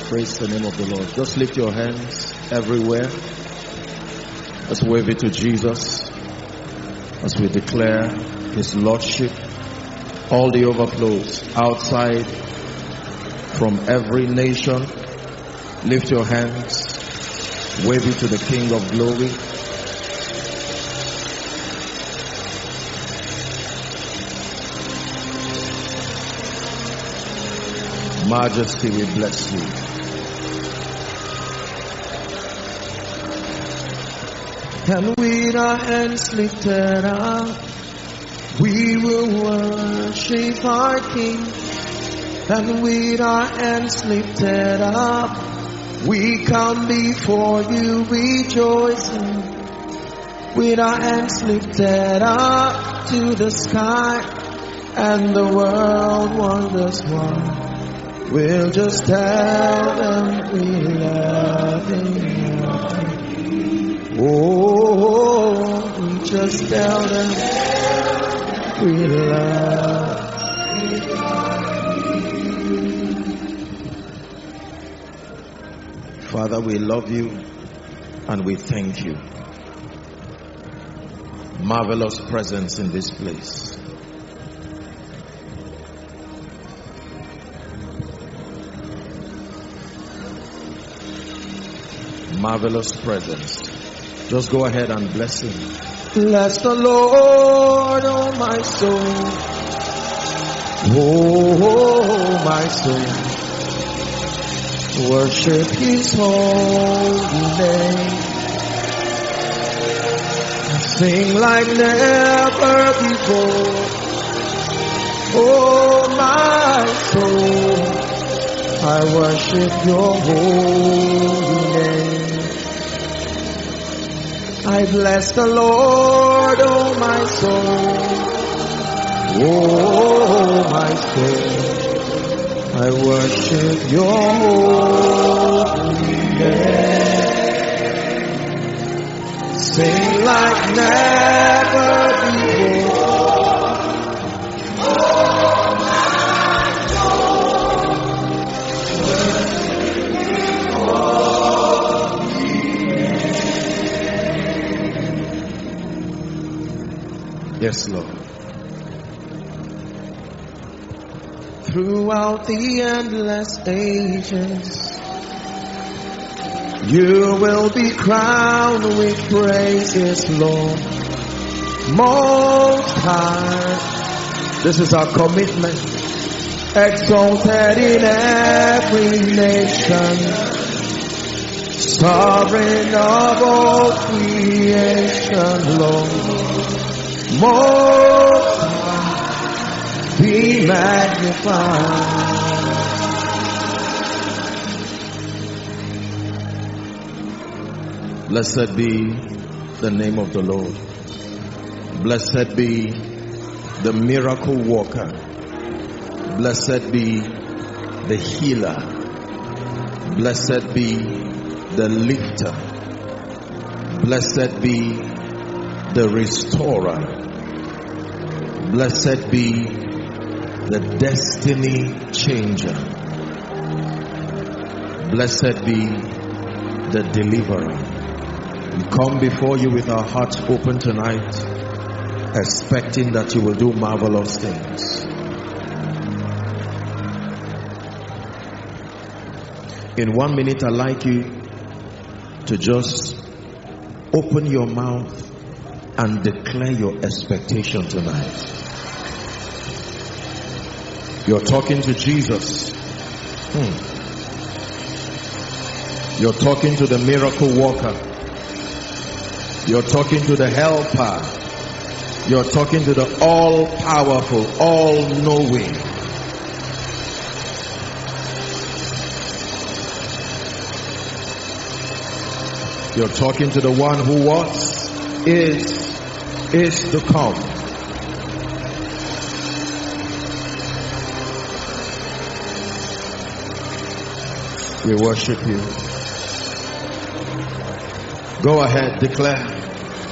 Praise the name of the Lord. Just lift your hands everywhere. Let's wave it to Jesus as we declare His Lordship. All the overflows outside from every nation. Lift your hands. Wave it to the King of Glory. Majesty, we bless you. And with our hands lifted up, we will worship our King. And with our hands lifted up, we come before you rejoicing. With our hands lifted up to the sky, and the world wonders why. We'll just tell them we love you. Oh, we just tell them we love you. Father, we love you and we thank you. Marvelous presence in this place. Marvelous presence. Just go ahead and bless Him. Bless the Lord, oh my soul. Oh, my soul. Worship His holy name. Sing like never before. Oh, my soul. I worship your holy name. I bless the Lord, oh my soul. Oh, my soul. I worship your holy name. Sing like never before. Oh, my soul. Yes, Lord. Throughout the endless ages, you will be crowned with praises, Lord. Most High. This is our commitment. Exalted in every nation, sovereign of all creation, Lord. Most High, be magnified. Blessed be the name of the Lord. Blessed be the miracle worker. Blessed be the healer. Blessed be the lifter. Blessed be the restorer. Blessed be the destiny changer. Blessed be the deliverer. We come before you with our hearts open tonight, expecting that you will do marvelous things. In 1 minute, I'd like you to just open your mouth and declare your expectation tonight. You're talking to Jesus. You're talking to the miracle worker. You're talking to the helper. You're talking to the all-powerful, all-knowing. You're talking to the one who was, is to come. We worship you. Go ahead, declare.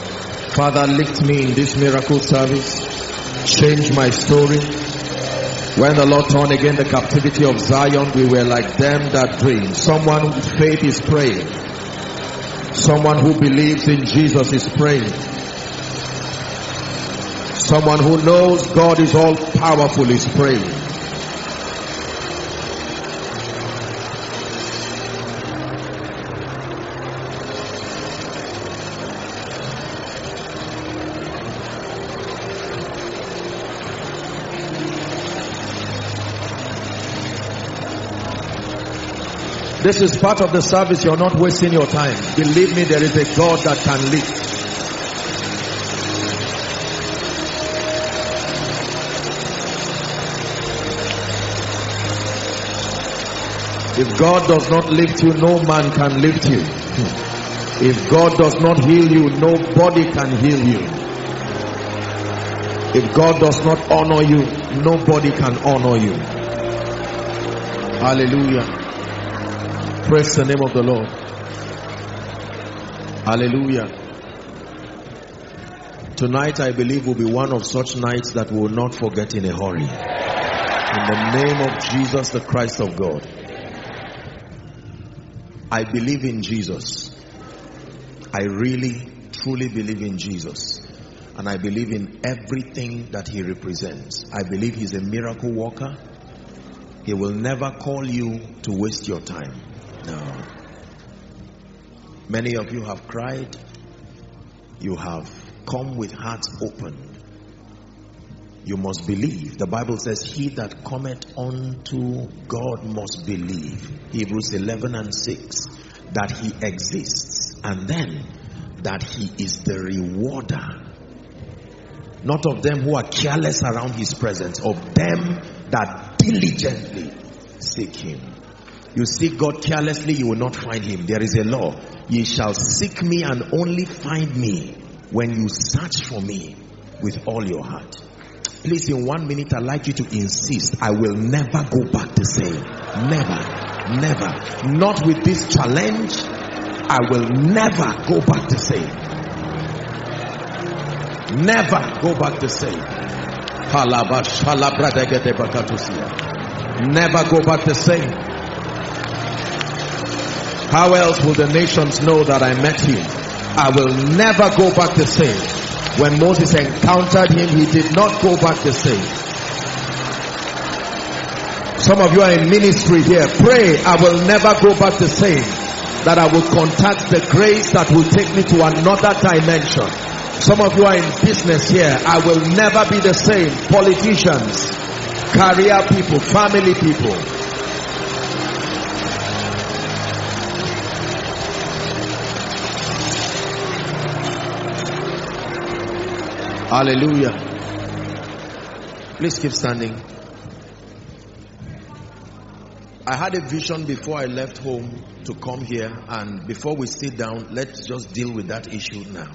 Father, lift me in this miracle service. Change my story. When the Lord turned again the captivity of Zion, we were like them that dream. Someone with faith is praying. Someone who believes in Jesus is praying. Someone who knows God is all powerful is praying. This is part of the service. You're not wasting your time. Believe me, there is a God that can lift. If God does not lift you, no man can lift you. If God does not heal you, nobody can heal you. If God does not honor you, nobody can honor you. Hallelujah. Praise the name of the Lord. Hallelujah. Tonight I believe will be one of such nights that we will not forget in a hurry. In the name of Jesus, the Christ of God. I believe in Jesus. I really, truly believe in Jesus. And I believe in everything that he represents. I believe he's a miracle worker. He will never call you to waste your time. No. Many of you have cried. You have come with hearts open. You must believe. The Bible says, he that cometh unto God must believe. Hebrews 11:6. That he exists. And then, that he is the rewarder. Not of them who are careless around his presence. Of them that diligently seek him. You seek God carelessly, you will not find him. There is a law. Ye shall seek me and only find me when you search for me with all your heart. Please, in 1 minute, I'd like you to insist. I will never go back the same. Never. Never. Not with this challenge. I will never go back the same. Never go back the same. Never go back the same. How else will the nations know that I met him? I will never go back the same. When Moses encountered him, he did not go back the same. Some of you are in ministry here. Pray, I will never go back the same. That I will contact the grace that will take me to another dimension. Some of you are in business here. I will never be the same. Politicians, career people, family people. Hallelujah. Please keep standing. I had a vision before I left home to come here, and before we sit down, let's just deal with that issue now.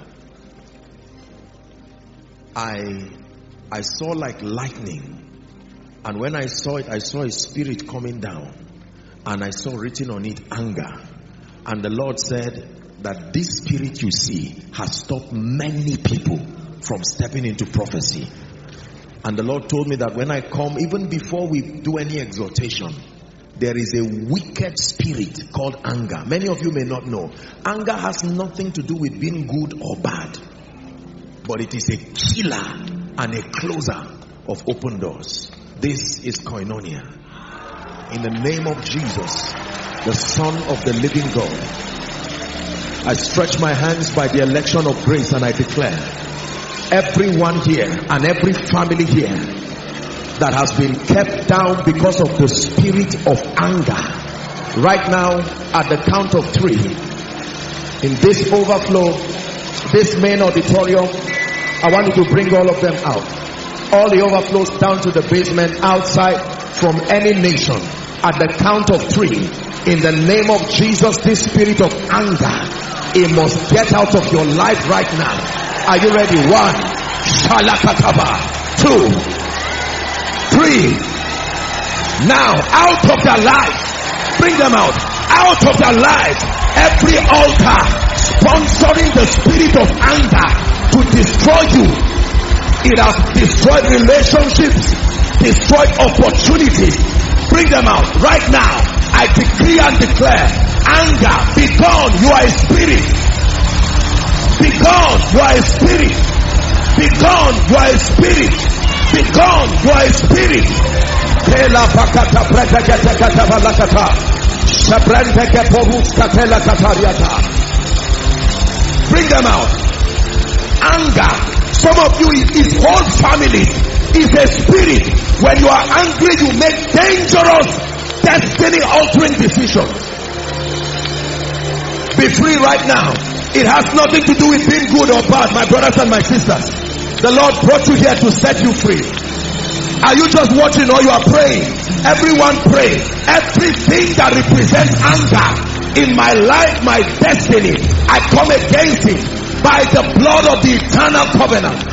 I saw like lightning, and when I saw it, I saw a spirit coming down, and I saw written on it anger. And the Lord said that this spirit you see has stopped many people from stepping into prophecy. And the Lord told me that when I come, even before we do any exhortation, there is a wicked spirit called anger. Many of you may not know. Anger has nothing to do with being good or bad, but it is a killer and a closer of open doors. This is koinonia. In the name of Jesus, the Son of the living God, I stretch my hands by the election of grace and I declare, everyone here and every family here that has been kept down because of the spirit of anger, right now at the count of 3, in this overflow, this main auditorium, I want you to bring all of them out. All the overflows down to the basement, outside, from any nation. At the count of 3, in the name of Jesus, this spirit of anger, it must get out of your life right now. Are you ready? 1, Shalakataba. 2, 3. Now, out of their life. Bring them out. Out of their life. Every altar sponsoring the spirit of anger to destroy you. It has destroyed relationships. destroyed opportunities. Bring them out right now. I decree and declare, anger, be gone. You are a spirit. Be gone. You are a spirit. Be gone. You are a spirit. Be gone. You are a spirit. Bring them out. Anger. Some of you, his whole family is a spirit. When you are angry, you make dangerous, destiny-altering decisions. Be free right now. It has nothing to do with being good or bad, my brothers and my sisters. The Lord brought you here to set you free. Are you just watching or you are praying? Everyone pray. Everything that represents anger in my life, my destiny, I come against it by the blood of the eternal covenant.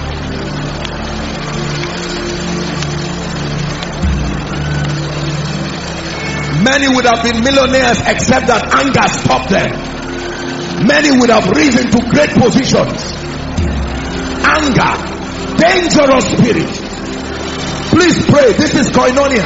Many would have been millionaires except that anger stopped them. Many would have risen to great positions. Anger, dangerous spirit. Please pray. This is koinonia.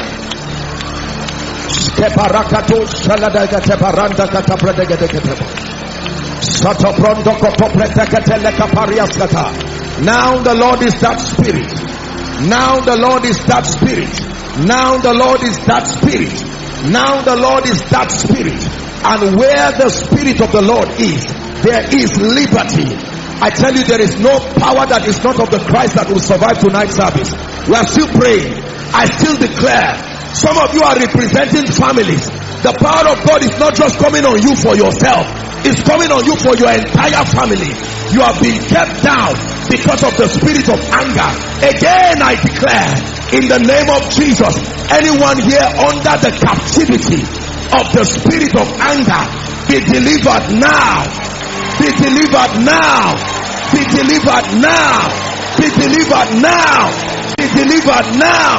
Now the Lord is that spirit. Now the Lord is that spirit. Now the Lord is that spirit. Now the Lord is that spirit. And where the spirit of the Lord is, there is liberty. I tell you, there is no power that is not of the Christ that will survive tonight's service. We are still praying. I still declare, some of you are representing families. The power of God is not just coming on you for yourself. It's coming on you for your entire family. You have been kept down because of the spirit of anger. Again I declare, in the name of Jesus, anyone here under the captivity of the spirit of anger, be delivered now. Be delivered now. Be delivered now. Be delivered now. Be delivered now.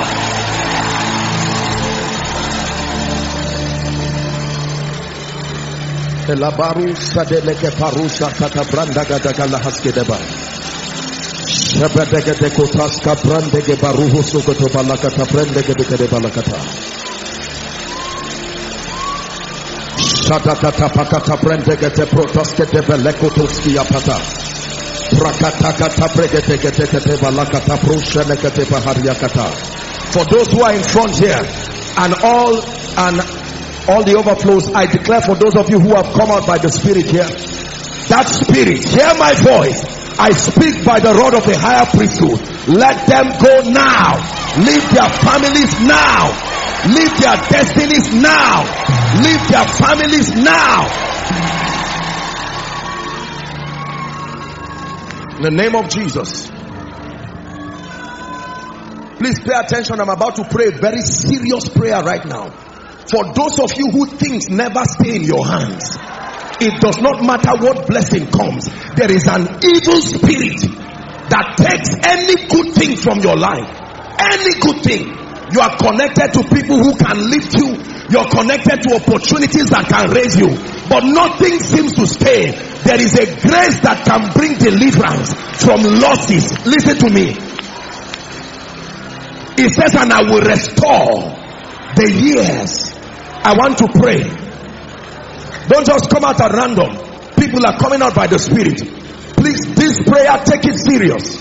For those who are in front here and all the overflows, I declare for those of you who have come out by the spirit here, that spirit, hear my voice. I speak by the rod of a higher priesthood. Let them go now. Leave their families now. Leave their destinies now. Leave their families now. In the name of Jesus. Please pay attention. I'm about to pray a very serious prayer right now. For those of you who things never stay in your hands, it does not matter what blessing comes. There is an evil spirit that takes any good thing from your life. Any good thing. You are connected to people who can lift you. You're connected to opportunities that can raise you. But nothing seems to stay. There is a grace that can bring deliverance from losses. Listen to me. It says, and I will restore the years. I want to pray. Don't just come out at random. People are coming out by the Spirit. Please, this prayer, take it serious.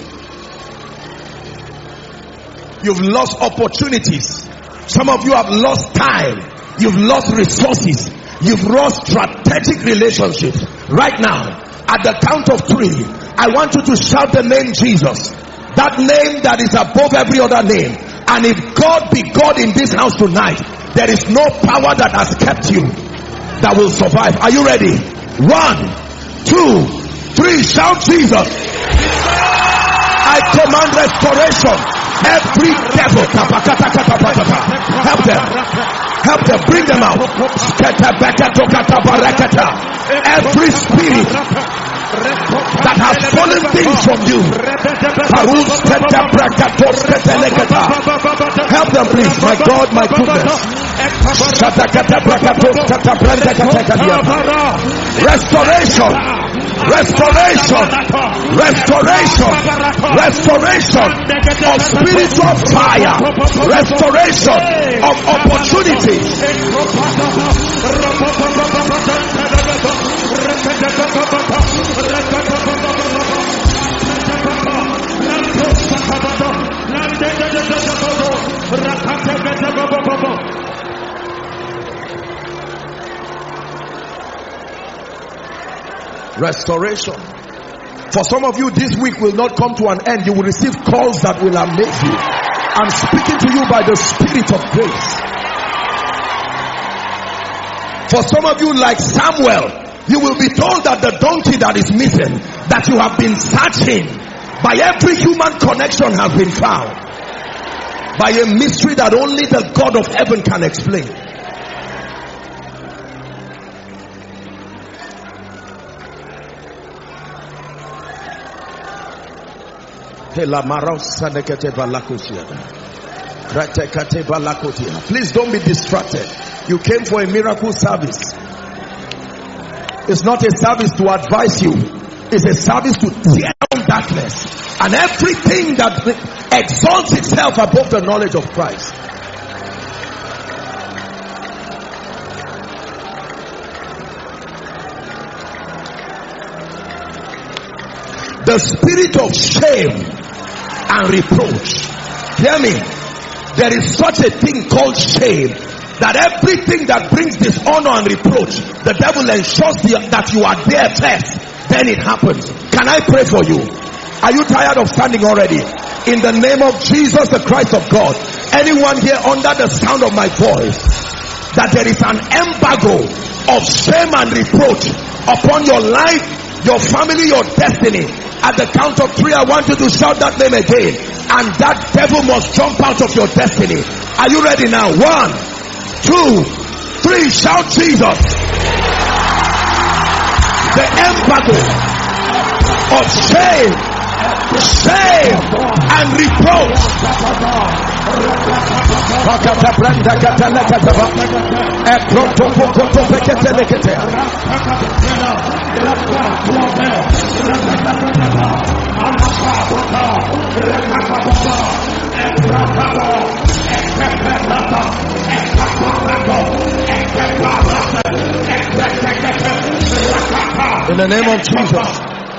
You've lost opportunities. Some of you have lost time. You've lost resources. You've lost strategic relationships. Right now, at the count of 3, I want you to shout the name Jesus. That name that is above every other name. And if God be God in this house tonight, there is no power that has kept you that will survive. Are you ready? 1, 2, 3. Shout Jesus. I command restoration. Every devil, help them. Help them. Bring them out. Every spirit that have stolen things from you. Help them, please. My God, my goodness. Restoration. Restoration. Restoration. Restoration of spiritual fire. Restoration of opportunities. Restoration. For some of you, this week will not come to an end. You will receive calls that will amaze you. I'm speaking to you by the Spirit of grace. For some of you, like Samuel, you will be told that the donkey that is missing, that you have been searching, by every human connection has been found, by a mystery that only the God of heaven can explain. Please don't be distracted. You came for a miracle service. It's not a service to advise you. It's a service to tear down darkness and everything that exalts itself above the knowledge of Christ. The spirit of shame and reproach. Hear me. There is such a thing called shame, that everything that brings dishonor and reproach, the devil ensures that you are there first, then it happens. Can I pray for you? Are you tired of standing already? In the name of Jesus, the Christ of God, anyone here under the sound of my voice, that there is an embargo of shame and reproach upon your life, your family, your destiny. At the count of 3, I want you to shout that name again, and that devil must jump out of your destiny. Are you ready now? 1, 2, 3. Shout Jesus. The embargo of shame and reproach. In the name of Jesus.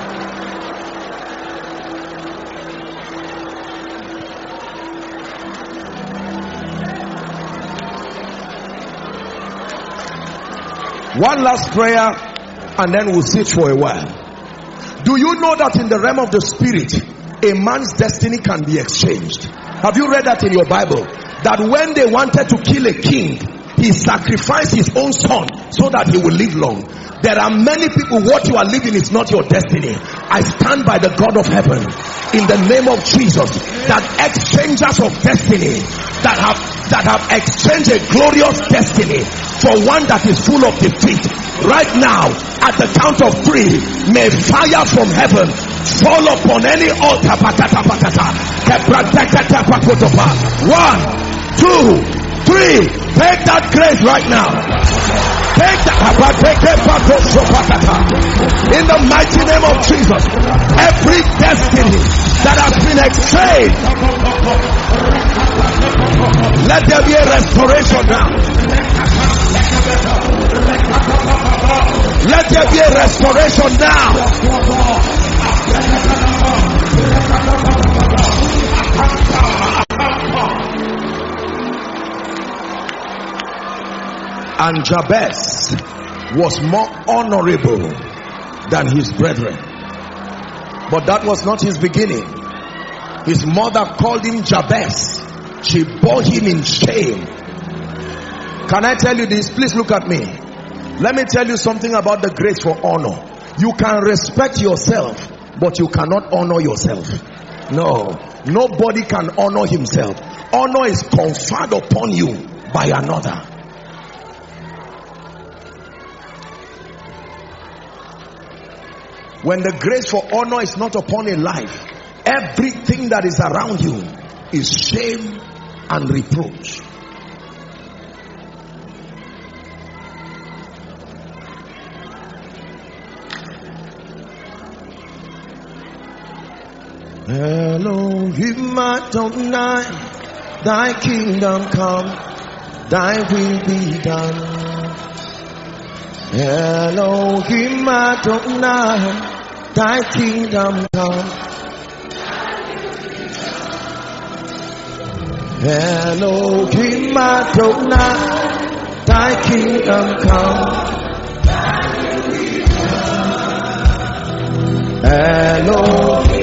One last prayer and then we'll sit for a while. Do you know that in the realm of the spirit, a man's destiny can be exchanged? Have you read that in your Bible? That when they wanted to kill a king, he sacrificed his own son so that he will live long. There are many people, what you are living is not your destiny. I stand by the God of heaven in the name of Jesus, that exchangers of destiny that have exchanged a glorious destiny for one that is full of defeat, right now at the count of 3, may fire from heaven fall upon any altar. 1, 2, 3. Take that grace right now. Take that. In the mighty name of Jesus, every destiny that has been exchanged, let there be a restoration now. Let there be a restoration now. And Jabez was more honorable than his brethren. But that was not his beginning. His mother called him Jabez. She bore him in shame. Can I tell you this? Please look at me. Let me tell you something about the grace for honor. You can respect yourself, but you cannot honor yourself. No, nobody can honor himself. Honor is conferred upon you by another. When the grace for honor is not upon a life, everything that is around you is shame and reproach. Elohim Adonai, thy kingdom come, thy will be done. Elohim Adonai, thy kingdom come. Elohim Adonai, thy kingdom come. Elohim.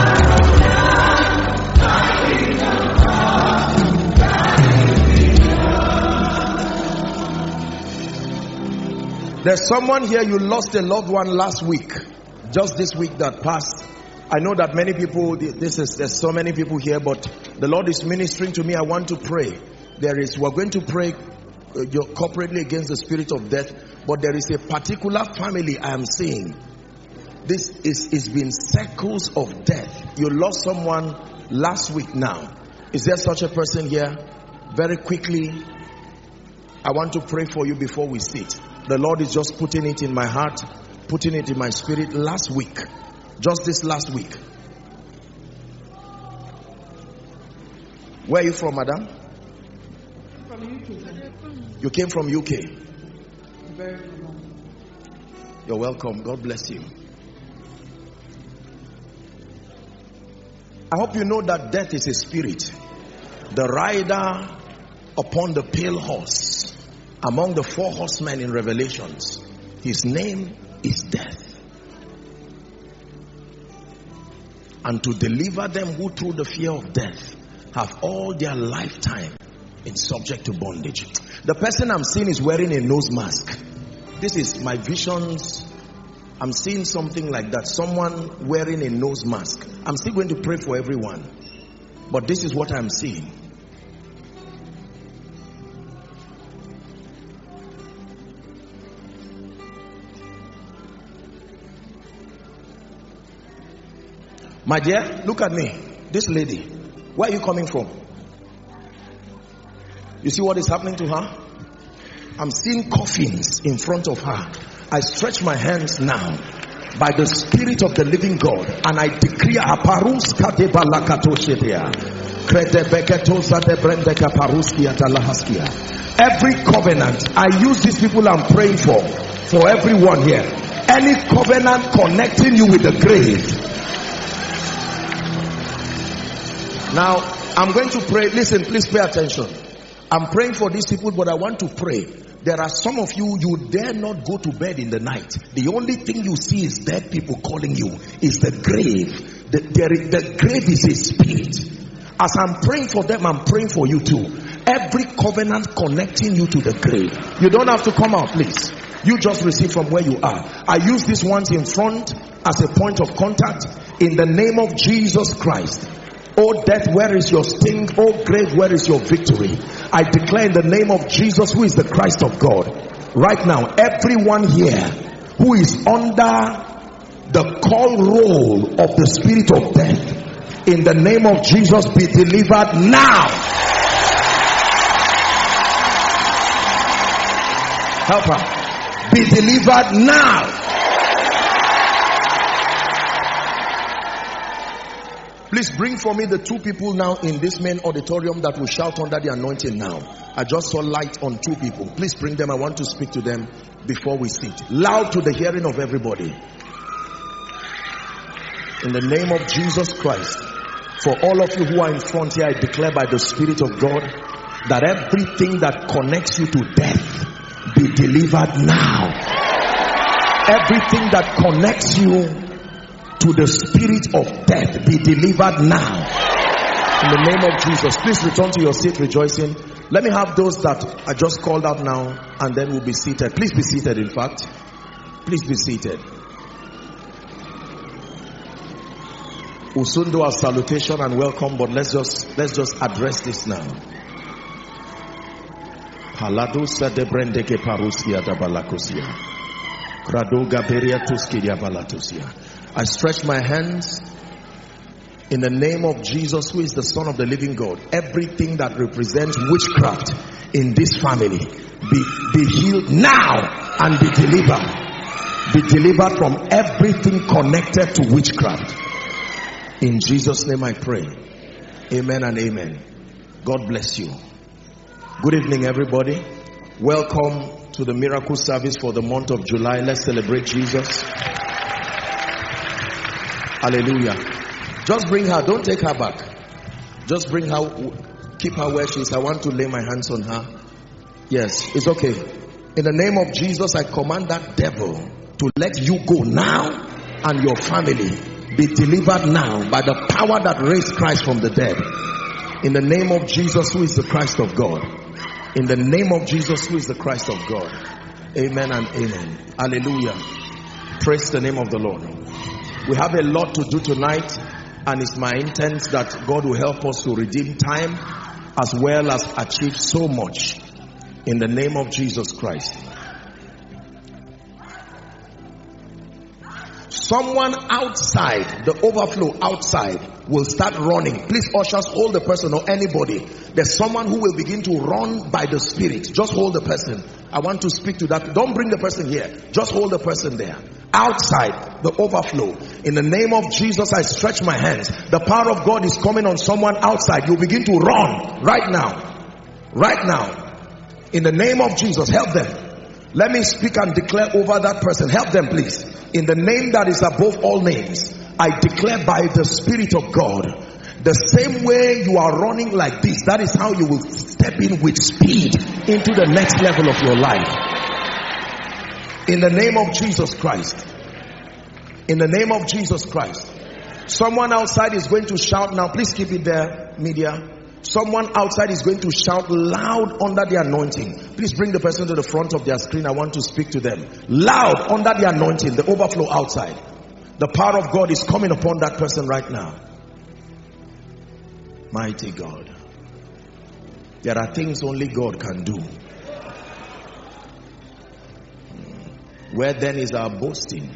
There's someone here, you lost a loved one last week, just this week that passed. I know that many people, there's so many people here, but the Lord is ministering to me. I want to pray. We're going to pray corporately against the spirit of death, but there is a particular family I am seeing. This is been circles of death. You lost someone last week now. Is there such a person here? Very quickly, I want to pray for you before we sit. The Lord is just putting it in my heart, putting it in my spirit last week. Just this last week. Where are you from, madam? From UK. You came from UK? Very long. You're welcome. God bless you. I hope you know that death is a spirit. The rider upon the pale horse, among the 4 horsemen in Revelations, his name is death. And to deliver them who through the fear of death have all their lifetime in subject to bondage. The person I'm seeing is wearing a nose mask. This is my visions. I'm seeing something like that. Someone wearing a nose mask. I'm still going to pray for everyone, but this is what I'm seeing. My dear, look at me. This lady, where are you coming from? You see what is happening to her? I'm seeing coffins in front of her. I stretch my hands now by the Spirit of the living God, and I decree every covenant. I use these people I'm praying for everyone here. Any covenant connecting you with the grave. Now, I'm going to pray. Listen, please pay attention. I'm praying for these people, but I want to pray. There are some of you, you dare not go to bed in the night. The only thing you see is dead people calling you. Is the grave. The grave is a spirit. As I'm praying for them, I'm praying for you too. Every covenant connecting you to the grave. You don't have to come out, please. You just receive from where you are. I use these ones in front as a point of contact. In the name of Jesus Christ. Oh death, where is your sting? Oh grave, where is your victory? I declare in the name of Jesus, who is the Christ of God, right now, everyone here who is under the call roll of the spirit of death, in the name of Jesus, be delivered now. Help her. Be delivered now. Please bring for me the 2 people now in this main auditorium that will shout under the anointing now. I just saw light on 2 people. Please bring them. I want to speak to them before we sit. Loud to the hearing of everybody. In the name of Jesus Christ, for all of you who are in front here, I declare by the Spirit of God that everything that connects you to death be delivered now. Everything that connects you to the spirit of death be delivered now. In the name of Jesus. Please return to your seat rejoicing. Let me have those that I just called out now, and then we'll be seated. Please be seated, in fact. Please be seated. We'll soon do our salutation and welcome, but let's just address this now. I stretch my hands in the name of Jesus, who is the Son of the living God. Everything that represents witchcraft in this family be healed now and be delivered. Be delivered from everything connected to witchcraft. In Jesus' name I pray. Amen and amen. God bless you. Good evening, everybody. Welcome to the miracle service for the month of July. Let's celebrate Jesus. Hallelujah. Just bring her. Don't take her back. Just bring her. Keep her where she is. I want to lay my hands on her. Yes, it's okay. In the name of Jesus, I command that devil to let you go now, and your family be delivered now by the power that raised Christ from the dead. In the name of Jesus, who is the Christ of God. In the name of Jesus, who is the Christ of God. Amen and amen. Hallelujah. Praise the name of the Lord. We have a lot to do tonight, and it's my intent that God will help us to redeem time as well as achieve so much in the name of Jesus Christ. Someone outside, the overflow outside, will start running. Please, ushers, hold the person or anybody. There's someone who will begin to run by the Spirit. Just hold the person. I want to speak to that. Don't bring the person here. Just hold the person there. Outside, the overflow. In the name of Jesus, I stretch my hands. The power of God is coming on someone outside. You begin to run right now. Right now. In the name of Jesus, help them. Let me speak and declare over that person. Help them, please. In the name that is above all names, I declare by the Spirit of God, the same way you are running like this, that is how you will step in with speed into the next level of your life. In the name of Jesus Christ. In the name of Jesus Christ. Someone outside is going to shout now. Please keep it there, media. Someone outside is going to shout loud under the anointing. Please bring the person to the front of their screen. I want to speak to them. Loud under the anointing. The overflow outside. The power of God is coming upon that person right now. Mighty God. There are things only God can do. Where then is our boasting?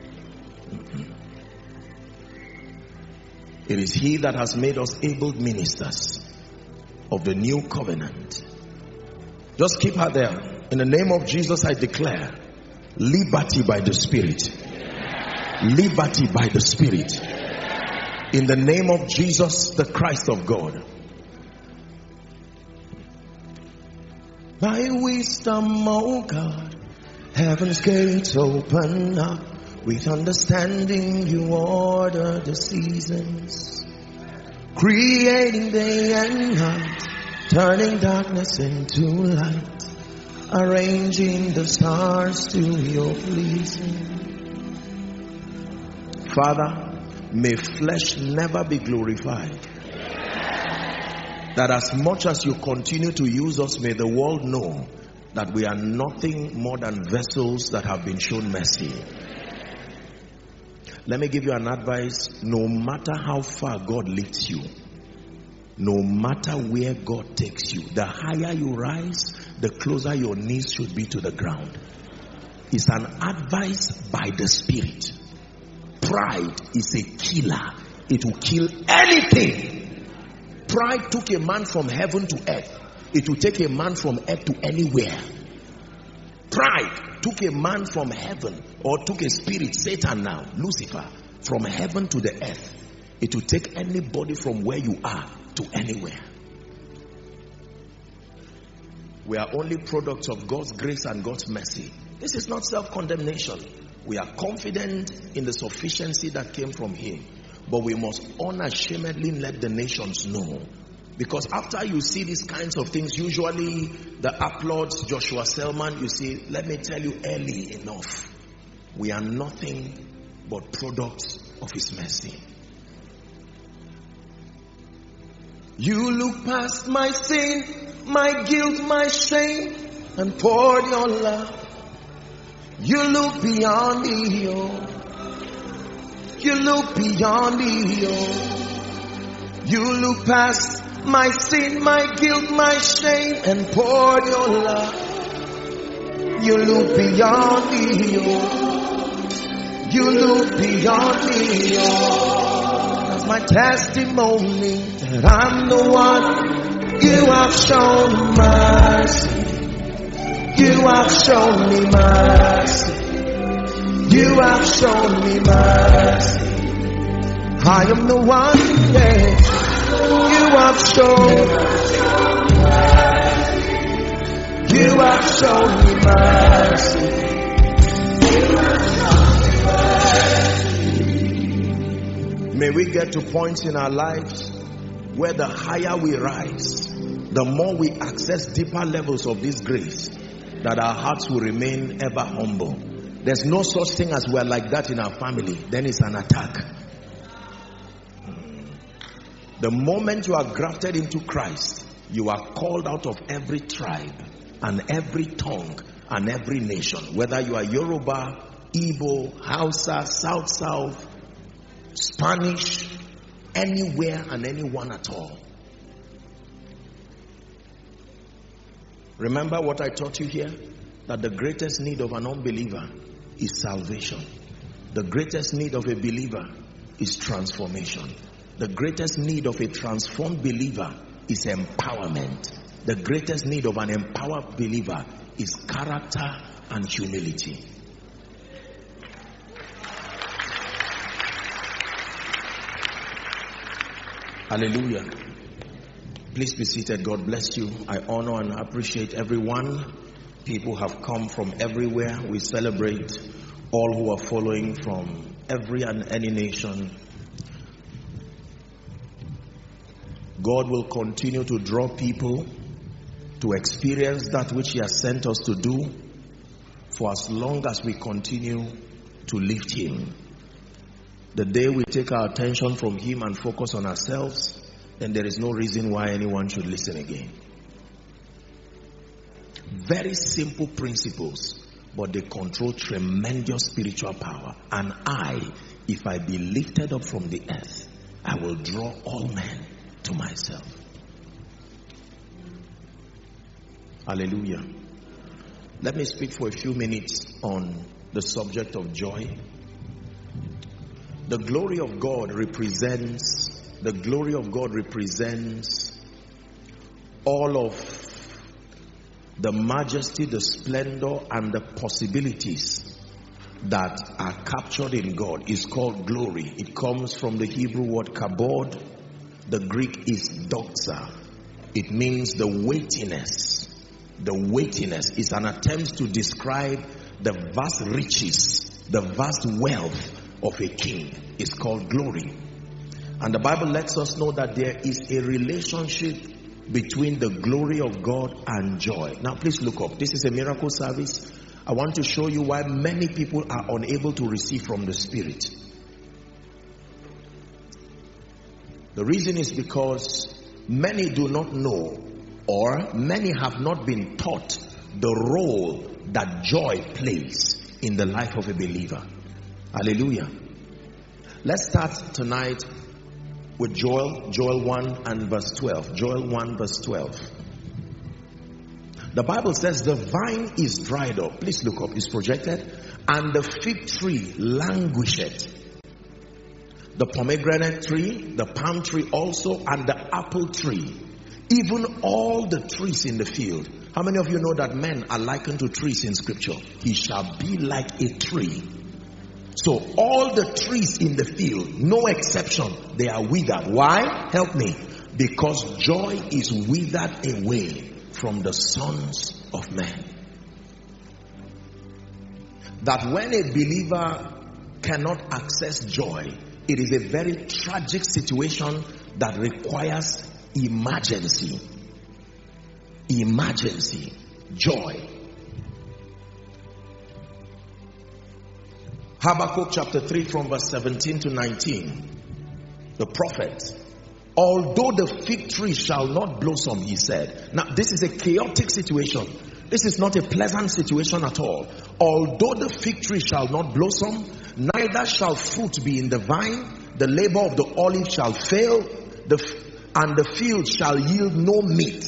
It is He that has made us able ministers of the new covenant. Just keep her there. In the name of Jesus, I declare liberty by the Spirit. Liberty by the Spirit. In the name of Jesus, the Christ of God. By wisdom, oh God, heaven's gates open up. With understanding you order the seasons, creating day and night, turning darkness into light, arranging the stars to your pleasing. Father, may flesh never be glorified. That as much as you continue to use us, may the world know that we are nothing more than vessels that have been shown mercy. Let me give you an advice. No matter how far God lifts you, no matter where God takes you, the higher you rise, the closer your knees should be to the ground. It's an advice by the Spirit. Pride is a killer. It will kill anything. Pride took a man from heaven to earth. It will take a man from earth to anywhere. Pride took a man from heaven, or took a spirit, Satan now, Lucifer, from heaven to the earth. It will take anybody from where you are to anywhere. We are only products of God's grace and God's mercy. This is not self-condemnation. We are confident in the sufficiency that came from Him. But we must unashamedly let the nations know. Because after you see these kinds of things, usually the applauds, Joshua Selman, you see, let me tell you early enough, we are nothing but products of His mercy. You look past my sin, my guilt, my shame, and poured your love. You look beyond me, oh. You look beyond me, oh. You look past my sin, my guilt, my shame, and poured your love. You look beyond me, oh. You look beyond me. That's my testimony that I'm the one. You have shown mercy. You have shown me mercy. You have shown me mercy. I am the one, yeah. You have shown. You have shown me mercy. May we get to points in our lives where the higher we rise, the more we access deeper levels of this grace, that our hearts will remain ever humble. There's no such thing as we're like that in our family. Then it's an attack. The moment you are grafted into Christ, you are called out of every tribe and every tongue and every nation. Whether you are Yoruba, Igbo, Hausa, South, Spanish, anywhere and anyone at all. Remember what I taught you here? That the greatest need of an unbeliever is salvation. The greatest need of a believer is transformation. The greatest need of a transformed believer is empowerment. The greatest need of an empowered believer is character and humility. Hallelujah. Please be seated. God bless you. I honor and appreciate everyone. People have come from everywhere. We celebrate all who are following from every and any nation. God will continue to draw people to experience that which He has sent us to do for as long as we continue to lift Him. The day we take our attention from Him and focus on ourselves, then there is no reason why anyone should listen again. Very simple principles, but they control tremendous spiritual power. And if I be lifted up from the earth, I will draw all men to myself. Hallelujah. Let me speak for a few minutes on the subject of joy. The glory of God represents all of the majesty, the splendor, and the possibilities that are captured in God. Is called glory. It comes from the Hebrew word kabod. The Greek is doxa. It means the weightiness. The weightiness is an attempt to describe the vast riches, the vast wealth of a king. Is called glory. And the Bible lets us know that there is a relationship between the glory of God and joy. Now please look up. This is a miracle service. I want to show you why many people are unable to receive from the Spirit. The reason is because many do not know, or many have not been taught the role that joy plays in the life of a believer. Hallelujah. Let's start tonight with Joel 1 and verse 12. Joel 1 verse 12. The Bible says the vine is dried up. Please look up. It's projected. And the fig tree languisheth. The pomegranate tree, the palm tree also, and the apple tree. Even all the trees in the field. How many of you know that men are likened to trees in scripture? He shall be like a tree. So all the trees in the field, no exception, they are withered. Why? Help me. Because joy is withered away from the sons of men. That when a believer cannot access joy, it is a very tragic situation that requires emergency. Emergency. Joy. Habakkuk chapter 3 from verse 17 to 19. The prophet, although the fig tree shall not blossom, he said. Now this is a chaotic situation. This is not a pleasant situation at all. Although the fig tree shall not blossom, neither shall fruit be in the vine, the labor of the olive shall fail, and the field shall yield no meat.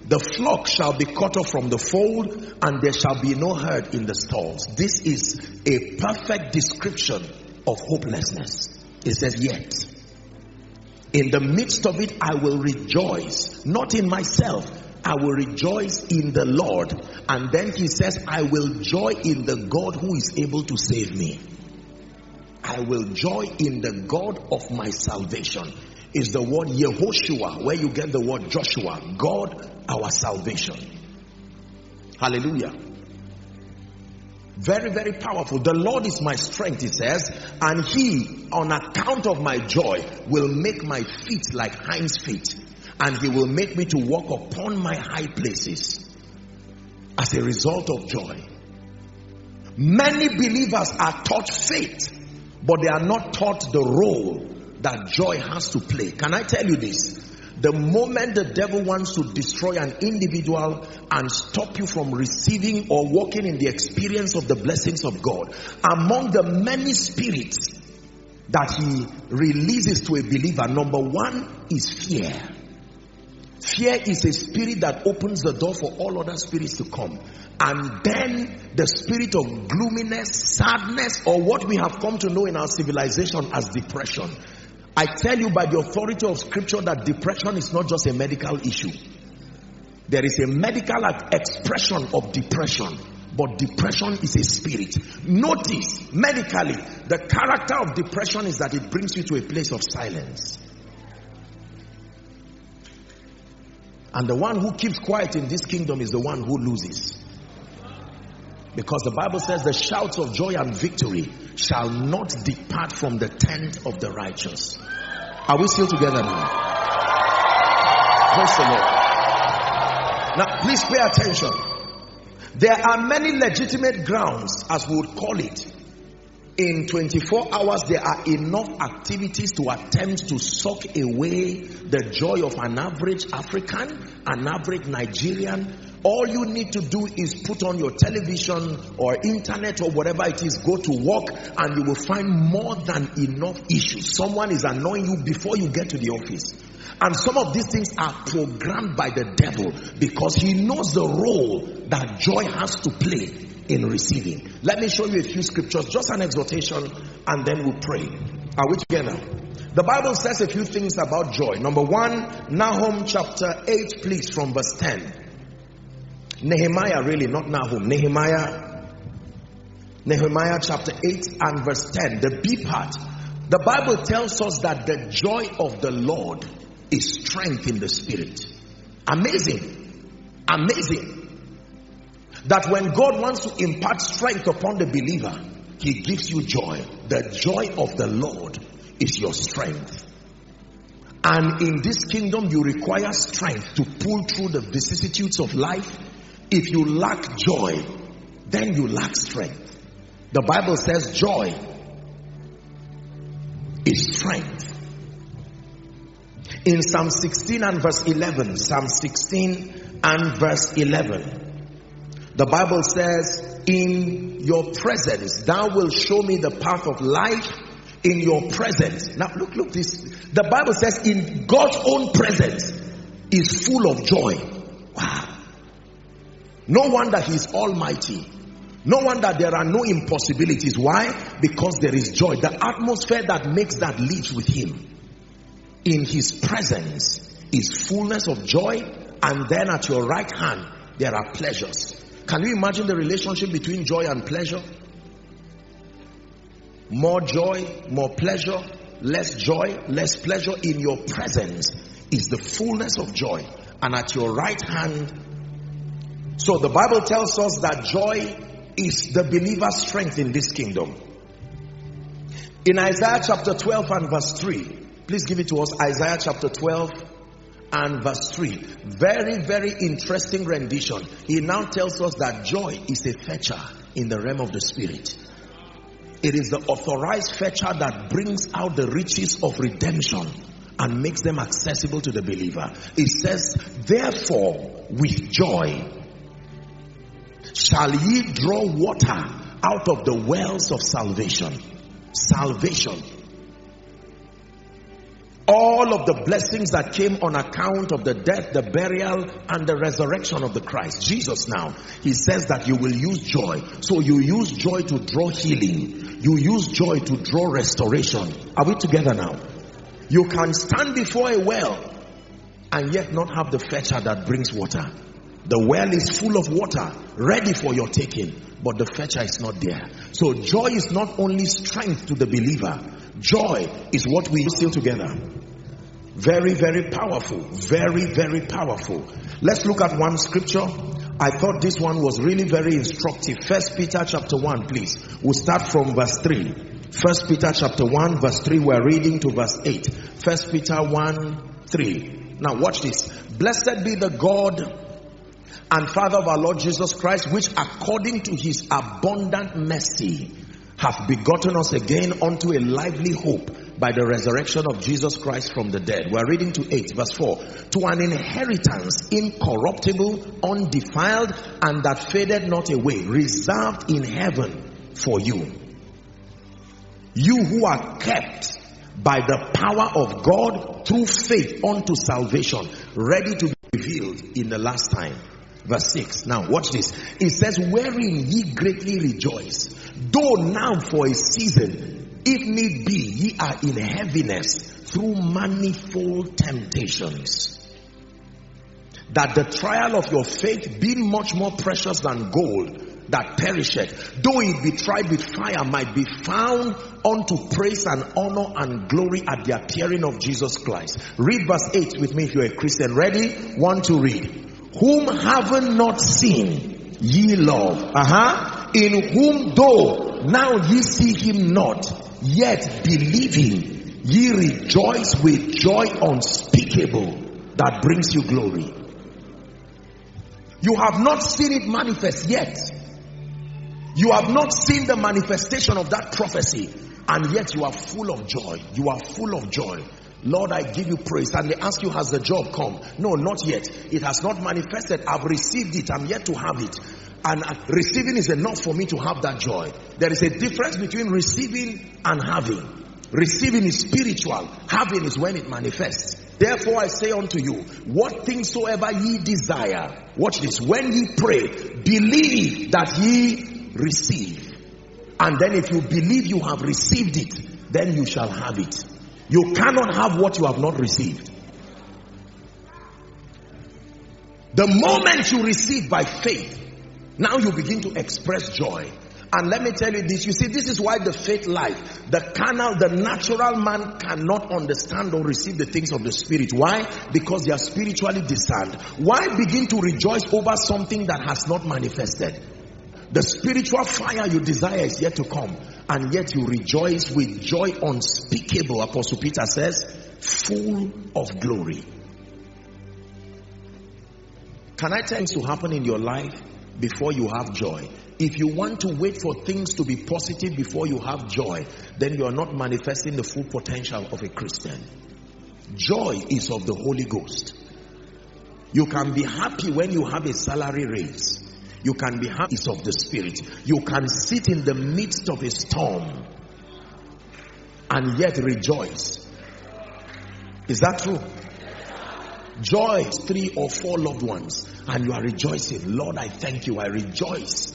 The flock shall be cut off from the fold, and there shall be no herd in the stalls. This is a perfect description of hopelessness. It says, yet in the midst of it I will rejoice, not in myself, I will rejoice in the Lord. And then he says, I will joy in the God who is able to save me. I will joy in the God of my salvation. Is the word Yehoshua, where you get the word Joshua, God our salvation. Hallelujah. Very, very powerful. The Lord is my strength, it says, and he, on account of my joy, will make my feet like hinds feet, and he will make me to walk upon my high places as a result of joy. Many believers are taught faith, but they are not taught the role that joy has to play. Can I tell you this? The moment the devil wants to destroy an individual and stop you from receiving or walking in the experience of the blessings of God, among the many spirits that he releases to a believer, number one is fear. Fear is a spirit that opens the door for all other spirits to come. And then the spirit of gloominess, sadness, or what we have come to know in our civilization as depression. I tell you by the authority of scripture that depression is not just a medical issue. There is a medical expression of depression, but depression is a spirit. Notice, medically, the character of depression is that it brings you to a place of silence. And the one who keeps quiet in this kingdom is the one who loses. Because the Bible says the shouts of joy and victory shall not depart from the tent of the righteous. Are we still together now? Praise the Lord. Now please pay attention. There are many legitimate grounds, as we would call it. In 24 hours there are enough activities to attempt to suck away the joy of an average African, an average Nigerian. All you need to do is put on your television or internet or whatever it is, go to work, and you will find more than enough issues. Someone is annoying you before you get to the office. And some of these things are programmed by the devil because he knows the role that joy has to play in receiving. Let me show you a few scriptures, just an exhortation, and then we'll pray. Are we together? The Bible says a few things about joy. Number one, Nahum chapter 8, please, from verse 10. Nehemiah, really, not Nahum. Nehemiah chapter 8 and verse 10. The B part. The Bible tells us that the joy of the Lord is strength in the spirit. Amazing. Amazing. That when God wants to impart strength upon the believer, he gives you joy. The joy of the Lord is your strength. And in this kingdom, you require strength to pull through the vicissitudes of life. If you lack joy, then you lack strength. The Bible says joy is strength. In Psalm 16 and verse 11, Psalm 16 and verse 11, the Bible says, in your presence, thou wilt show me the path of life. In your presence. Now look this. The Bible says in God's own presence is full of joy. Wow. No wonder he's almighty. No wonder there are no impossibilities. Why? Because there is joy. The atmosphere that makes that lives with him. In his presence is fullness of joy, and then at your right hand there are pleasures. Can you imagine the relationship between joy and pleasure? More joy, more pleasure, less joy, less pleasure. In your presence is the fullness of joy, and at your right hand. So the Bible tells us that joy is the believer's strength in this kingdom. In Isaiah chapter 12 and verse 3, please give it to us. Isaiah chapter 12 and verse 3. Very, very interesting rendition. He now tells us that joy is a fetcher in the realm of the spirit. It is the authorized fetcher that brings out the riches of redemption and makes them accessible to the believer. It says, therefore, with joy shall ye draw water out of the wells of salvation. Salvation. all of the blessings that came on account of the death, the burial, and the resurrection of the Christ. Jesus now, he says that you will use joy. So you use joy to draw healing. You use joy to draw restoration. Are we together now? You can stand before a well and yet not have the fetcher that brings water. The well is full of water, ready for your taking, but the fetcher is not there. So joy is not only strength to the believer. Joy is what we still together. Very, very powerful. Very, very powerful. Let's look at one scripture. I thought this one was really very instructive. 1 Peter chapter 1, please. We'll start from verse 3. 1 Peter chapter 1, verse 3. We're reading to verse 8. 1 Peter 1, 3. Now watch this. Blessed be the God and Father of our Lord Jesus Christ, which according to his abundant mercy hath begotten us again unto a lively hope by the resurrection of Jesus Christ from the dead. We are reading to 8 verse 4. To an inheritance incorruptible, undefiled, and that fadeth not away, reserved in heaven for you. You who are kept by the power of God through faith unto salvation, ready to be revealed in the last time. Verse 6. Now watch this. It says, wherein ye greatly rejoice, though now for a season, if need be, ye are in heaviness through manifold temptations, that the trial of your faith, being much more precious than gold that perisheth, though it be tried with fire, might be found unto praise and honor and glory at the appearing of Jesus Christ. Read verse 8 with me if you're a Christian. Ready? 1 to read. Whom having not seen ye love, in whom though now ye see him not, yet believing ye rejoice with joy unspeakable that brings you glory. You have not seen it manifest yet. You have not seen the manifestation of that prophecy, and yet you are full of joy. You are full of joy. Lord, I give you praise. And they ask you, has the job come? No, not yet. It has not manifested. I've received it. I'm yet to have it. And receiving is enough for me to have that joy. There is a difference between receiving and having. Receiving is spiritual. Having is when it manifests. Therefore I say unto you, what things soever ye desire, watch this, when ye pray, believe that ye receive. And then if you believe you have received it, then you shall have it. You cannot have what you have not received. The moment you receive by faith, now you begin to express joy. And let me tell you this, you see, this is why the faith life, the carnal, the natural man cannot understand or receive the things of the spirit. Why? Because they are spiritually discerned. Why begin to rejoice over something that has not manifested? The spiritual fire you desire is yet to come, and yet you rejoice with joy unspeakable. Apostle Peter says, full of glory. Can I tell you to happen in your life before you have joy? If you want to wait for things to be positive before you have joy, then you are not manifesting the full potential of a Christian. Joy is of the Holy Ghost. You can be happy when you have a salary raise. You can be happy of the Spirit. You can sit in the midst of a storm and yet rejoice. Is that true? Joy is 3 or 4 loved ones and you are rejoicing. Lord, I thank you. I rejoice.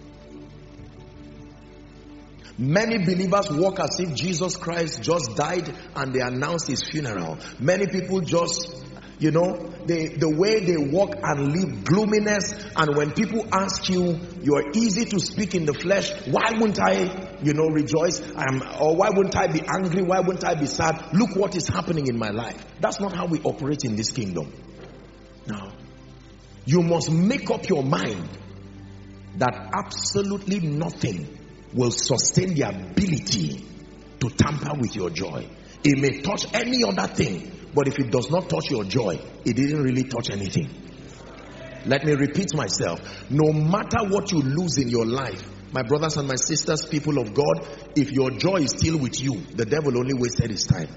Many believers walk as if Jesus Christ just died and they announced his funeral. Many people just, you know, the way they walk and live, gloominess. And when people ask you, you are easy to speak in the flesh. Why wouldn't I, rejoice? Or why wouldn't I be angry? Why wouldn't I be sad? Look what is happening in my life. That's not how we operate in this kingdom. Now, you must make up your mind that absolutely nothing will sustain the ability to tamper with your joy. It may touch any other thing, but if it does not touch your joy, it didn't really touch anything. Let me repeat myself. No matter what you lose in your life, my brothers and my sisters, people of God, if your joy is still with you, the devil only wasted his time.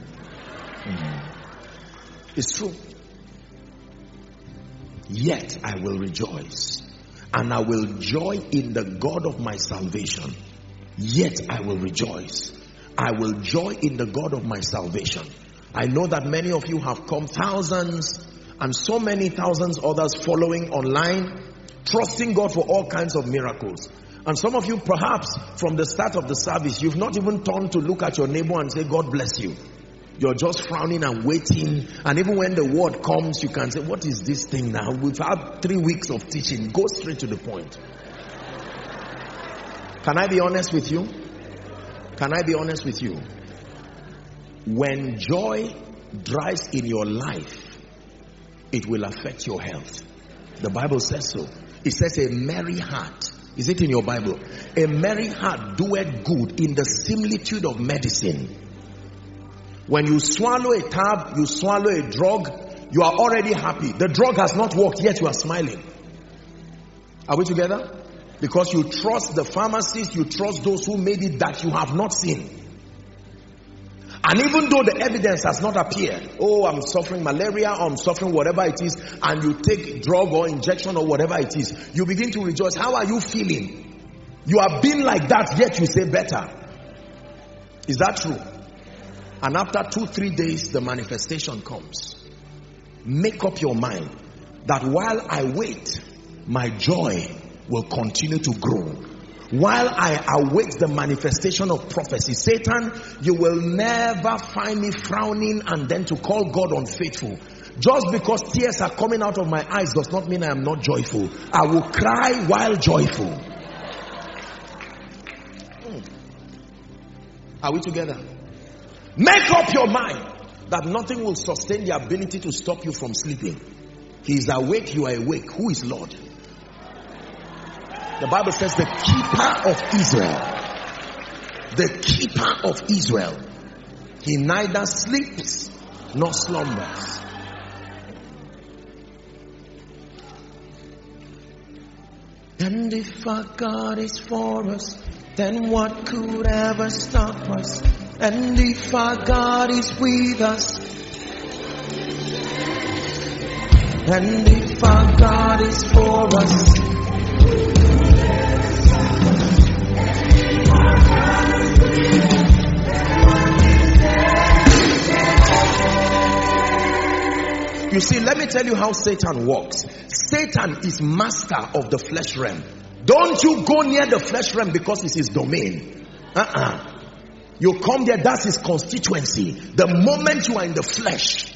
It's true. Yet I will rejoice, and I will joy in the God of my salvation. Yet I will rejoice. I will joy in the God of my salvation. I know that many of you have come, thousands and so many thousands others following online, trusting God for all kinds of miracles. And some of you, perhaps from the start of the service, you've not even turned to look at your neighbor and say, God bless you. You're just frowning and waiting. And even when the word comes, you can say, what is this thing now? We've had 3 weeks of teaching. Go straight to the point. Can I be honest with you? Can I be honest with you? When joy dries in your life, it will affect your health. The Bible says so. It says a merry heart. Is it in your Bible? A merry heart doeth good in the similitude of medicine. When you swallow a tab, you swallow a drug, you are already happy. The drug has not worked, yet you are smiling. Are we together? Because you trust the pharmacist, you trust those who made it that you have not seen. And even though the evidence has not appeared, oh, I'm suffering malaria, or I'm suffering whatever it is, and you take drug or injection or whatever it is, you begin to rejoice. How are you feeling? You have been like that, yet you say better. Is that true? And after 2-3 days, the manifestation comes. Make up your mind that while I wait, my joy will continue to grow. While I await the manifestation of prophecy, Satan, you will never find me frowning and then to call God unfaithful. Just because tears are coming out of my eyes does not mean I am not joyful. I will cry while joyful. Are we together? Make up your mind that nothing will sustain the ability to stop you from sleeping. He is awake, you are awake. Who is Lord? The Bible says the keeper of Israel. The keeper of Israel. He neither sleeps nor slumbers. And if our God is for us, then what could ever stop us? And if our God is with us, and if our God is for us, you see, let me tell you how Satan works. Satan is master of the flesh realm. Don't you go near the flesh realm because it's his domain. You come there, that's his constituency. The moment you are in the flesh,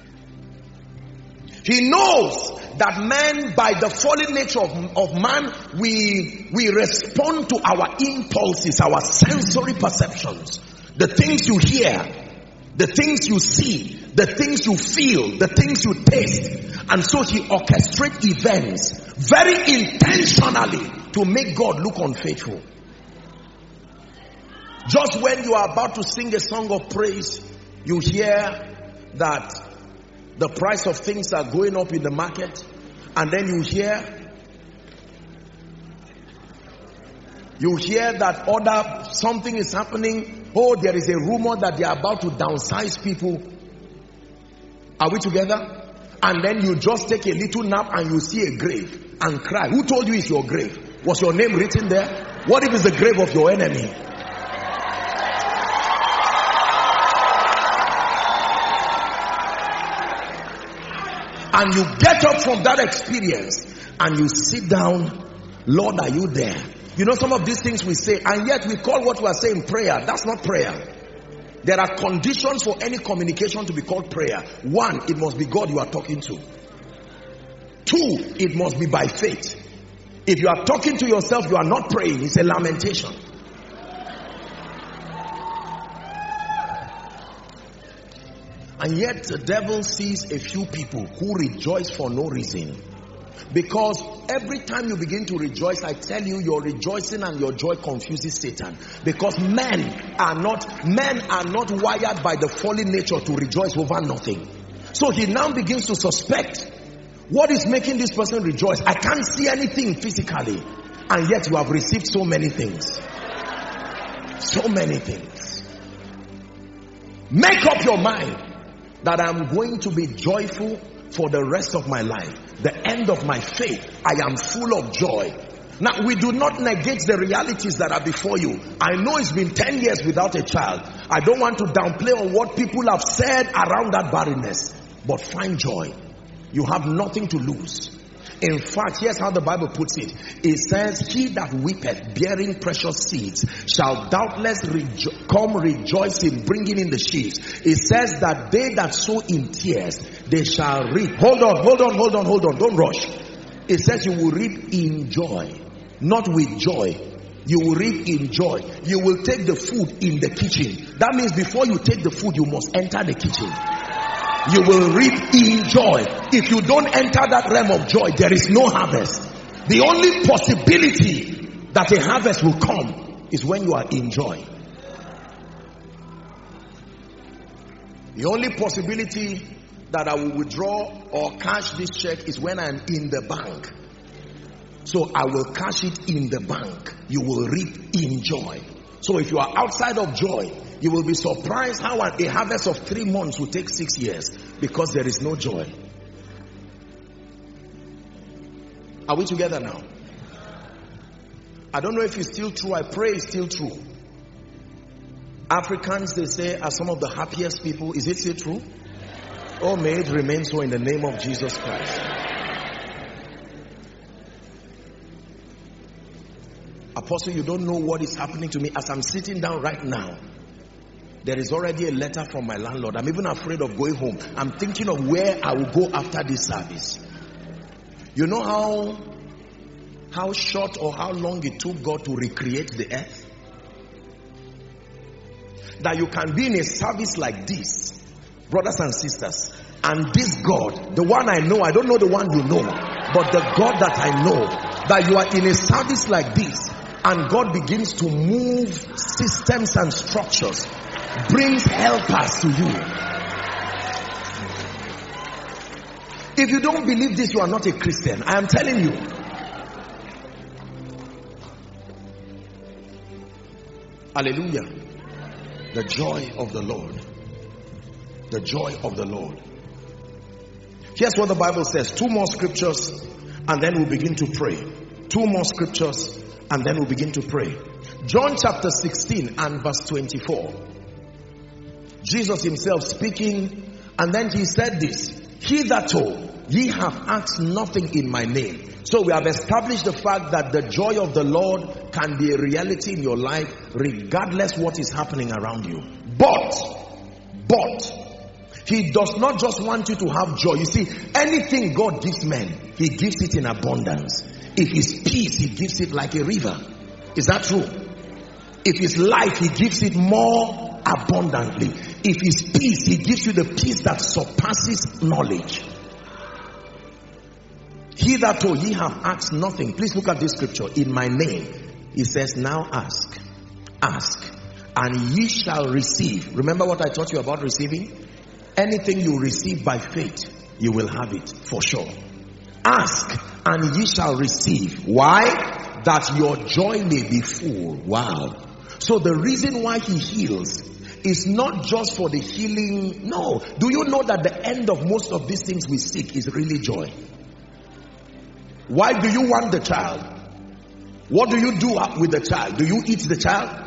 he knows that man, by the fallen nature of man, we respond to our impulses, our sensory perceptions. The things you hear, the things you see, the things you feel, the things you taste. And so he orchestrates events very intentionally to make God look unfaithful. Just when you are about to sing a song of praise, you hear that the price of things are going up in the market, and then you hear that something is happening. Oh, there is a rumor that they are about to downsize people. Are we together? And then you just take a little nap and you see a grave and cry. Who told you it's your grave? Was your name written there? What if it's the grave of your enemy? And you get up from that experience and you sit down. Lord, are you there? You know, some of these things we say, and yet we call what we are saying prayer. That's not prayer. There are conditions for any communication to be called prayer. 1, it must be God you are talking to. 2, it must be by faith. If you are talking to yourself, you are not praying. It's a lamentation. And yet the devil sees a few people who rejoice for no reason. Because every time you begin to rejoice, I tell you, your rejoicing and your joy confuses Satan. Because men are not wired by the fallen nature to rejoice over nothing. So he now begins to suspect, what is making this person rejoice? I can't see anything physically, and yet you have received so many things. So many things. Make up your mind that I'm going to be joyful for the rest of my life. The end of my faith, I am full of joy. Now, we do not negate the realities that are before you. I know it's been 10 years without a child. I don't want to downplay on what people have said around that barrenness. But find joy. You have nothing to lose. In fact, here's how the Bible puts it. It says, he that weepeth, bearing precious seeds, shall doubtless come rejoicing, bringing in the sheaves. It says that they that sow in tears, they shall reap. Hold on. Don't rush. It says you will reap in joy. Not with joy. You will reap in joy. You will take the food in the kitchen. That means before you take the food, you must enter the kitchen. You will reap in joy. If you don't enter that realm of joy, there is no harvest. The only possibility that a harvest will come is when you are in joy. The only possibility that I will withdraw or cash this check is when I'm in the bank. So I will cash it in the bank. You will reap in joy. So if you are outside of joy, you will be surprised how a harvest of 3 months will take 6 years, because there is no joy. Are we together now? I don't know if it's still true. I pray it's still true. Africans, they say, are some of the happiest people. Is it still true? Oh, may it remain so in the name of Jesus Christ. Apostle, you don't know what is happening to me as I'm sitting down right now. There is already a letter from my landlord. I'm even afraid of going home. I'm thinking of where I will go after this service. You know how short or how long it took God to recreate the earth? That you can be in a service like this, brothers and sisters, and this God, the one I know, I don't know the one you know, but the God that I know, that you are in a service like this, and God begins to move systems and structures, brings helpers to you. If you don't believe this, you are not a Christian. I am telling you. Hallelujah. The joy of the Lord. The joy of the Lord. Here's what the Bible says. 2 more scriptures and then we'll begin to pray. 2 more scriptures and then we'll begin to pray. John chapter 16 and verse 24. Jesus himself speaking, and then he said this: hitherto ye have asked nothing in my name. So we have established the fact that the joy of the Lord can be a reality in your life regardless what is happening around you. But he does not just want you to have joy. You see, anything God gives men, he gives it in abundance. If it's peace, he gives it like a river. Is that true? If it's life, he gives it more abundantly. If it's peace, he gives you the peace that surpasses knowledge. Hitherto ye have asked nothing. Please look at this scripture. In my name, he says, now ask, and ye shall receive. Remember what I taught you about receiving? Anything you receive by faith, you will have it for sure. Ask and ye shall receive. Why? That your joy may be full. Wow. So the reason why he heals is not just for the healing. No. Do you know that the end of most of these things we seek is really joy? Why do you want the child? What do you do with the child? Do you eat the child?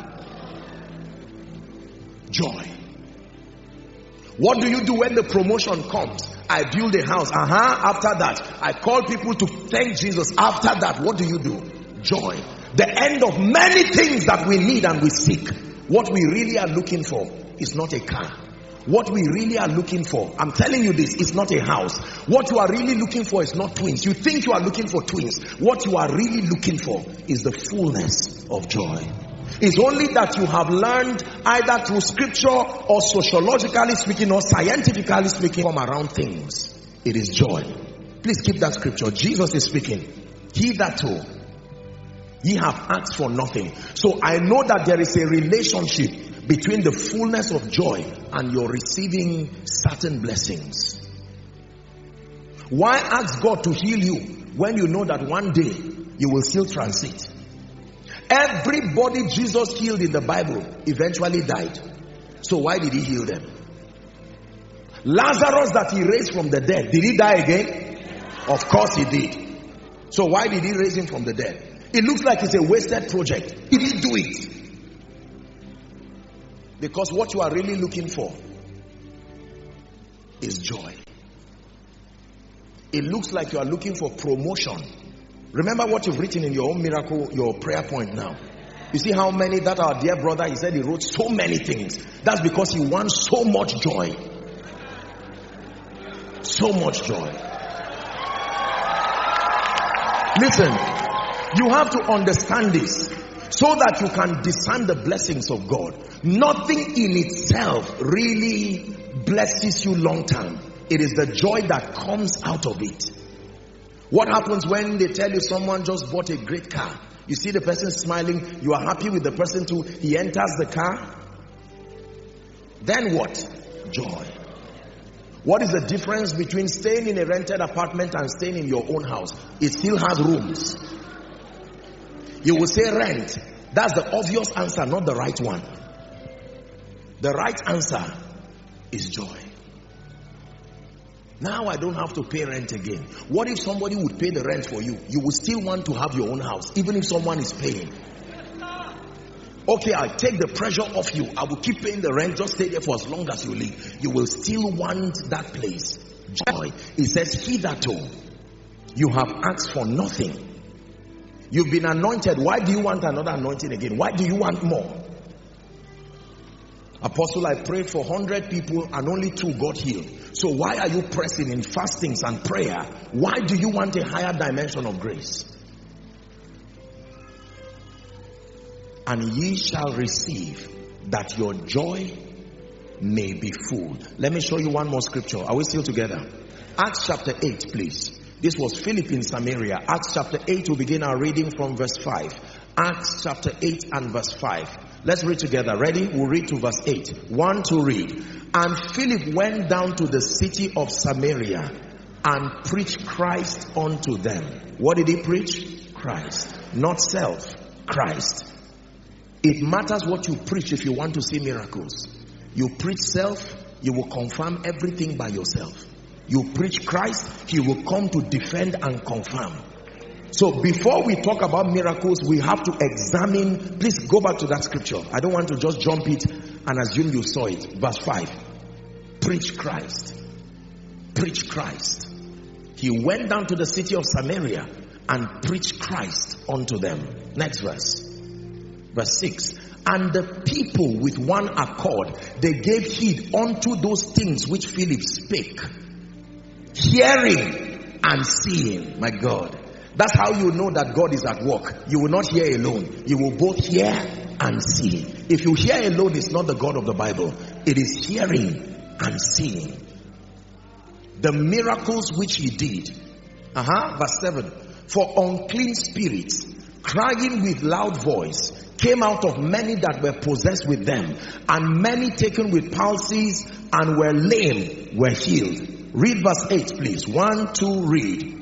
Joy. What do you do when the promotion comes? I build a house. After that, I call people to thank Jesus. After that, what do you do? Joy. The end of many things that we need and we seek. What we really are looking for is not a car. What we really are looking for, I'm telling you this, is not a house. What you are really looking for is not twins. You think you are looking for twins. What you are really looking for is the fullness of joy. It's only that you have learned either through scripture or sociologically speaking or scientifically speaking from around things. It is joy. Please keep that scripture. Jesus is speaking. Hitherto ye have asked for nothing. So I know that there is a relationship between the fullness of joy and your receiving certain blessings. Why ask God to heal you when you know that one day you will still transit? Everybody Jesus healed in the Bible eventually died. So why did he heal them? Lazarus that he raised from the dead, did he die again? Of course he did. So why did he raise him from the dead? It looks like it's a wasted project. He didn't do it. Because what you are really looking for is joy. It looks like you are looking for promotion. Remember what you've written in your own miracle, your prayer point now. You see how many that our dear brother, he said he wrote so many things. That's because he wants so much joy. So much joy. Listen, you have to understand this so that you can discern the blessings of God. Nothing in itself really blesses you long term. It is the joy that comes out of it. What happens when they tell you someone just bought a great car? You see the person smiling, you are happy with the person too. He enters the car. Then what? Joy. What is the difference between staying in a rented apartment and staying in your own house? It still has rooms. You will say rent. That's the obvious answer, not the right one. The right answer is joy. Now I don't have to pay rent again. What if somebody would pay the rent for you? You would still want to have your own house, even if someone is paying. Okay, I'll take the pressure off you. I will keep paying the rent. Just stay there for as long as you live. You will still want that place. Joy. It says, hitherto you have asked for nothing. You've been anointed. Why do you want another anointing again? Why do you want more? Apostle, I prayed for 100 people and only 2 got healed. So why are you pressing in fastings and prayer? Why do you want a higher dimension of grace? And ye shall receive, that your joy may be full. Let me show you one more scripture. Are we still together? Acts chapter 8, please. This was Philip in Samaria. Acts chapter 8, we'll begin our reading from verse 5. Acts chapter 8 and verse 5. Let's read together. Ready? We'll read to verse 8. 1 to read. And Philip went down to the city of Samaria and preached Christ unto them. What did he preach? Christ. Not self. Christ. It matters what you preach if you want to see miracles. You preach self, you will confirm everything by yourself. You preach Christ, he will come to defend and confirm. So before we talk about miracles, we have to examine. Please go back to that scripture. I don't want to just jump it and assume you saw it. Verse 5. Preach Christ. Preach Christ. He went down to the city of Samaria and preached Christ unto them. Next verse. Verse 6. And the people with one accord, they gave heed unto those things which Philip spake, hearing and seeing. My God. That's how you know that God is at work. You will not hear alone. You will both hear and see. If you hear alone, it's not the God of the Bible. It is hearing and seeing. The miracles which he did. Verse 7. For unclean spirits, crying with loud voice, came out of many that were possessed with them, and many taken with palsies and were lame were healed. Read verse 8, please. 1, 2, read.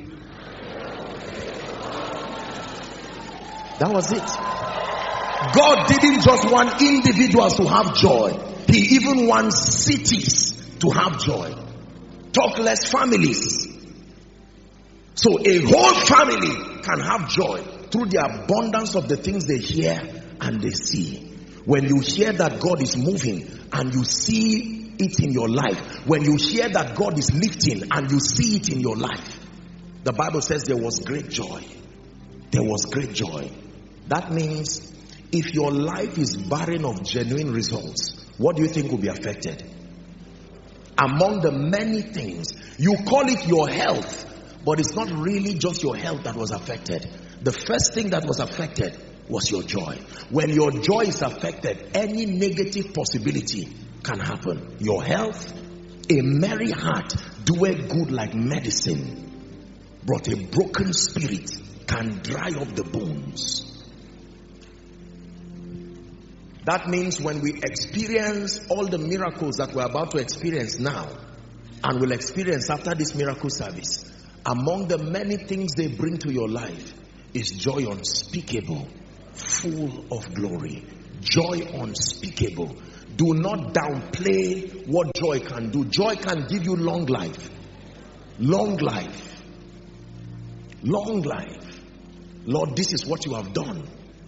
That was it. God didn't just want individuals to have joy. He even wants cities to have joy. Talk less, families. So a whole family can have joy through the abundance of the things they hear and they see. When you hear that God is moving and you see it in your life, when you hear that God is lifting and you see it in your life, the Bible says there was great joy. There was great joy. That means if your life is barren of genuine results, what do you think will be affected? Among the many things, you call it your health, but it's not really just your health that was affected. The first thing that was affected was your joy. When your joy is affected, any negative possibility can happen. Your health, a merry heart doeth good like medicine, but a broken spirit can dry up the bones. That means when we experience all the miracles that we're about to experience now, and will experience after this miracle service, among the many things they bring to your life is joy unspeakable, full of glory. Joy unspeakable. Do not downplay what joy can do. Joy can give you long life. Long life. Long life. Lord, this is what you have done.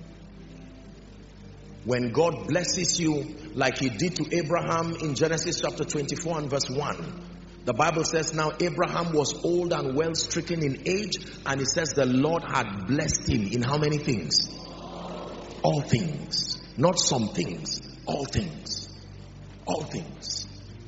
When God blesses you like he did to Abraham in Genesis chapter 24 and verse 1, the Bible says, now Abraham was old and well stricken in age, and it says the Lord had blessed him in how many things? All things. Not some things. All things. All things.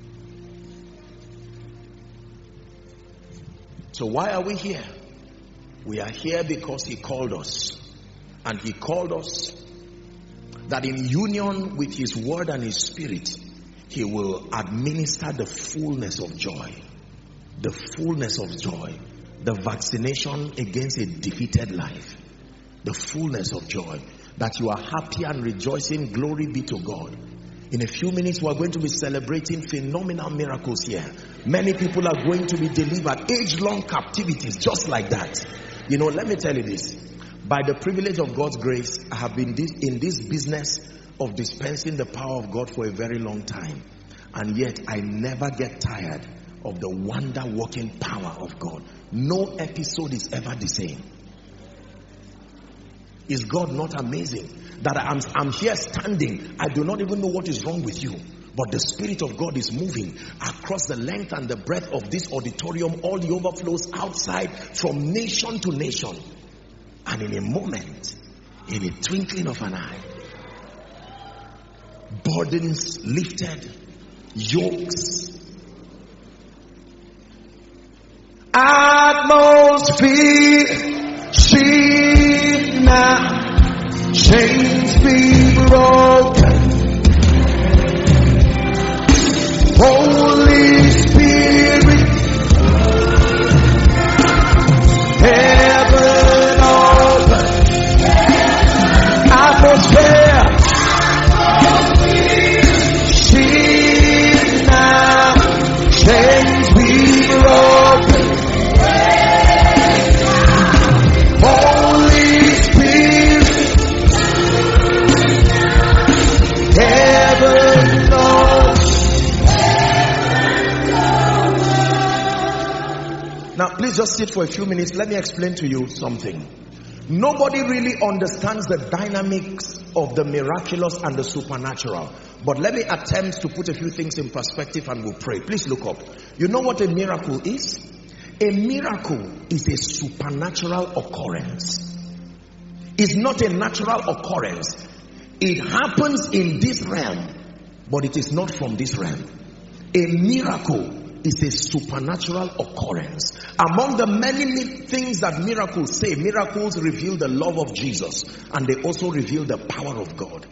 So why are we here? We are here because he called us. And he called us that in union with his word and his spirit, he will administer the fullness of joy. The fullness of joy. The vaccination against a defeated life. The fullness of joy. That you are happy and rejoicing. Glory be to God. In a few minutes we are going to be celebrating phenomenal miracles here. Many people are going to be delivered. Age-long captivities just like that. You know, let me tell you this. By the privilege of God's grace, I have been in this business of dispensing the power of God for a very long time. And yet I never get tired of the wonder-working power of God. No episode is ever the same. Is God not amazing? That I'm here standing, I do not even know what is wrong with you, but the Spirit of God is moving across the length and the breadth of this auditorium, all the overflows outside, from nation to nation. And in a moment, in a twinkling of an eye, burdens lifted, yokes, atmosphere shift now. Chains be broken. Holy Spirit, heaven open. Atmosphere shift now. Chains be broken. Holy Spirit, heaven knows. Now please just sit for a few minutes. Let me explain to you something. Nobody really understands the dynamics of the miraculous and the supernatural. But let me attempt to put a few things in perspective and we'll pray. Please look up. You know what a miracle is? A miracle is a supernatural occurrence. It's not a natural occurrence. It happens in this realm, but it is not from this realm. A miracle is a supernatural occurrence. Among the many things that miracles say, miracles reveal the love of Jesus, and they also reveal the power of God.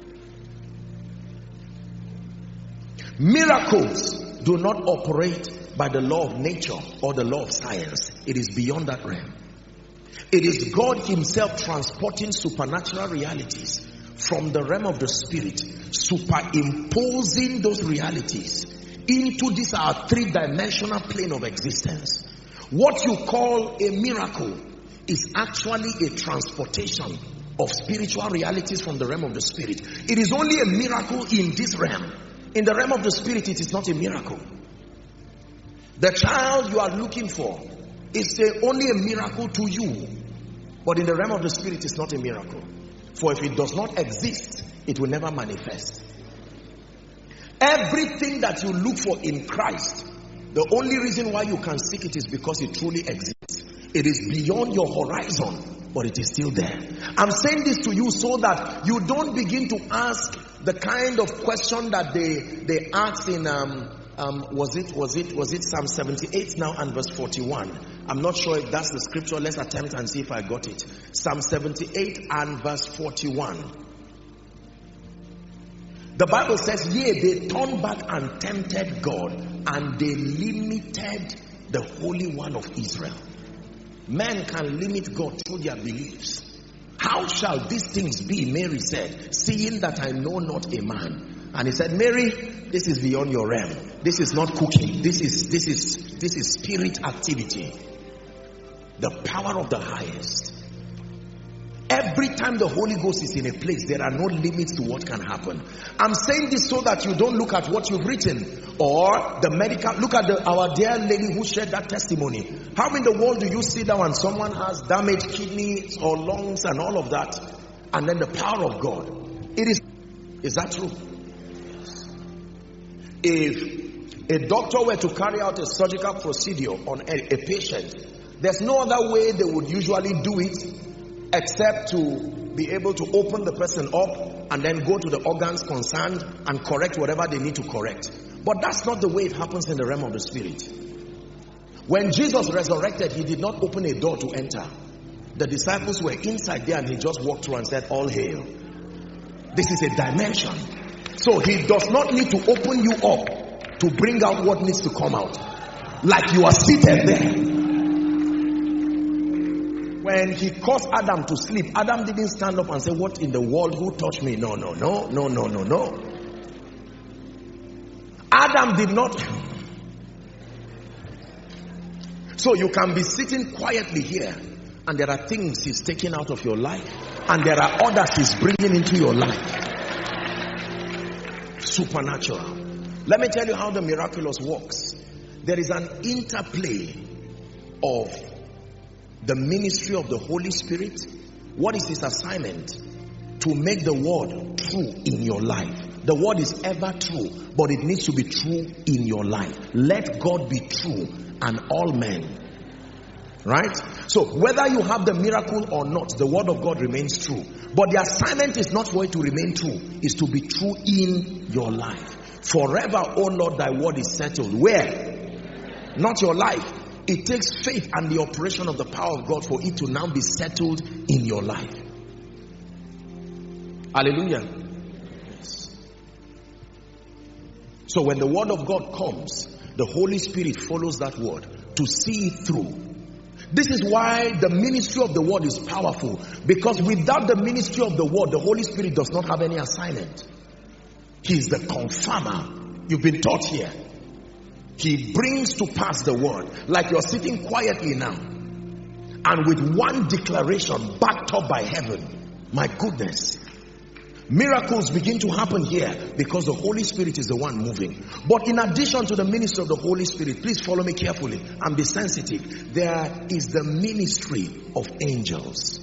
Miracles do not operate by the law of nature or the law of science. It is beyond that realm. It is God himself transporting supernatural realities from the realm of the spirit, superimposing those realities into this our three-dimensional plane of existence. What you call a miracle is actually a transportation of spiritual realities from the realm of the spirit. It is only a miracle in this realm. In the realm of the spirit, it is not a miracle. The child you are looking for is only a miracle to you, but in the realm of the spirit, it's not a miracle. For if it does not exist, it will never manifest. Everything that you look for in Christ, the only reason why you can seek it is because it truly exists. It is beyond your horizon, but it is still there. I'm saying this to you so that you don't begin to ask the kind of question that they asked in was it Psalm 78 now and verse 41. I'm not sure if that's the scripture. Let's attempt and see if I got it. Psalm 78 and verse 41. The Bible says, yea, they turned back and tempted God, and they limited the Holy One of Israel. Men can limit God through their beliefs. How shall these things be, Mary said, seeing that I know not a man? And he said, Mary, this is beyond your realm. This is not cooking. This is spirit activity. The power of the highest. Every time the Holy Ghost is in a place, there are no limits to what can happen. I'm saying this so that you don't look at what you've written or the medical. Look at our dear lady who shared that testimony. How in the world do you sit down and someone has damaged kidneys or lungs and all of that, and then the power of God? Is that true? If a doctor were to carry out a surgical procedure on a patient, there's no other way they would usually do it except to be able to open the person up and then go to the organs concerned and correct whatever they need to correct. But that's not the way it happens in the realm of the spirit. When Jesus resurrected, he did not open a door to enter. The disciples were inside there and he just walked through and said, all hail. This is a dimension. So he does not need to open you up to bring out what needs to come out. Like you are seated there. When he caused Adam to sleep, Adam didn't stand up and say, what in the world, who touched me? No. Adam did not. So you can be sitting quietly here and there are things he's taking out of your life and there are others he's bringing into your life. Supernatural. Let me tell you how the miraculous works. There is an interplay of the ministry of the Holy Spirit. What is his assignment? To make the word true in your life. The word is ever true, but it needs to be true in your life. Let God be true and all men. Right? So whether you have the miracle or not, the word of God remains true. But the assignment is not for it to remain true, is to be true in your life. Forever, O Lord, thy word is settled. Where? Not your life. It takes faith and the operation of the power of God for it to now be settled in your life. Hallelujah. Yes. So when the word of God comes, the Holy Spirit follows that word to see it through. This is why the ministry of the word is powerful, because without the ministry of the word, the Holy Spirit does not have any assignment. He is the confirmer. You've been taught here. He brings to pass the word, like you're sitting quietly now and with one declaration backed up by heaven. My goodness, miracles begin to happen here because the Holy Spirit is the one moving. But in addition to the ministry of the Holy Spirit, please follow me carefully and be sensitive. There is the ministry of angels.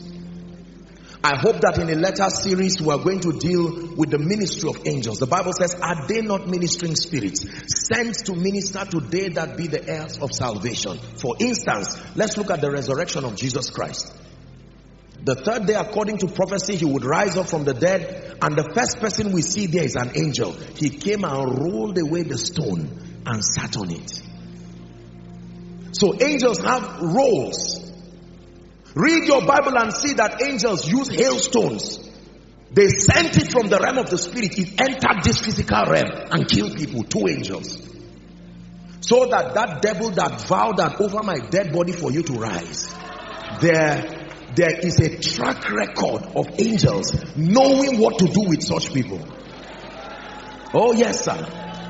I hope that in a later series we are going to deal with the ministry of angels. The Bible says, are they not ministering spirits sent to minister to they that be the heirs of salvation? For instance, let's look at the resurrection of Jesus Christ. The third day, according to prophecy, he would rise up from the dead, and the first person we see there is an angel. He came and rolled away the stone and sat on it. So angels have roles. Read your Bible and see that angels use hailstones. They sent it from the realm of the spirit. It entered this physical realm and killed people. 2 angels. So that devil that vowed that over my dead body for you to rise. There is a track record of angels knowing what to do with such people. Oh yes, sir.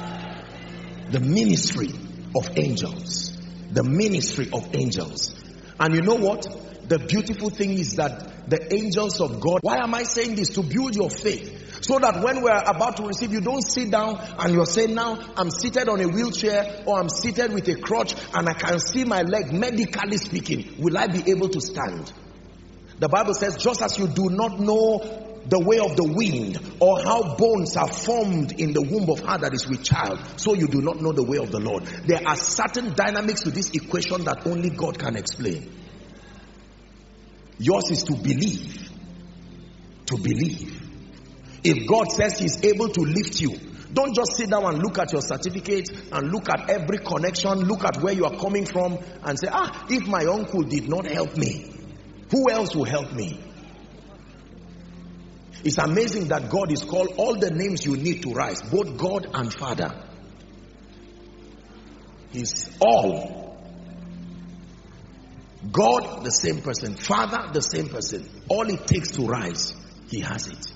The ministry of angels. The ministry of angels. And you know what? The beautiful thing is that the angels of God, why am I saying this? To build your faith. So that when we're about to receive, you don't sit down and you're saying, now I'm seated on a wheelchair or I'm seated with a crutch and I can see my leg, medically speaking. Will I be able to stand? The Bible says, just as you do not know the way of the wind or how bones are formed in the womb of her that is with child, so you do not know the way of the Lord. There are certain dynamics to this equation that only God can explain. Yours is to believe. To believe. If God says he's able to lift you, don't just sit down and look at your certificate and look at every connection, look at where you are coming from and say, if my uncle did not help me, who else will help me? It's amazing that God is called all the names you need to rise, both God and Father. He's all. God, the same person. Father, the same person. All it takes to rise, he has it.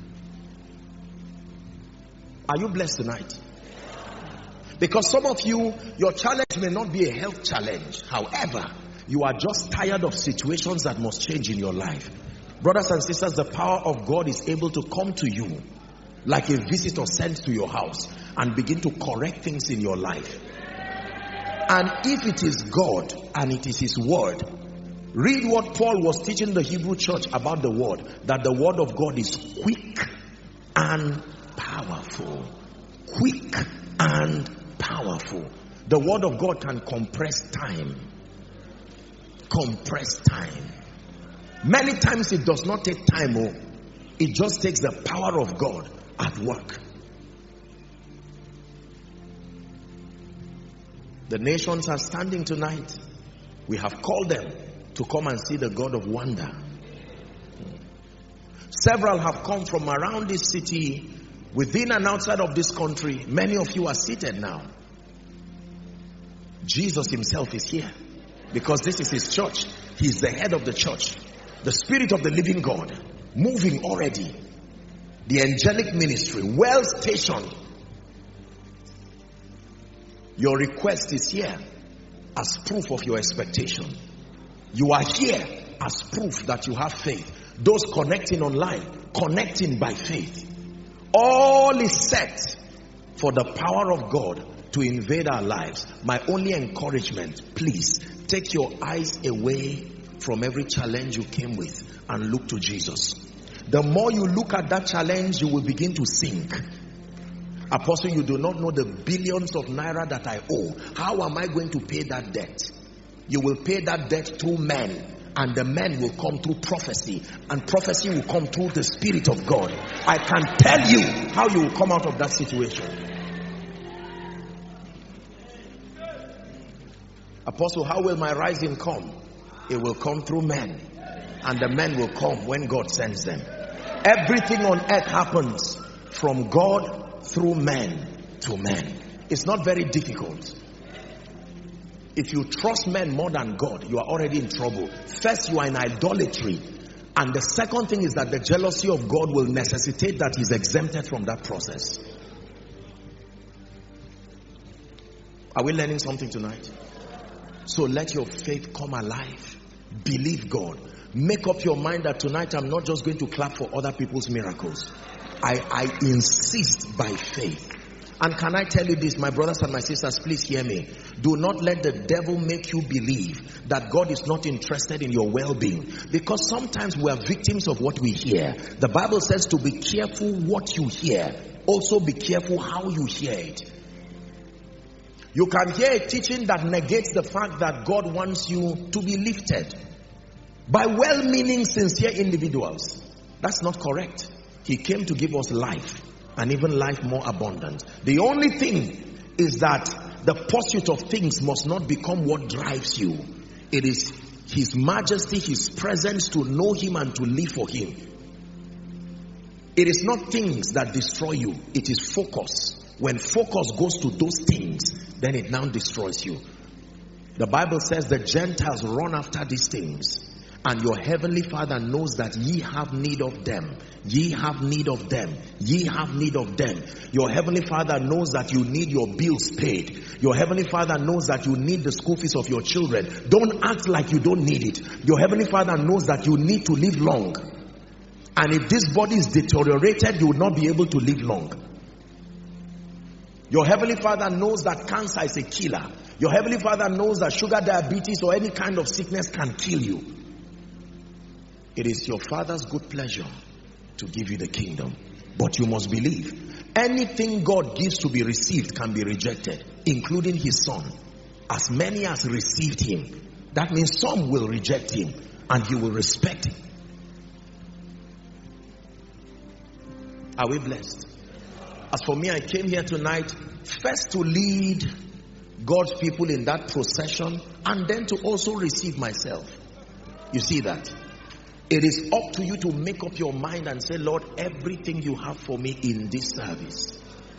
Are you blessed tonight? Because some of you, your challenge may not be a health challenge. However, you are just tired of situations that must change in your life. Brothers and sisters, the power of God is able to come to you like a visitor sent to your house and begin to correct things in your life. And if it is God and it is His word, read what Paul was teaching the Hebrew church about the word, that the word of God is quick and powerful. Quick and powerful. The word of God can compress time. Compress time. Many times it does not take time. It just takes the power of God at work. The nations are standing tonight. We have called them to come and see the God of wonder. Several have come from around this city, within and outside of this country. Many of you are seated now. Jesus himself is here because this is his church. He is the head of the church. The Spirit of the living God moving already. The angelic ministry well stationed. Your request is here as proof of your expectation. You are here as proof that you have faith. Those connecting online, connecting by faith. All is set for the power of God to invade our lives. My only encouragement, please take your eyes away from every challenge you came with and look to Jesus. The more you look at that challenge, you will begin to sink. Apostle, you do not know the billions of naira that I owe. How am I going to pay that debt? You will pay that debt through men, and the men will come through prophecy, and prophecy will come through the Spirit of God. I can tell you how you will come out of that situation. Apostle, how will my rising come? It will come through men, and the men will come when God sends them. Everything on earth happens from God through men to men. It's not very difficult. If you trust men more than God, you are already in trouble. First, you are in idolatry. And the second thing is that the jealousy of God will necessitate that he's exempted from that process. Are we learning something tonight? So let your faith come alive. Believe God. Make up your mind that tonight I'm not just going to clap for other people's miracles. I insist by faith. And can I tell you this, my brothers and my sisters, please hear me. Do not let the devil make you believe that God is not interested in your well-being. Because sometimes we are victims of what we hear. The Bible says to be careful what you hear. Also be careful how you hear it. You can hear a teaching that negates the fact that God wants you to be lifted by well-meaning, sincere individuals. That's not correct. He came to give us life, and even life more abundant. The only thing is that the pursuit of things must not become what drives you. It is His majesty, His presence, to know Him and to live for Him. It is not things that destroy you. It is focus. When focus goes to those things, then it now destroys you. The Bible says the Gentiles run after these things, and your heavenly Father knows that ye have need of them. Ye have need of them. Ye have need of them. Your heavenly Father knows that you need your bills paid. Your heavenly Father knows that you need the school fees of your children. Don't act like you don't need it. Your heavenly Father knows that you need to live long. And if this body is deteriorated, you will not be able to live long. Your heavenly Father knows that cancer is a killer. Your heavenly Father knows that sugar, diabetes, or any kind of sickness can kill you. It is your Father's good pleasure to give you the kingdom. But you must believe. Anything God gives to be received can be rejected, including His Son. As many as received Him. That means some will reject Him, and He will respect Him. Are we blessed? As for me, I came here tonight first to lead God's people in that procession, and then to also receive myself. You see that? It is up to you to make up your mind and say, Lord, everything you have for me in this service,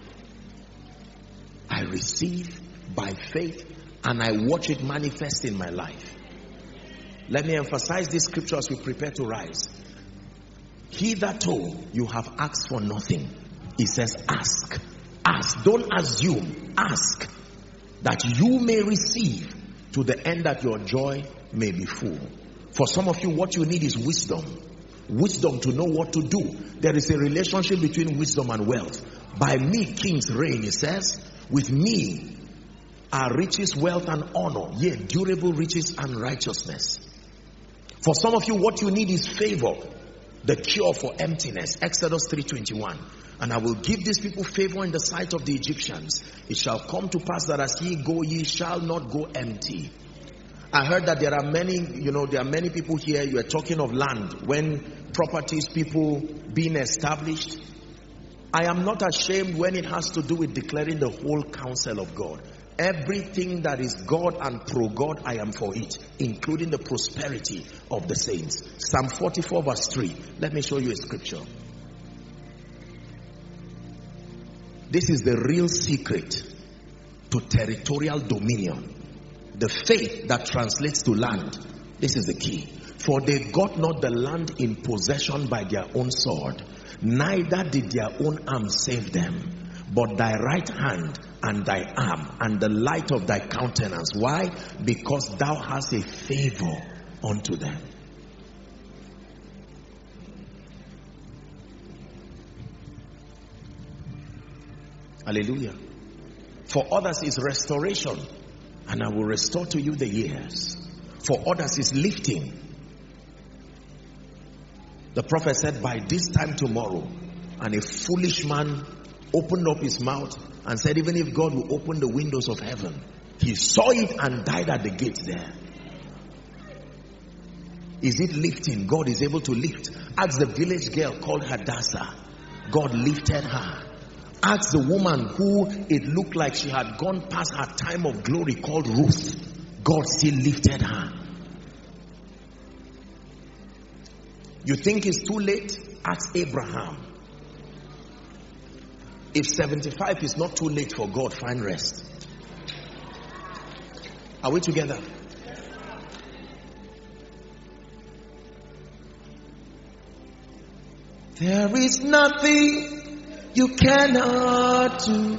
I receive by faith, and I watch it manifest in my life. Let me emphasize this scripture as we prepare to rise. Hitherto you have asked for nothing. He says, ask. Ask. Don't assume. Ask. That you may receive, to the end that your joy may be full. For some of you, what you need is wisdom. Wisdom to know what to do. There is a relationship between wisdom and wealth. By me kings reign, it says. With me are riches, wealth and honor, yea, durable riches and righteousness. For some of you, what you need is favor, the cure for emptiness. Exodus 3:21. And I will give these people favor in the sight of the Egyptians. It shall come to pass that as ye go, ye shall not go empty. I heard that there are many people here, you are talking of land, when properties, people being established. I am not ashamed when it has to do with declaring the whole counsel of God. Everything that is God and pro-God, I am for it, including the prosperity of the saints. Psalm 44 verse 3. Let me show you a scripture. This is the real secret to territorial dominion. The faith that translates to land. This is the key. For they got not the land in possession by their own sword, neither did their own arm save them, but thy right hand and thy arm and the light of thy countenance. Why? Because thou hast a favor unto them. Hallelujah. For others is restoration, and I will restore to you the years. For others is lifting. The prophet said, by this time tomorrow, and a foolish man opened up his mouth and said, even if God will open the windows of heaven, he saw it and died at the gate there. Is it lifting? God is able to lift. Ask the village girl called Hadassah. God lifted her. Ask the woman who it looked like she had gone past her time of glory called Ruth. God still lifted her. You think it's too late? Ask Abraham. If 75 is not too late for God, find rest. Are we together? There is nothing you cannot do.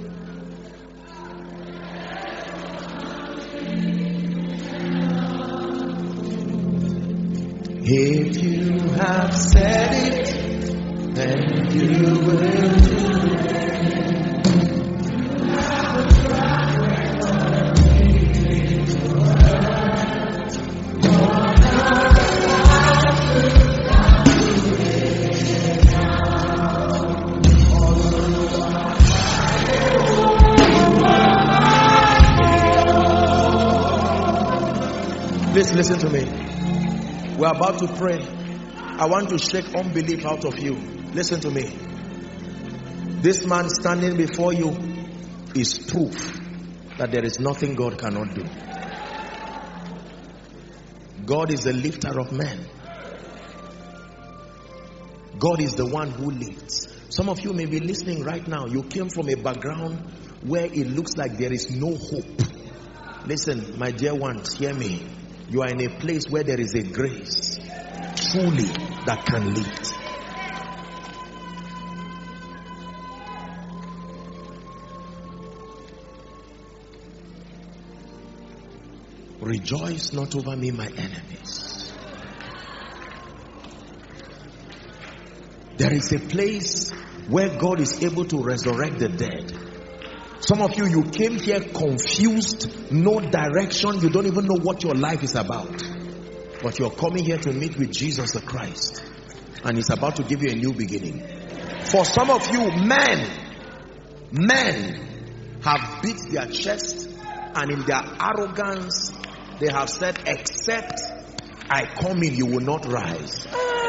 If you have said it, then you will do it. Please listen to me. We're about to pray. I want to shake unbelief out of you. Listen to me. This man standing before you is proof that there is nothing God cannot do. God is the lifter of men. God is the one who lifts. Some of you may be listening right now. You came from a background where it looks like there is no hope. Listen, my dear ones, hear me. You are in a place where there is a grace truly that can lift. Rejoice not over me, my enemies. There is a place where God is able to resurrect the dead. Some of you came here confused, no direction, you don't even know what your life is about. But you're coming here to meet with Jesus the Christ, and He's about to give you a new beginning. For some of you, men have beat their chest, and in their arrogance, they have said, except I come in, you will not rise.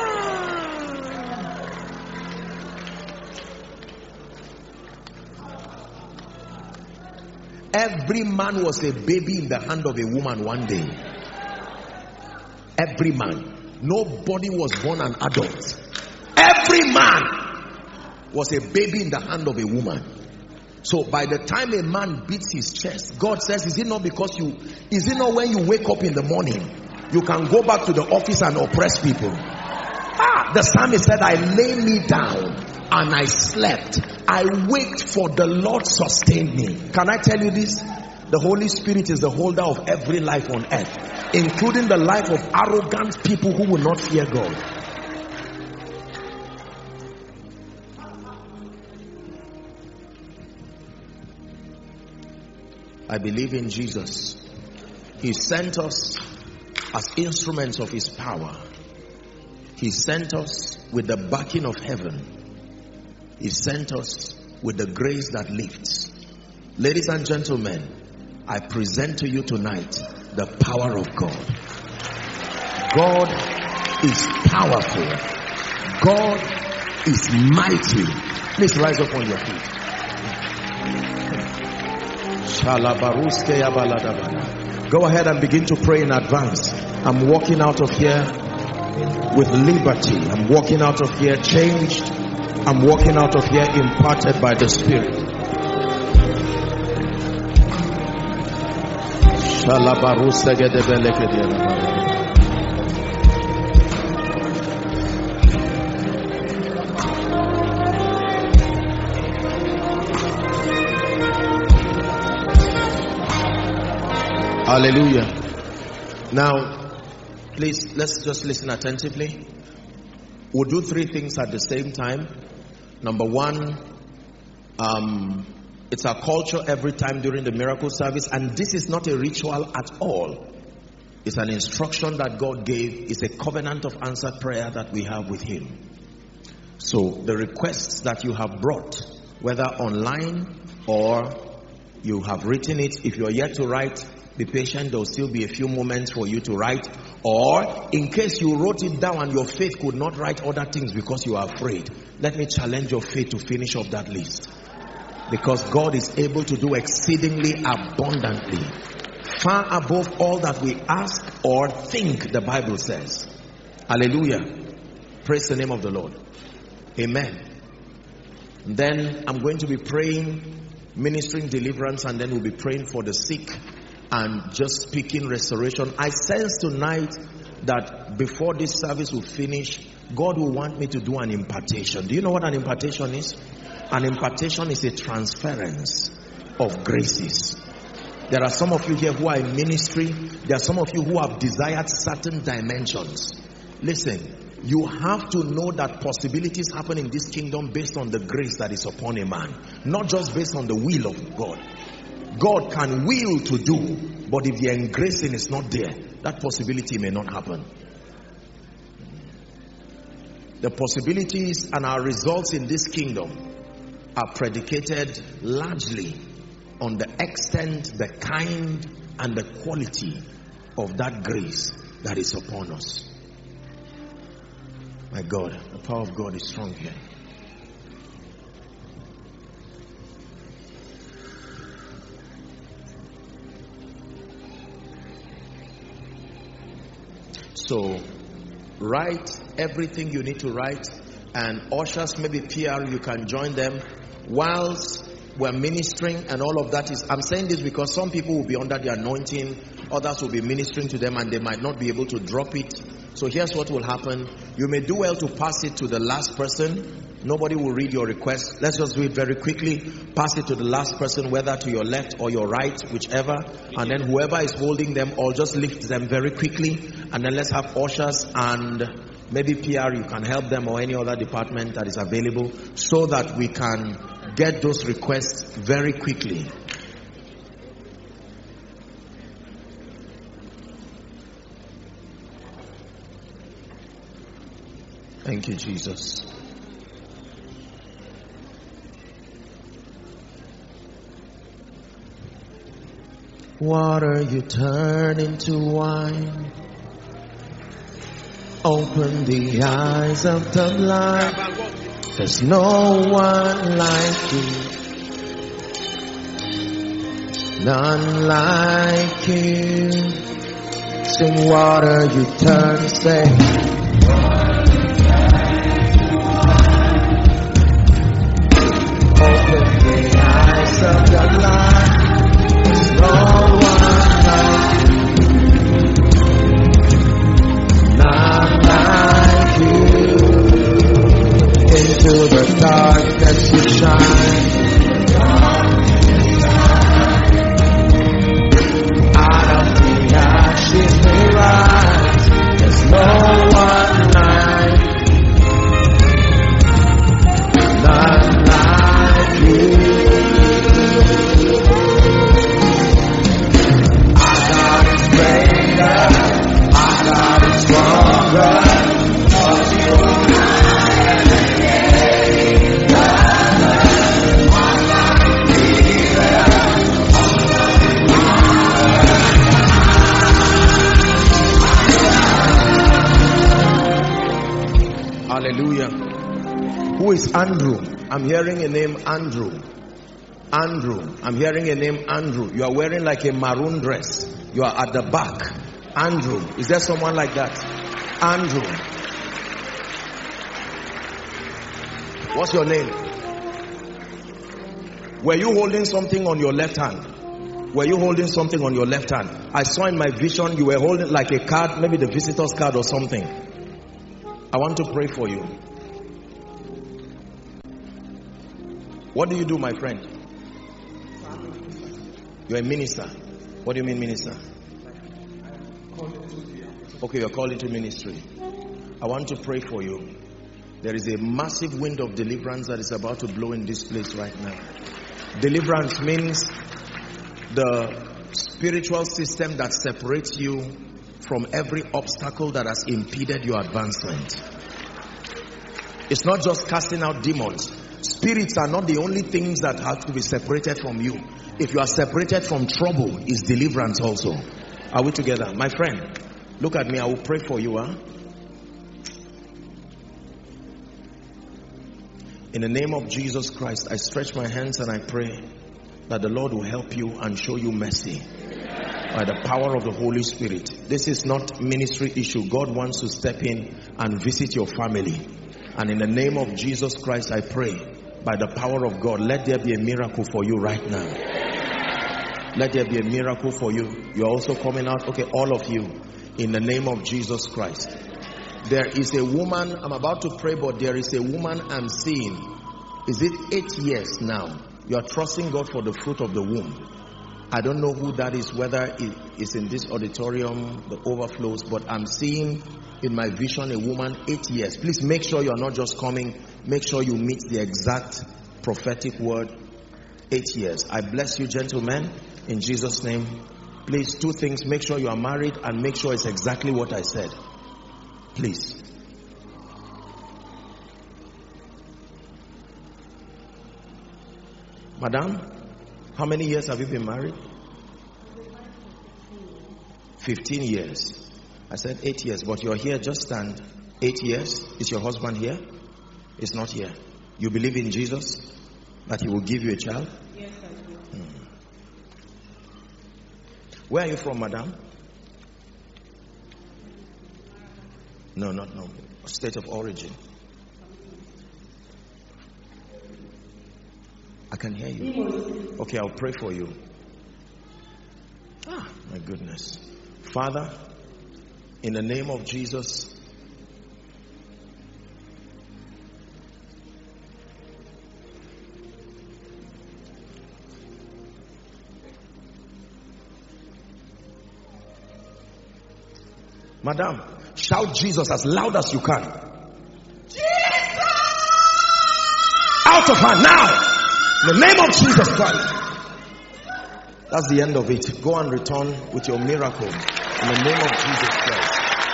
Every man was a baby in the hand of a woman one day. Every man. Nobody was born an adult. Every man was a baby in the hand of a woman. So by the time a man beats his chest, God says, is it not when you wake up in the morning, you can go back to the office and oppress people? The psalmist said, I lay me down and I slept. I waked, for the Lord sustained me. Can I tell you this? The Holy Spirit is the holder of every life on earth, including the life of arrogant people who will not fear God. I believe in Jesus. He sent us as instruments of his power. He sent us with the backing of heaven. He sent us with the grace that lifts. Ladies and gentlemen, I present to you tonight the power of God. God is powerful. God is mighty. Please rise up on your feet. Go ahead and begin to pray in advance. I'm walking out of here with liberty. I'm walking out of here changed. I'm walking out of here imparted by the Spirit. Hallelujah. Now, please, let's just listen attentively. We'll do three things at the same time. Number one, it's our culture every time during the miracle service, and this is not a ritual at all. It's an instruction that God gave. It's a covenant of answered prayer that we have with him. So the requests that you have brought, whether online or you have written it, if you are yet to write, be patient. There will still be a few moments for you to write. Or in case you wrote it down and your faith could not write other things because you are afraid, let me challenge your faith to finish off that list. Because God is able to do exceedingly abundantly, far above all that we ask or think, the Bible says. Hallelujah. Praise the name of the Lord. Amen. Then I'm going to be praying, ministering deliverance, and then we'll be praying for the sick and just speaking restoration. I sense tonight that before this service will finish, God will want me to do an impartation. Do you know what an impartation is? An impartation is a transference of graces. There are some of you here who are in ministry. There are some of you who have desired certain dimensions. Listen, you have to know that possibilities happen in this kingdom based on the grace that is upon a man, not just based on the will of God. God can will to do, but if the engracing is not there, that possibility may not happen. The possibilities and our results in this kingdom are predicated largely on the extent, the kind, and the quality of that grace that is upon us. My God, the power of God is strong here. So, write everything you need to write, and ushers, maybe PR, you can join them whilst we're ministering, and all of that is, I'm saying this because some people will be under the anointing, others will be ministering to them and they might not be able to drop it. So here's what will happen. You may do well to pass it to the last person. Nobody will read your request. Let's just do it very quickly. Pass it to the last person, whether to your left or your right, whichever. And then whoever is holding them, or just lift them very quickly. And then let's have ushers and maybe PR, you can help them, or any other department that is available, so that we can get those requests very quickly. Thank you, Jesus. Water you turn into wine. Open the eyes of the blind. There's no one like you. None like you. Sing water you turn, say. Open the eyes of the blind. There's no one like you. Not like you. Into the darkness you shine. Out of the ashes we rise. There's no one like you. is Andrew? I'm hearing a name Andrew. Andrew. I'm hearing a name Andrew. You are wearing like a maroon dress. You are at the back. Andrew. Is there someone like that? Andrew. What's your name? Were you holding something on your left hand? Were you holding something on your left hand? I saw in my vision you were holding like a card, maybe the visitor's card or something. I want to pray for you. What do you do, my friend? You're a minister. What do you mean minister? Okay, you're called into ministry. I want to pray for you. There is a massive wind of deliverance that is about to blow in this place right now. Deliverance means the spiritual system that separates you from every obstacle that has impeded your advancement. It's not just casting out demons. Spirits are not the only things that have to be separated from you. If you are separated from trouble, is deliverance also. Are we together? My friend, look at me. I will pray for you. In the name of Jesus Christ, I stretch my hands and I pray that the Lord will help you and show you mercy by the power of the Holy Spirit. This is not ministry issue. God wants to step in and visit your family. And in the name of Jesus Christ, I pray by the power of God, let there be a miracle for you right now. Let there be a miracle for you. You're also coming out. Okay, all of you, in the name of Jesus Christ. There is a woman, I'm about to pray, but there is a woman I'm seeing. Is it 8 years now? You are trusting God for the fruit of the womb. I don't know who that is, whether it is in this auditorium, the overflows, but I'm seeing in my vision a woman 8 years. Please make sure you are not just coming. Make sure you meet the exact prophetic word. 8 years. I bless you, gentlemen, in Jesus' name. Please, 2 things. Make sure you are married and make sure it's exactly what I said. Please. Madam, how many years have you been married? 15 years. I said 8 years, but you're here, just stand. 8 years. Is your husband here? It's not here. You believe in Jesus? That he will give you a child? Yes, I do. Where are you from, madam? No. State of origin. I can hear you. Okay, I'll pray for you. My goodness. Father, in the name of Jesus, madam, shout Jesus as loud as you can. Jesus! Out of her now! In the name of Jesus Christ. That's the end of it. Go and return with your miracle. In the name of Jesus Christ.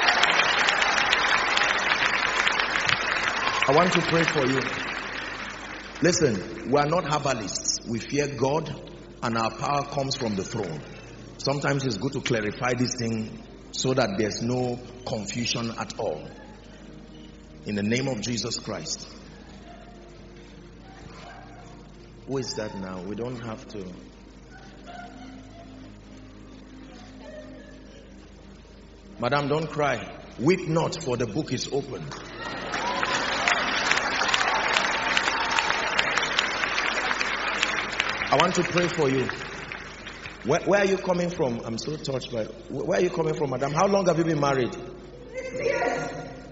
I want to pray for you. Listen, we are not herbalists. We fear God and our power comes from the throne. Sometimes it's good to clarify this thing so that there's no confusion at all. In the name of Jesus Christ. Who is that now? We don't have to. Madam, don't cry. Weep not, for the book is open. I want to pray for you. Where are you coming from? I'm so touched by. Where are you coming from, madam? How long have you been married? 6 years.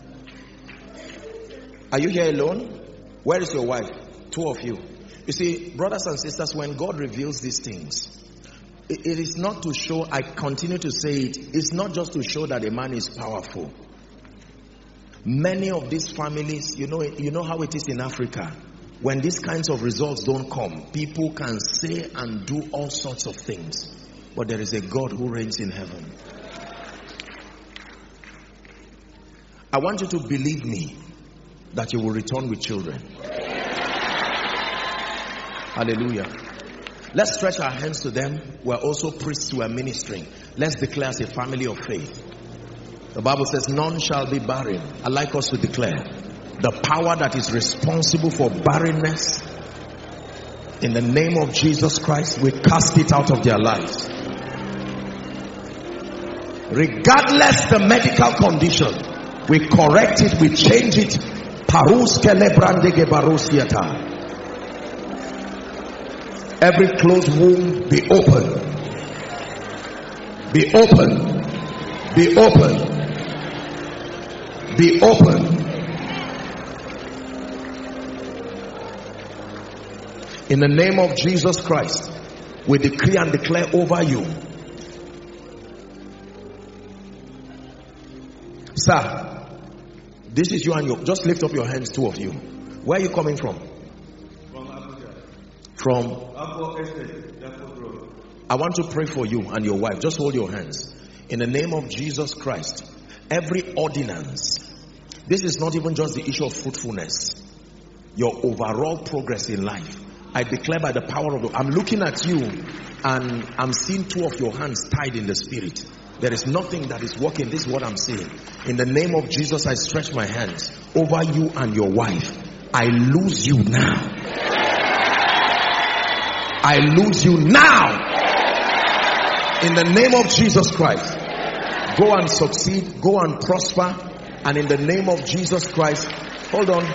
Are you here alone? Where is your wife? 2 of you. You see, brothers and sisters, when God reveals these things, it is not to show, I continue to say it, it's not just to show that a man is powerful. Many of these families, you know how it is in Africa. When these kinds of results don't come, people can say and do all sorts of things. But there is a God who reigns in heaven. I want you to believe me that you will return with children. Hallelujah. Let's stretch our hands to them. We're also priests who are ministering. Let's declare as a family of faith. The Bible says none shall be barren. I'd like us to declare the power that is responsible for barrenness, in the name of Jesus Christ, we cast it out of their lives. Regardless the medical condition, we correct it, we change it. Every closed womb be open. Be open. Be open. Be open. In the name of Jesus Christ, we decree and declare over you. Sir, this is you and you. Just lift up your hands, two of you. Where are you coming from? From Abuja. From? Abuja Estate, Depot Road. I want to pray for you and your wife. Just hold your hands. In the name of Jesus Christ, every ordinance, this is not even just the issue of fruitfulness, your overall progress in life. I declare by the power of I'm looking at you and I'm seeing two of your hands tied in the spirit. There is nothing that is working. This is what I'm saying. In the name of Jesus, I stretch my hands over you and your wife. I lose you now. I lose you now. In the name of Jesus Christ. Go and succeed. Go and prosper. And in the name of Jesus Christ. Hold on.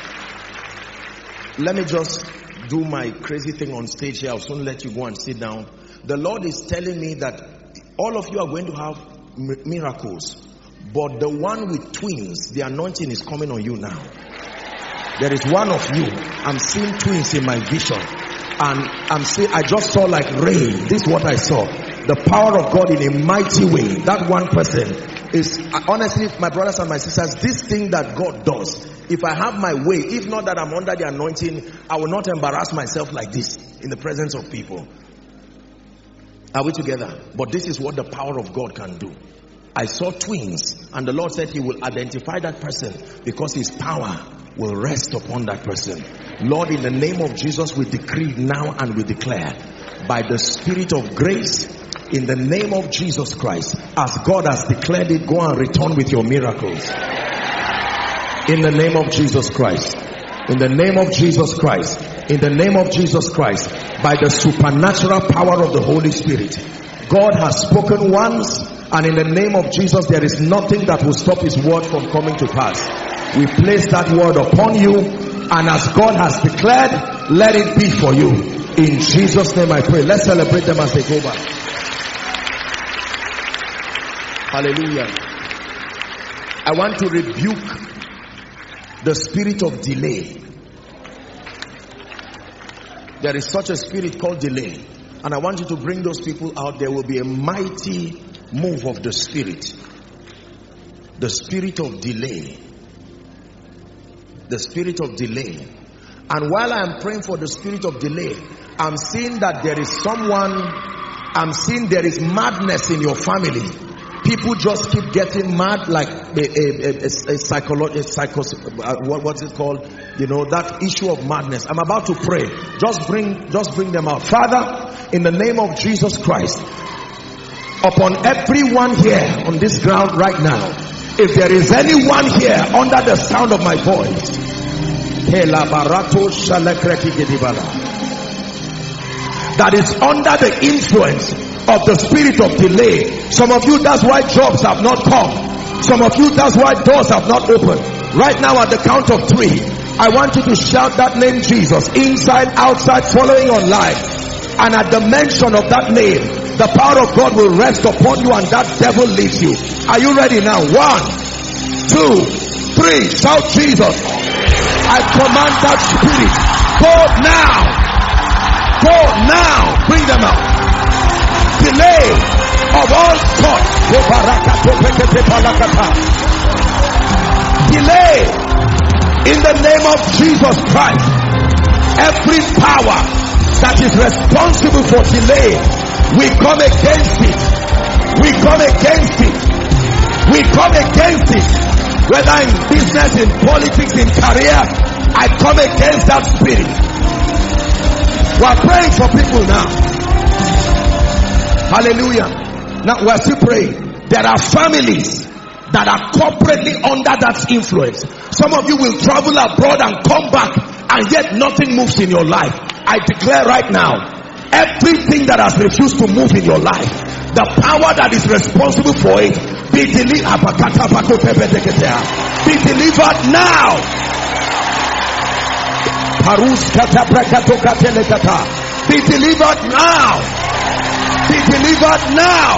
Let me just do my crazy thing on stage here. I'll soon let you go and sit down. The Lord is telling me that all of you are going to have miracles, but the one with twins, the anointing is coming on you now. There is one of you. I'm seeing twins in my vision, and I just saw like rain. This is what I saw. The power of God in a mighty way. That one person is, honestly, my brothers and my sisters, this thing that God does, if I have my way, if not that I'm under the anointing, I will not embarrass myself like this in the presence of people. Are we together? But this is what the power of God can do. I saw twins, and the Lord said he will identify that person because his power will rest upon that person. Lord, in the name of Jesus, we decree now and we declare by the Spirit of grace, in the name of Jesus Christ, as God has declared it, go and return with your miracles. In the name of Jesus Christ. In the name of Jesus Christ. In the name of Jesus Christ. By the supernatural power of the Holy Spirit. God has spoken once, and in the name of Jesus, there is nothing that will stop his word from coming to pass. We place that word upon you, and as God has declared, let it be for you. In Jesus' name I pray. Let's celebrate them as they go back. Hallelujah. I want to rebuke the spirit of delay. There is such a spirit called delay, and I want you to bring those people out. There will be a mighty move of the spirit. The spirit of delay. The spirit of delay. And while I am praying for the spirit of delay, I'm seeing that there is there is madness in your family. People just keep getting mad, like what's it called? You know, that issue of madness. I'm about to pray. Just bring them out. Father, in the name of Jesus Christ, upon everyone here on this ground right now, if there is anyone here under the sound of my voice, that is under the influence of the spirit of delay. Some of you, that's why jobs have not come. Some of you, that's why doors have not opened. Right now, at the count of 3, I want you to shout that name Jesus, inside, outside, following online. And at the mention of that name, the power of God will rest upon you, and that devil leaves you. Are you ready now? 1, 2, 3. Shout Jesus. I command that spirit, go now. Go now. Bring them out. Delay of all sorts. Delay in the name of Jesus Christ. Every power that is responsible for delay, we come against it. We come against it. We come against it. Whether in business, in politics, in career, I come against that spirit. We are praying for people now. Hallelujah. Now we're still praying. There are families that are corporately under that influence. Some of you will travel abroad and come back, and yet nothing moves in your life. I declare right now, everything that has refused to move in your life, the power that is responsible for it, be delivered now. Be delivered now. Be delivered now.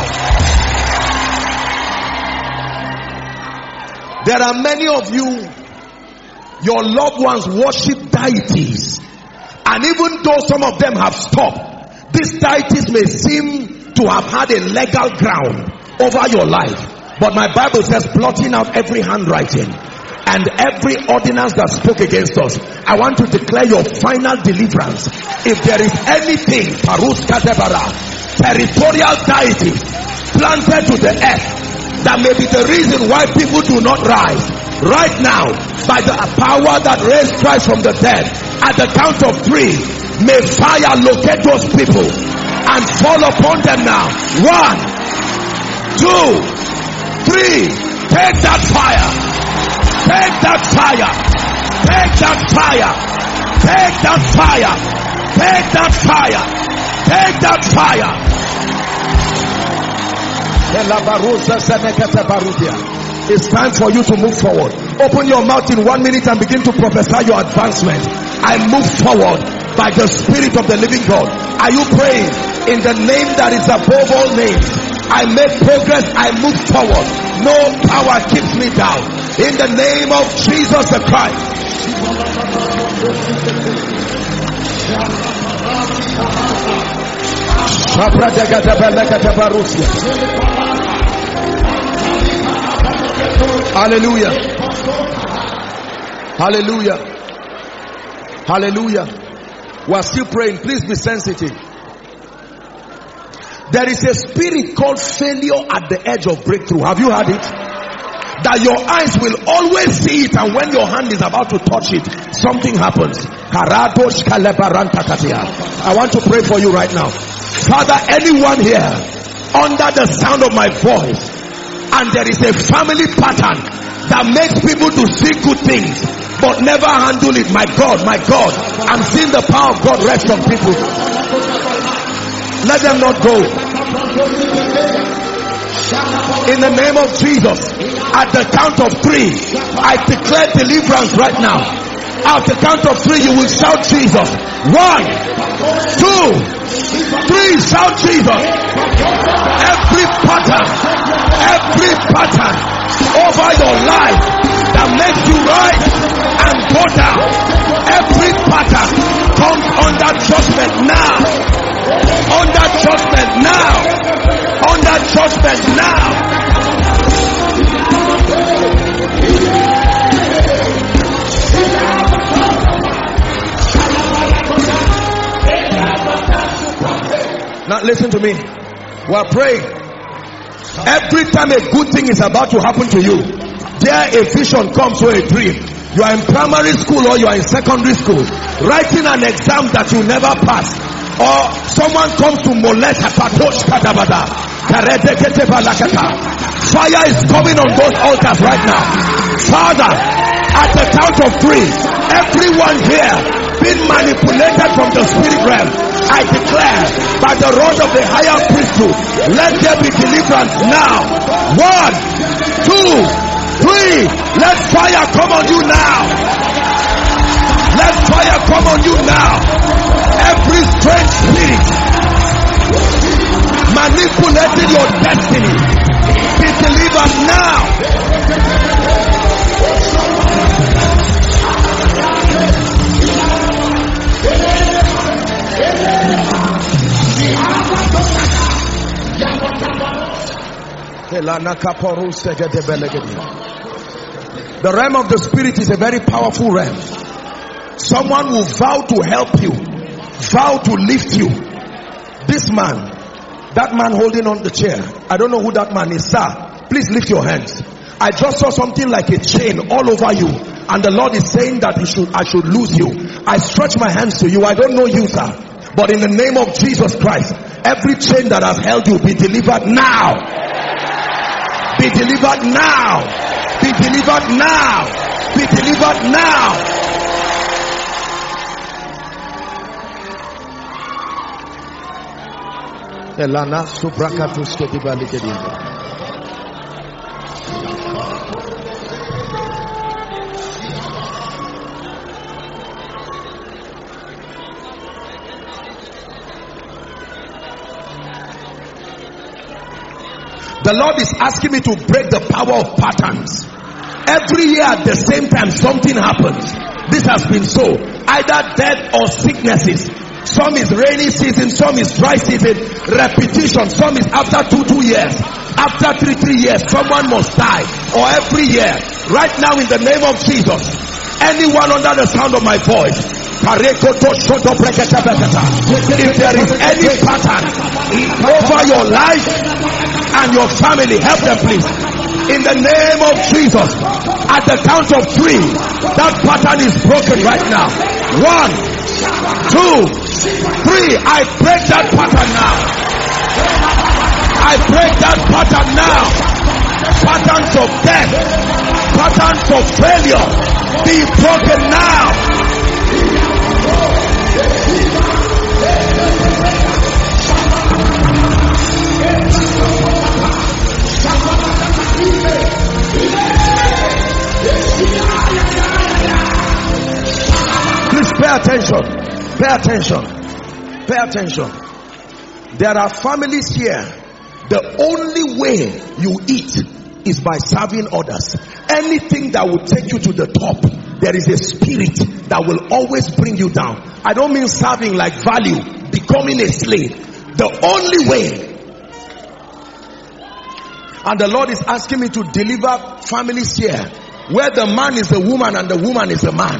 There are many of you, your loved ones worship deities, and even though some of them have stopped, these deities may seem to have had a legal ground over your life. But my Bible says, blotting out every handwriting and every ordinance that spoke against us, I want to declare your final deliverance. If there is anything, territorial deity planted to the earth, that may be the reason why people do not rise, right now, by the power that raised Christ from the dead, at the count of 3, may fire locate those people and fall upon them now. 1, 2, 3. Take that fire. Take that fire. Take that fire. Take that fire. Take that fire. Take that fire. It's time for you to move forward. Open your mouth in 1 minute and begin to prophesy your advancement. I move forward by the Spirit of the living God. Are you praying? In the name that is above all names, I make progress. I move forward. No power keeps me down. In the name of Jesus the Christ. Hallelujah. Hallelujah. Hallelujah. We are still praying. Please be sensitive. There is a spirit called failure at the edge of breakthrough. Have you heard it? That your eyes will always see it, and when your hand is about to touch it, something happens. I want to pray for you right now. Father, anyone here under the sound of my voice, and there is a family pattern that makes people to see good things but never handle it, my God, I'm seeing the power of God rest on people. Let them not go. In the name of Jesus, at the count of 3, I declare deliverance right now. At the count of 3, you will shout Jesus. 1, 2, 3, shout Jesus. Every pattern over your life that makes you rise and go down, every pattern comes under judgment now. Under judgment now. Under judgment now. Now listen to me. We are praying. Every time a good thing is about to happen to you, there a vision comes or a dream. You are in primary school or you are in secondary school, writing an exam that you never pass, or someone comes to molest. Fire is coming on those altars right now. Father, at the count of 3, everyone here being manipulated from the spirit realm, I declare by the rod of the higher priesthood, let there be deliverance now. 1, 2, 3. Let fire come on you now. Let fire come on you now. Every strange spirit manipulating your destiny, be delivered now. The realm of the spirit is a very powerful realm. Someone will vow to help you, vow to lift you. This man, that man holding on the chair, I don't know who that man is. Sir, please lift your hands. I just saw something like a chain all over you, and the Lord is saying that I should lose you. I stretch my hands to you. I don't know you, sir, but in the name of Jesus Christ, every chain that has held you be delivered now. Be delivered now. Be delivered now. Be delivered now. Elana subrakatus kedibalikediza. The Lord is asking me to break the power of patterns. Every year at the same time something happens. This has been so. Either death or sicknesses. Some is rainy season, some is dry season. Repetition. Some is after 2 years. After 3 years, someone must die. Or every year. Right now in the name of Jesus. Anyone under the sound of my voice. If there is any pattern over your life and your family, help them please. In the name of Jesus, at the count of 3, that pattern is broken right now. 1, 2, 3. I break that pattern now. I break that pattern now. Patterns of death, patterns of failure, be broken now. Please pay attention. Pay attention. Pay attention. There are families here. The only way you eat is by serving others. Anything that will take you to the top, there is a spirit that will always bring you down. I don't mean serving like value, becoming a slave. The only way. And the Lord is asking me to deliver families here where the man is a woman and the woman is a man.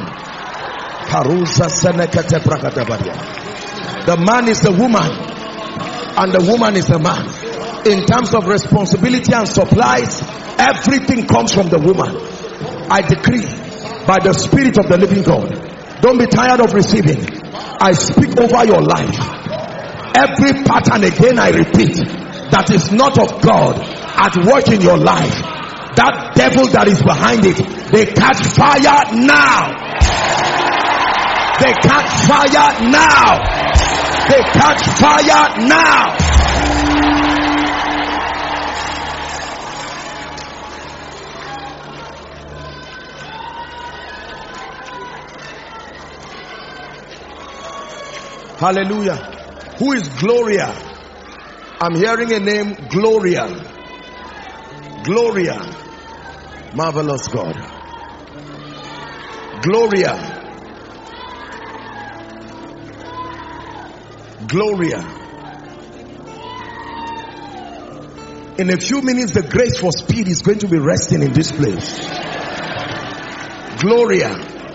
The man is a woman and the woman is a man. In terms of responsibility and supplies, everything comes from the woman. I decree by the Spirit of the living God, don't be tired of receiving. I speak over your life. Every pattern, again I repeat, that is not of God at work in your life, that devil that is behind it, they catch fire now. They catch fire now. They catch fire now. Hallelujah. Who is Gloria? I'm hearing a name, Gloria. Gloria. Marvelous God. Gloria. Gloria. In a few minutes, the grace for speed is going to be resting in this place. Gloria.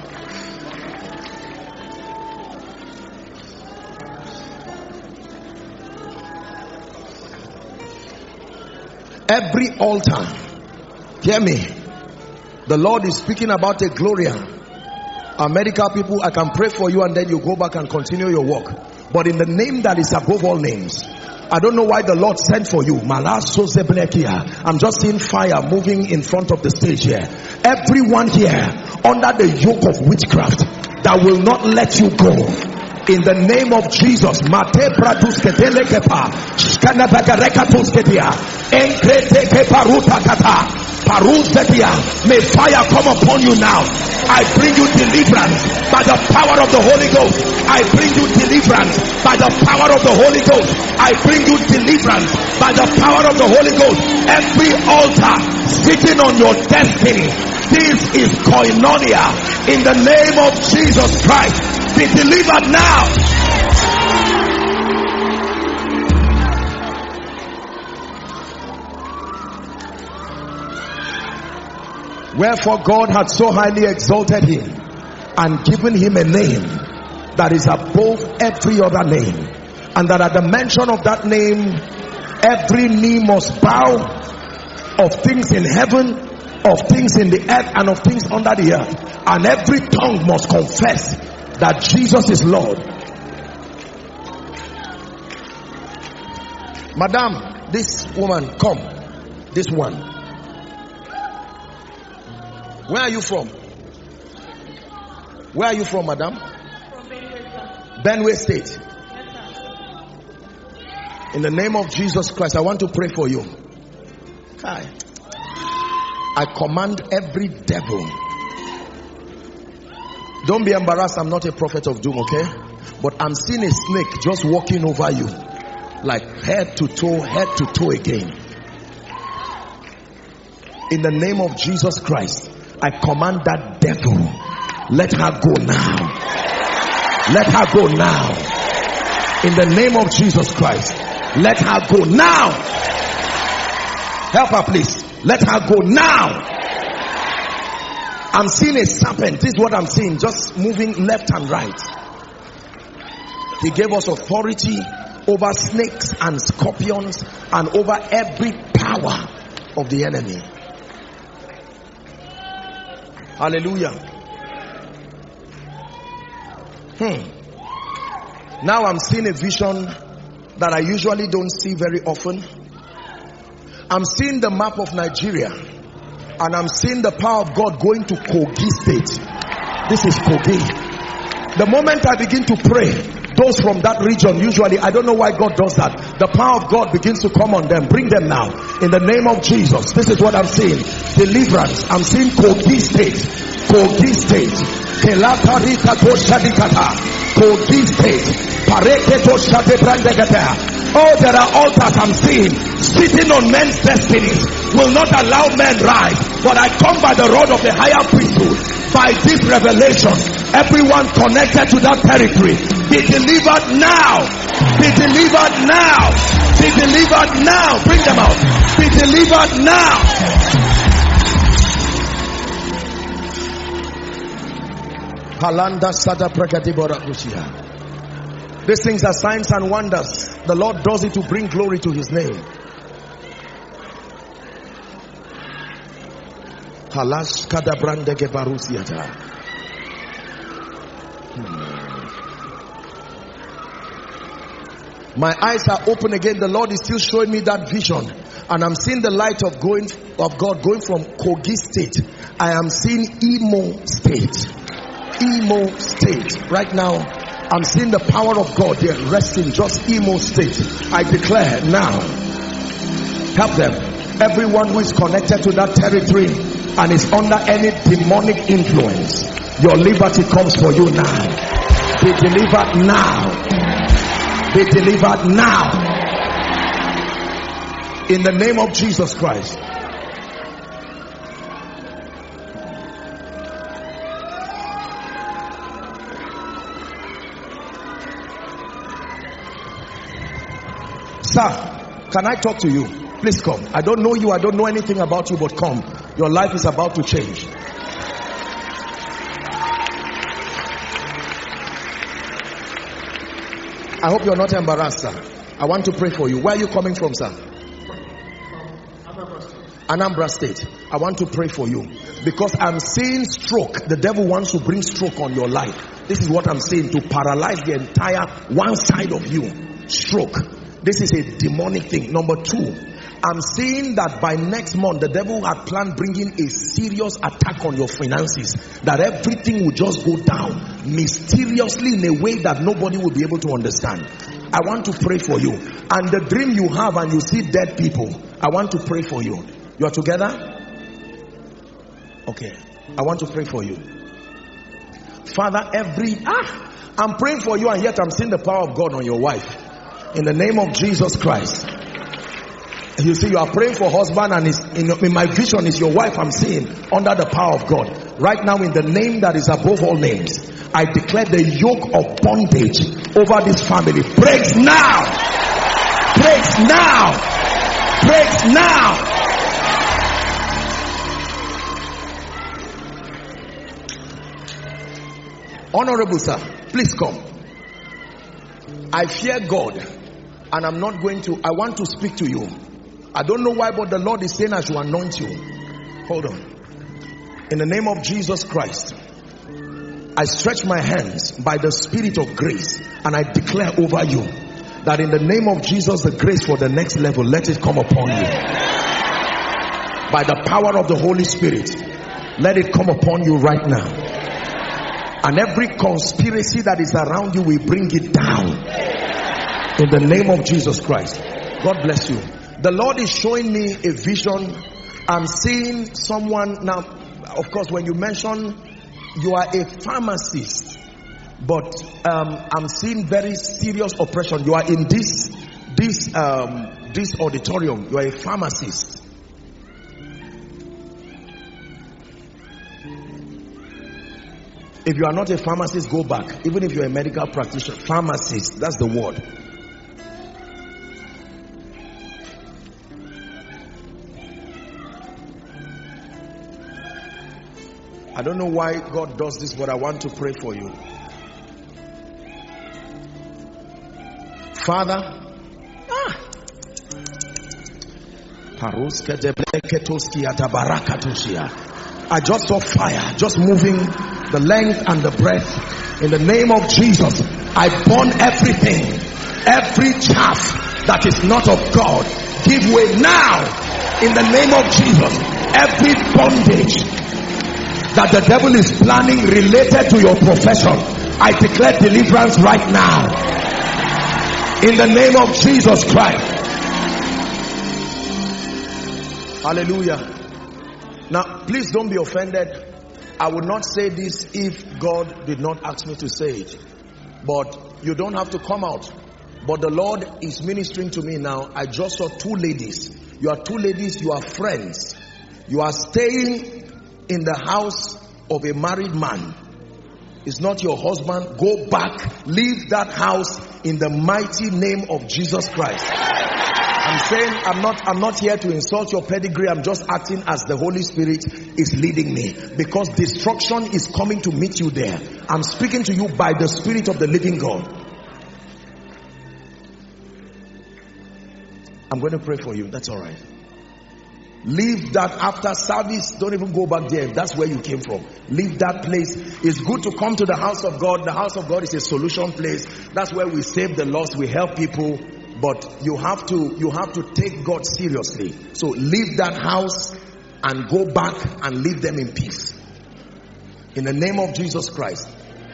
Every altar, hear me, the Lord is speaking about a Gloria. Our medical people, I can pray for you and then you go back and continue your work. But in the name that is above all names, I don't know why the Lord sent for you. I'm just seeing fire moving in front of the stage here. Everyone here under the yoke of witchcraft that will not let you go. In the name of Jesus, may fire come upon you now. I bring you deliverance by the power of the Holy Ghost. I bring you deliverance by the power of the Holy Ghost. I bring you deliverance by the power of the Holy Ghost. Every altar sitting on your destiny, this is koinonia. In the name of Jesus Christ, be delivered now. Wherefore God had so highly exalted him and given him a name that is above every other name, and that at the mention of that name every knee must bow, of things in heaven, of things in the earth, and of things under the earth, and every tongue must confess that Jesus is Lord. Madam, this woman, come. This one, Where are you from? Where are you from, madam? From Benue, sir. Benue State. Yes, sir. In the name of Jesus Christ, I want to pray for you. Hi. I command every devil. Don't be embarrassed, I'm not a prophet of doom, okay? But I'm seeing a snake just walking over you. Like head to toe again. In the name of Jesus Christ, I command that devil, let her go now. Let her go now. In the name of Jesus Christ, let her go now. Help her, please. Let her go now. I'm seeing a serpent. This is what I'm seeing. Just moving left and right. He gave us authority over snakes and scorpions and over every power of the enemy. Hallelujah. Now I'm seeing a vision that I usually don't see very often. I'm seeing the map of Nigeria, and I'm seeing the power of God going to Kogi State. This is Kogi. The moment I begin to pray, those from that region, usually, I don't know why God does that, the power of God begins to come on them. Bring them now in the name of Jesus. This is what I'm seeing. Deliverance. I'm seeing Kogi State. Kogi State. Kogi State. Oh, there are altars I'm seeing sitting on men's destinies, will not allow men rise. But I come by the rod of the higher priesthood, by this revelation. Everyone connected to that territory, be delivered now. Be delivered now. Be delivered now. Bring them out. Be delivered now. Halanda Sada Prakatibora Kushia. These things are signs and wonders. The Lord does it to bring glory to his name. Halash Kadabrande Gebarusiata. My eyes are open again. The Lord is still showing me that vision, and I'm seeing the light of God going from Kogi State. I am seeing Imo State. Imo State. Right now, I'm seeing the power of God there resting just Imo State. I declare now, help them. Everyone who is connected to that territory and is under any demonic influence, your liberty comes for you now. Be delivered now. Be delivered now. In the name of Jesus Christ. Sir, can I talk to you? Please come. I don't know you. I don't know anything about you, but come. Your life is about to change. I hope you're not embarrassed, sir. I want to pray for you. Where are you coming from, sir? Anambra State. I want to pray for you because I'm seeing stroke. The devil wants to bring stroke on your life. This is what I'm saying, to paralyze the entire one side of you. Stroke. This is a demonic thing. Number two, I'm seeing that by next month, the devil had planned bringing a serious attack on your finances. That everything will just go down mysteriously in a way that nobody will be able to understand. I want to pray for you. And the dream you have and you see dead people, I want to pray for you. You are together? Okay. I want to pray for you. Father, I'm praying for you, and yet I'm seeing the power of God on your wife. In the name of Jesus Christ. You see, you are praying for husband, and in my vision is your wife I'm seeing under the power of God. Right now, in the name that is above all names, I declare the yoke of bondage over this family breaks now. Breaks now. Breaks now. Honorable sir, please come. I fear God, and I'm not going to, I want to speak to you. I don't know why, but the Lord is saying I should anoint you. Hold on. In the name of Jesus Christ, I stretch my hands by the Spirit of grace, and I declare over you that in the name of Jesus, the grace for the next level, let it come upon you. By the power of the Holy Spirit, Let it come upon you right now. And every conspiracy that is around you, we bring it down. In the name of Jesus Christ. God bless you. The Lord is showing me a vision. I'm seeing someone now. Of course, when you mention you are a pharmacist, but I'm seeing very serious oppression. You are in this auditorium. You are a pharmacist. If you are not a pharmacist, go back. Even if you're a medical practitioner, pharmacist, that's the word. I don't know why God does this, but I want to pray for you. Father, I just saw fire just moving the length and the breadth. In the name of Jesus, I burn everything, every chaff that is not of God. Give way now in the name of Jesus. Every bondage that the devil is planning related to your profession, I declare deliverance right now in the name of Jesus Christ. Hallelujah. Now please don't be offended. I would not say this if God did not ask me to say it, but you don't have to come out. But the Lord is ministering to me now. I just saw two ladies. You are two ladies, you are friends. You are staying in the house of a married man. It's not your husband. Go back, leave that house in the mighty name of Jesus Christ. I'm saying I'm not here to insult your pedigree. I'm just acting as the Holy Spirit is leading me, because destruction is coming to meet you there. I'm speaking to you by the Spirit of the living God. I'm going to pray for you. That's all right. Leave that after service. Don't even go back there. That's where you came from. Leave that place. It's good to come to the house of God. The house of God is a solution place. That's where we save the lost. We help people. But you have to take God seriously. So leave that house and go back and leave them in peace. In the name of Jesus Christ.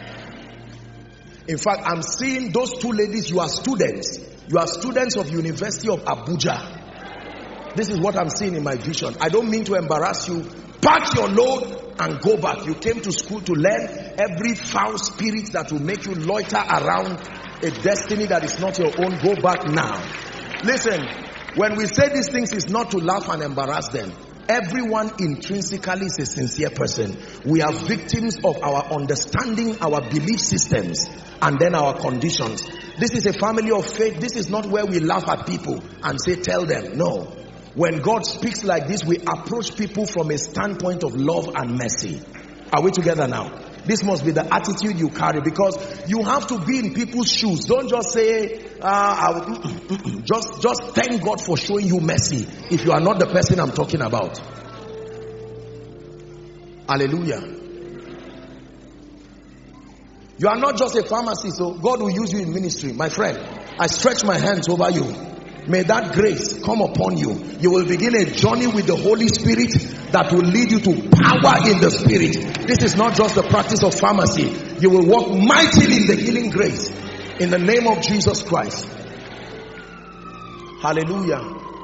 In fact, I'm seeing those two ladies. You are students. You are students of University of Abuja. This is what I'm seeing in my vision. I don't mean to embarrass you. Pack your load and go back. You came to school to learn. Every foul spirit that will make you loiter around a destiny that is not your own, go back now. Listen, when we say these things, it's not to laugh and embarrass them. Everyone intrinsically is a sincere person. We are victims of our understanding, our belief systems, and then our conditions. This is a family of faith. This is not where we laugh at people and say, tell them. No. When God speaks like this, we approach people from a standpoint of love and mercy. Are we together now? This must be the attitude you carry, because you have to be in people's shoes. Don't just say, just thank God for showing you mercy if you are not the person I'm talking about. Hallelujah. You are not just a pharmacist, so God will use you in ministry. My friend, I stretch my hands over you. May that grace come upon you. You will begin a journey with the Holy Spirit that will lead you to power in the Spirit. This is not just the practice of pharmacy. You will walk mightily in the healing grace in the name of Jesus Christ. Hallelujah.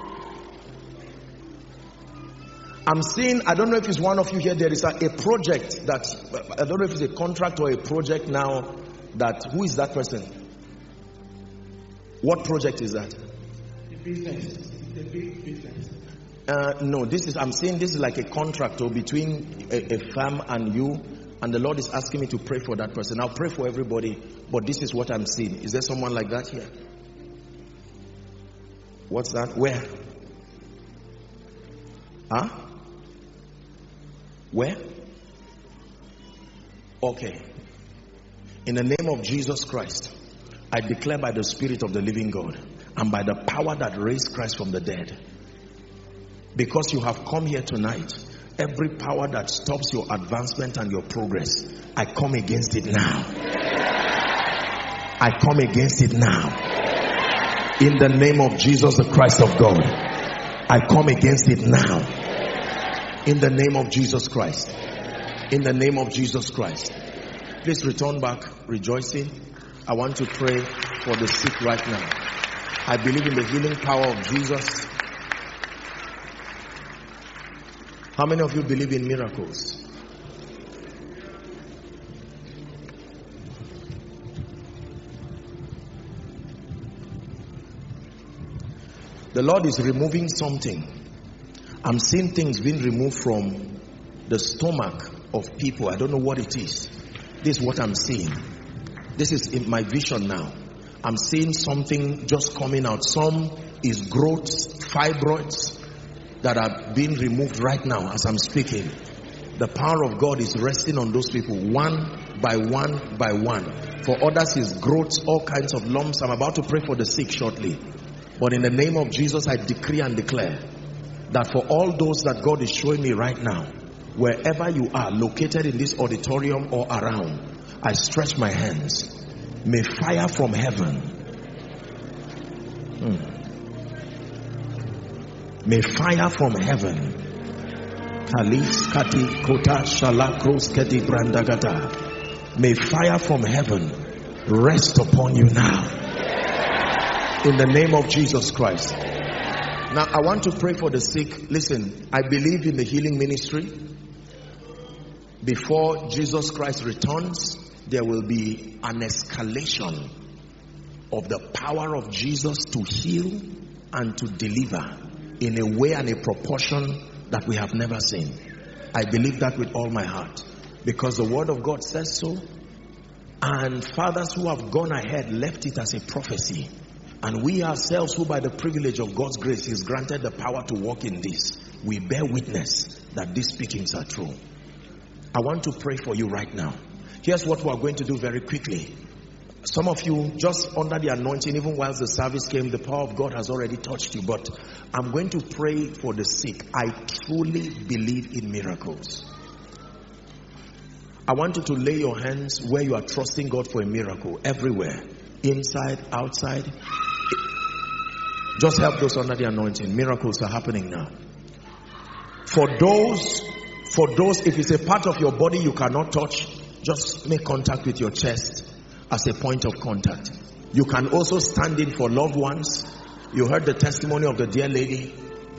I'm seeing, I don't know if it's one of you here, there is a project that, I don't know if it's a contract or a project now that, who is that person? What project is that? Business. The big business. No, I'm saying this is like a contract between a firm and you, and the Lord is asking me to pray for that person. I'll pray for everybody, but this is what I'm seeing. Is there someone like that here? What's that? Where? Huh? Where? Okay. In the name of Jesus Christ, I declare by the Spirit of the living God, and by the power that raised Christ from the dead, because you have come here tonight, every power that stops your advancement and your progress, I come against it now. I come against it now. In the name of Jesus, the Christ of God, I come against it now. In the name of Jesus Christ. In the name of Jesus Christ. Please return back rejoicing. I want to pray for the sick right now. I believe in the healing power of Jesus. How many of you believe in miracles? The Lord is removing something. I'm seeing things being removed from the stomach of people. I don't know what it is. This is what I'm seeing. This is in my vision now. I'm seeing something just coming out. Some is growths, fibroids that are being removed right now as I'm speaking. The power of God is resting on those people one by one by one. For others is growths, all kinds of lumps. I'm about to pray for the sick shortly. But in the name of Jesus, I decree and declare that for all those that God is showing me right now, wherever you are located in this auditorium or around, I stretch my hands. May fire from heaven, may fire from heaven, may fire from heaven rest upon you now. In the name of Jesus Christ. Now I want to pray for the sick. Listen, I believe in the healing ministry. Before Jesus Christ returns, there will be an escalation of the power of Jesus to heal and to deliver in a way and a proportion that we have never seen. I believe that with all my heart, because the word of God says so, and fathers who have gone ahead left it as a prophecy. And we ourselves, who by the privilege of God's grace is granted the power to walk in this, we bear witness that these speakings are true. I want to pray for you right now. Here's what we are going to do very quickly. Some of you, just under the anointing, even while the service came, the power of God has already touched you. But I'm going to pray for the sick. I truly believe in miracles. I want you to lay your hands where you are trusting God for a miracle. Everywhere. Inside, outside. Just help those under the anointing. Miracles are happening now. For those, if it's a part of your body you cannot touch, just make contact with your chest as a point of contact. You can also stand in for loved ones. You heard the testimony of the dear lady.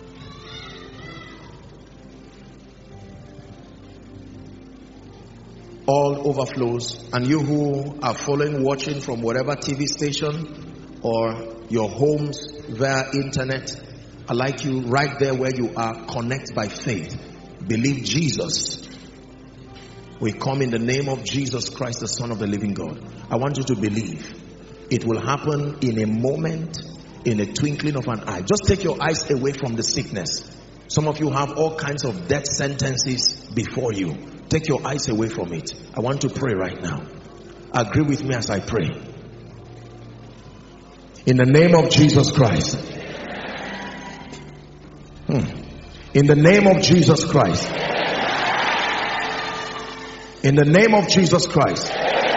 All overflows. And you who are following, watching from whatever TV station or your homes via internet, I'd like you right there where you are, connect by faith. Believe Jesus. We come in the name of Jesus Christ, the Son of the living God. I want you to believe. It will happen in a moment, in a twinkling of an eye. Just take your eyes away from the sickness. Some of you have all kinds of death sentences before you. Take your eyes away from it. I want to pray right now. Agree with me as I pray. In the name of Jesus Christ. In the name of Jesus Christ. In the name of Jesus Christ.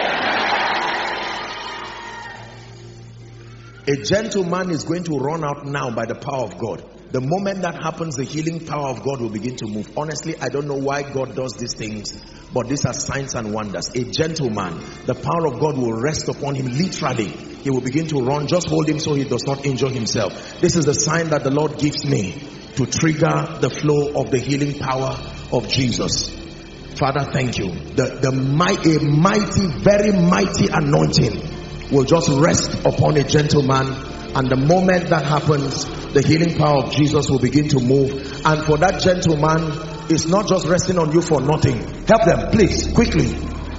A gentleman is going to run out now by the power of God. The moment that happens, the healing power of God will begin to move. Honestly, I don't know why God does these things, but these are signs and wonders. A gentleman, the power of God will rest upon him literally. He will begin to run. Just hold him so he does not injure himself. This is the sign that the Lord gives me to trigger the flow of the healing power of Jesus. Father, thank you. A mighty, very mighty anointing will just rest upon a gentleman, and the moment that happens, the healing power of Jesus will begin to move. And for that gentleman, it's not just resting on you for nothing. Help them, please, quickly.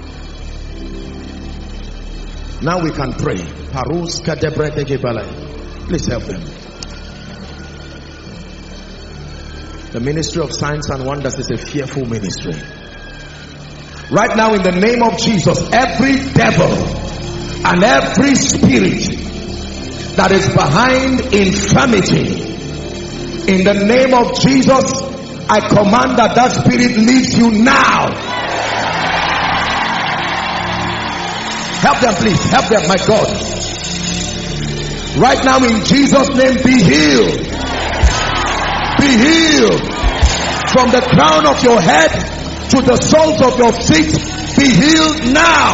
Now we can pray. Please help them. The ministry of signs and wonders is a fearful ministry. Right now, in the name of Jesus, every devil and every spirit that is behind infirmity, in the name of Jesus, I command that that spirit leaves you now. Help them, please. Help them, my God. Right now, in Jesus' name, be healed. Be healed. From the crown of your head to the soles of your feet, be healed now.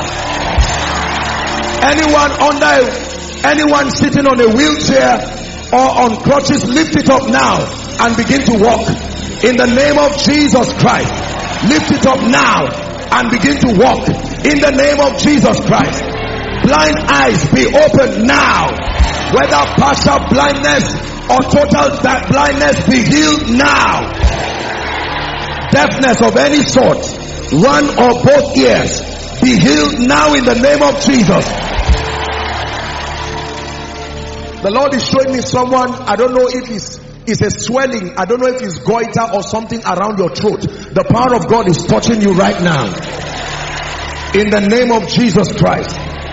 Anyone sitting on a wheelchair or on crutches, lift it up now and begin to walk. In the name of Jesus Christ, lift it up now and begin to walk. In the name of Jesus Christ. Blind eyes be opened now. Whether partial blindness or total blindness, be healed now. Deafness of any sort, one or both ears, be healed now in the name of Jesus. The Lord is showing me someone, I don't know if it's a swelling, I don't know if it's goiter or something around your throat. The power of God is touching you right now. In the name of Jesus Christ.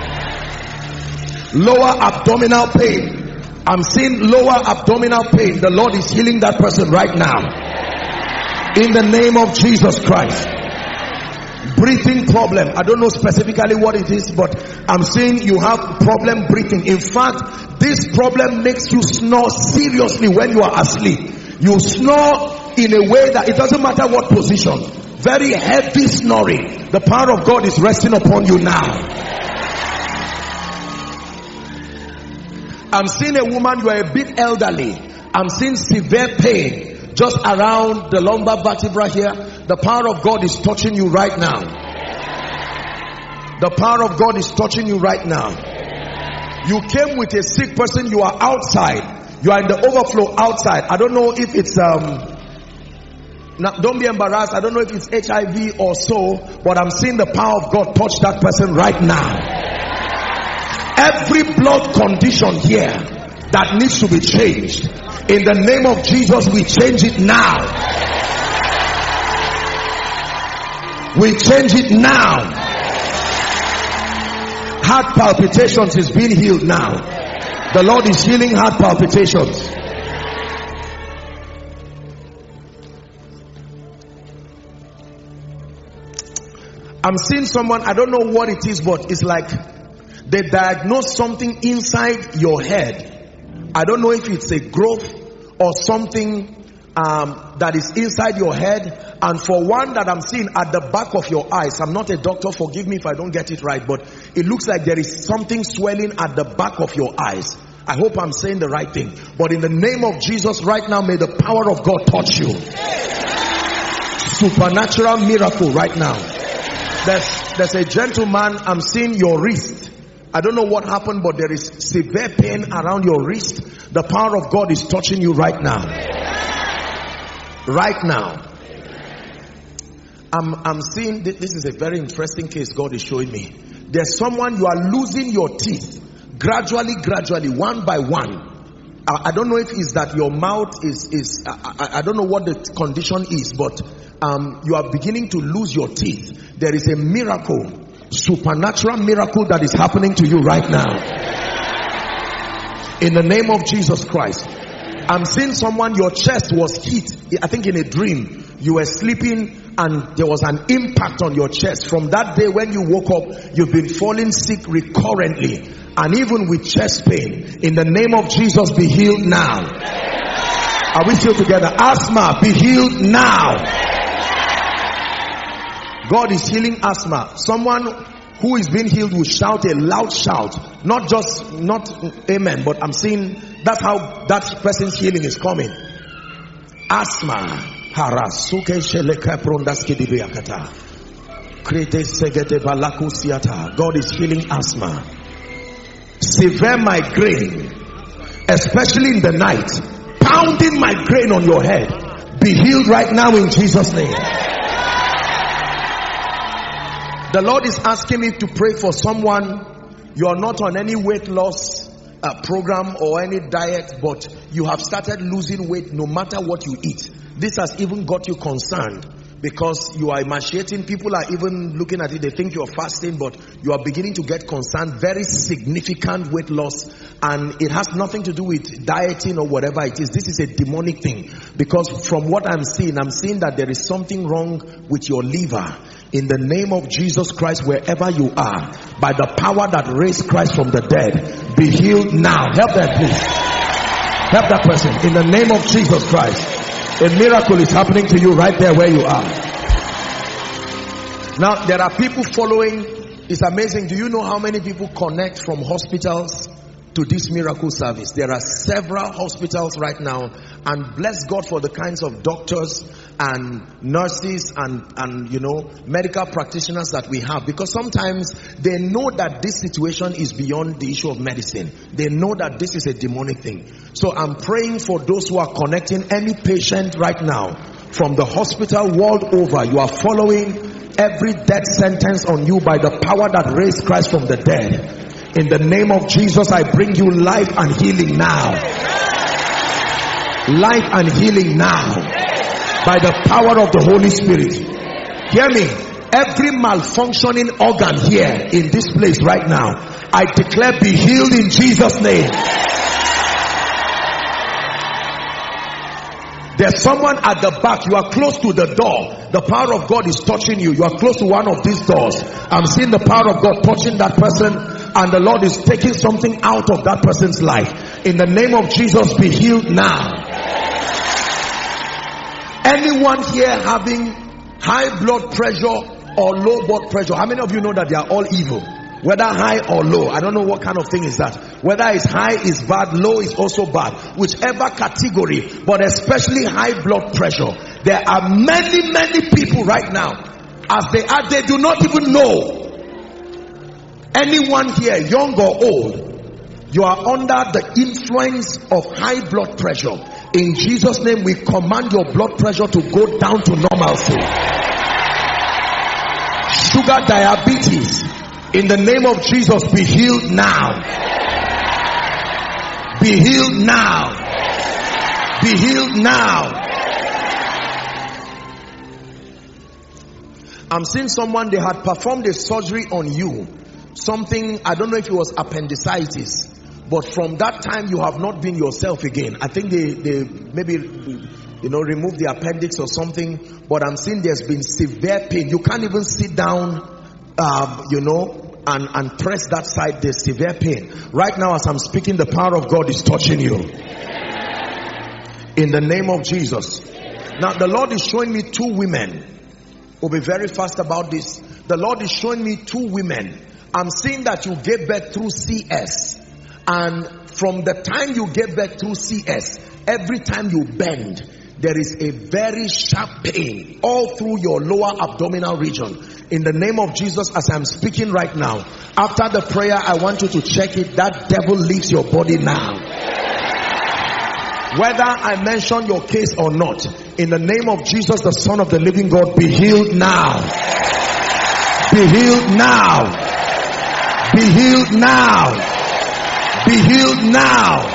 Lower abdominal pain. I'm seeing lower abdominal pain. The Lord is healing that person right now. In the name of Jesus Christ. Breathing problem. I don't know specifically what it is, but I'm seeing you have problem breathing. In fact, this problem makes you snore seriously when you are asleep. You snore in a way that it doesn't matter what position. Very heavy snoring. The power of God is resting upon you now. I'm seeing a woman, you are a bit elderly. I'm seeing severe pain just around the lumbar vertebra here. The power of God is touching you right now. The power of God is touching you right now. You came with a sick person, you are outside. You are in the overflow outside. I don't know if it's don't be embarrassed. I don't know if it's HIV or so, but I'm seeing the power of God touch that person right now. Every blood condition here that needs to be changed, in the name of Jesus, we change it now. We change it now. Heart palpitations is being healed now. The Lord is healing heart palpitations. I'm seeing someone, I don't know what it is, but it's like they diagnose something inside your head. I don't know if it's a growth or something that is inside your head. And for one that I'm seeing at the back of your eyes, I'm not a doctor, forgive me if I don't get it right, but it looks like there is something swelling at the back of your eyes. I hope I'm saying the right thing. But in the name of Jesus right now, may the power of God touch you. Supernatural miracle right now. There's a gentleman, I'm seeing your wrist. I don't know what happened, but there is severe pain around your wrist. The power of God is touching you right now. Right now. I'm seeing, this is a very interesting case God is showing me. There's someone, you are losing your teeth. Gradually, one by one. I don't know if it's that your mouth is I don't know what the condition is, but you are beginning to lose your teeth. There is a miracle, supernatural miracle that is happening to you right now. In the name of Jesus Christ. I'm seeing someone, your chest was hit, I think in a dream. You were sleeping and there was an impact on your chest. From that day when you woke up, you've been falling sick recurrently. And even with chest pain. In the name of Jesus, be healed now. Are we still together? Asthma, be healed now. God is healing asthma. Someone who is being healed will shout a loud shout. Not amen, but I'm seeing that's how that person's healing is coming. Asthma. God is healing asthma. Severe migraine, especially in the night, pounding migraine on your head, be healed right now in Jesus' name. The Lord is asking me to pray for someone. You are not on any weight loss program or any diet, but you have started losing weight no matter what you eat. This has even got you concerned because you are emaciating. People are even looking at it, they think you're fasting, but you are beginning to get concerned. Very significant weight loss, and it has nothing to do with dieting or whatever it is. This is a demonic thing, because from what I'm seeing that there is something wrong with your liver. In the name of Jesus Christ, wherever you are, by the power that raised Christ from the dead, be healed now. Help them, please. Help that person. In the name of Jesus Christ. A miracle is happening to you right there where you are. Now, there are people following. It's amazing. Do you know how many people connect from hospitals to this miracle service? There are several hospitals right now, and bless God for the kinds of doctors and nurses and you know, medical practitioners that we have, because sometimes they know that this situation is beyond the issue of medicine. They know that this is a demonic thing. So I'm praying for those who are connecting. Any patient right now from the hospital world over, you are following every death sentence on you by the power that raised Christ from the dead. In the name of Jesus, I bring you life and healing now. Life and healing now. By the power of the Holy Spirit. Hear me. Every malfunctioning organ here in this place right now, I declare be healed in Jesus' name. There's someone at the back. You are close to the door. The power of God is touching you. You are close to one of these doors. I'm seeing the power of God touching that person, and the Lord is taking something out of that person's life. In the name of Jesus, be healed now. Anyone here having high blood pressure or low blood pressure? How many of you know that they are all evil? Whether high or low, I don't know what kind of thing is that. Whether it's high is bad, low is also bad. Whichever category, but especially high blood pressure. There are many people right now, as they are, they do not even know. Anyone here, young or old, you are under the influence of high blood pressure. In Jesus' name, we command your blood pressure to go down to normalcy. Sugar, diabetes, in the name of Jesus, be healed now. Be healed now. Be healed now. I'm seeing someone, they had performed a surgery on you. Something, I don't know if it was appendicitis, but from that time you have not been yourself again. I think they maybe, you know, removed the appendix or something, but I'm seeing there's been severe pain. You can't even sit down, you know, and press that side. There's severe pain. Right now as I'm speaking, the power of God is touching you. In the name of Jesus. Now the Lord is showing me two women. We'll be very fast about this. The Lord is showing me two women. I'm seeing that you gave birth through CS. And from the time you gave birth through CS, every time you bend, there is a very sharp pain all through your lower abdominal region. In the name of Jesus, as I'm speaking right now, after the prayer, I want you to check it. That devil leaves your body now. Whether I mention your case or not, in the name of Jesus, the Son of the living God, be healed now. Be healed now. Be healed now. Be healed now.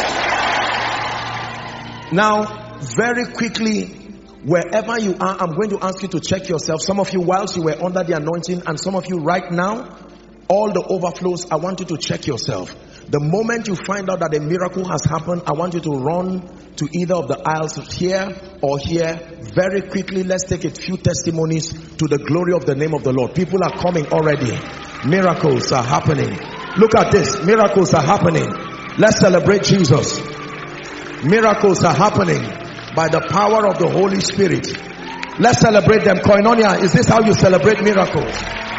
Now, very quickly, wherever you are, I'm going to ask you to check yourself. Some of you whilst you were under the anointing, and some of you right now, all the overflows, I want you to check yourself. The moment you find out that a miracle has happened, I want you to run to either of the aisles here or here. Very quickly, let's take a few testimonies to the glory of the name of the Lord. People are coming already. Miracles are happening. Look at this. Miracles are happening. Let's celebrate Jesus. Miracles are happening by the power of the Holy Spirit. Let's celebrate them. Koinonia, is this how you celebrate miracles?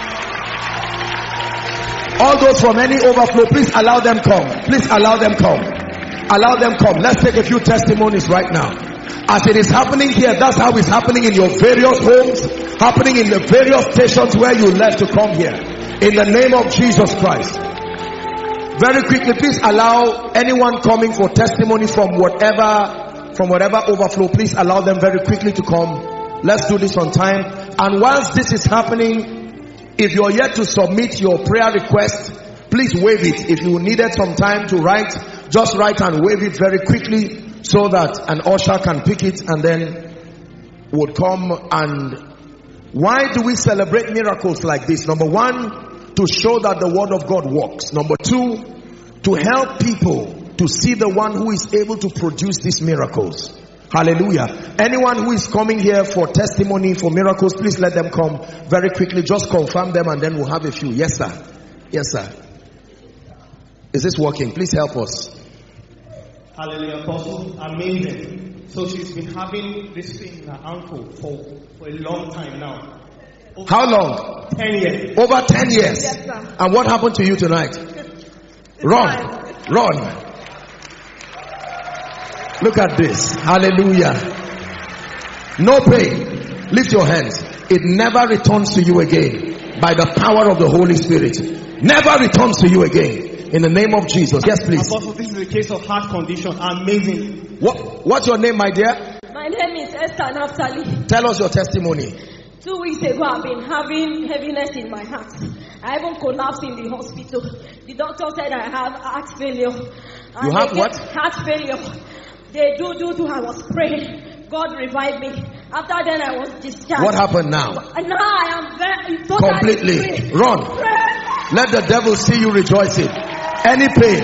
All those from any overflow, please allow them come. Please allow them come. Allow them come. Let's take a few testimonies right now. As it is happening here, that's how it's happening in your various homes, happening in the various stations where you left to come here. In the name of Jesus Christ. Very quickly, please allow anyone coming for testimony from whatever overflow, please allow them very quickly to come. Let's do this on time. And whilst this is happening, if you're yet to submit your prayer request, please wave it. If you needed some time to write, just write and wave it very quickly so that an usher can pick it and then would come. And why do we celebrate miracles like this? Number one, to show that the word of God works. Number two, to help people to see the one who is able to produce these miracles. Hallelujah. Anyone who is coming here for testimony, for miracles, please let them come very quickly. Just confirm them and then we'll have a few. Yes, sir. Yes, sir. Is this working? Please help us. Hallelujah, Apostle. Amazing. So she's been having this pain in her ankle for a long time now. How long? 10 years. Over 10 years. Yes, sir. And what happened to you tonight? Run. Run. Look at this. Hallelujah. No pain. Lift your hands. It never returns to you again by the power of the Holy Spirit. Never returns to you again. In the name of Jesus. Yes, please. Apostle, this is a case of heart condition. Amazing. What's your name, my dear? My name is Esther Naftali. Tell us your testimony. 2 weeks ago, I've been having heaviness in my heart. I even collapsed in the hospital. The doctor said I have heart failure. You have what? Heart failure. They do. I was praying. God revived me. After then, I was discharged. What happened now? And now I am very totally Completely. free. Run. Pray. Let the devil see you rejoicing. Any pain.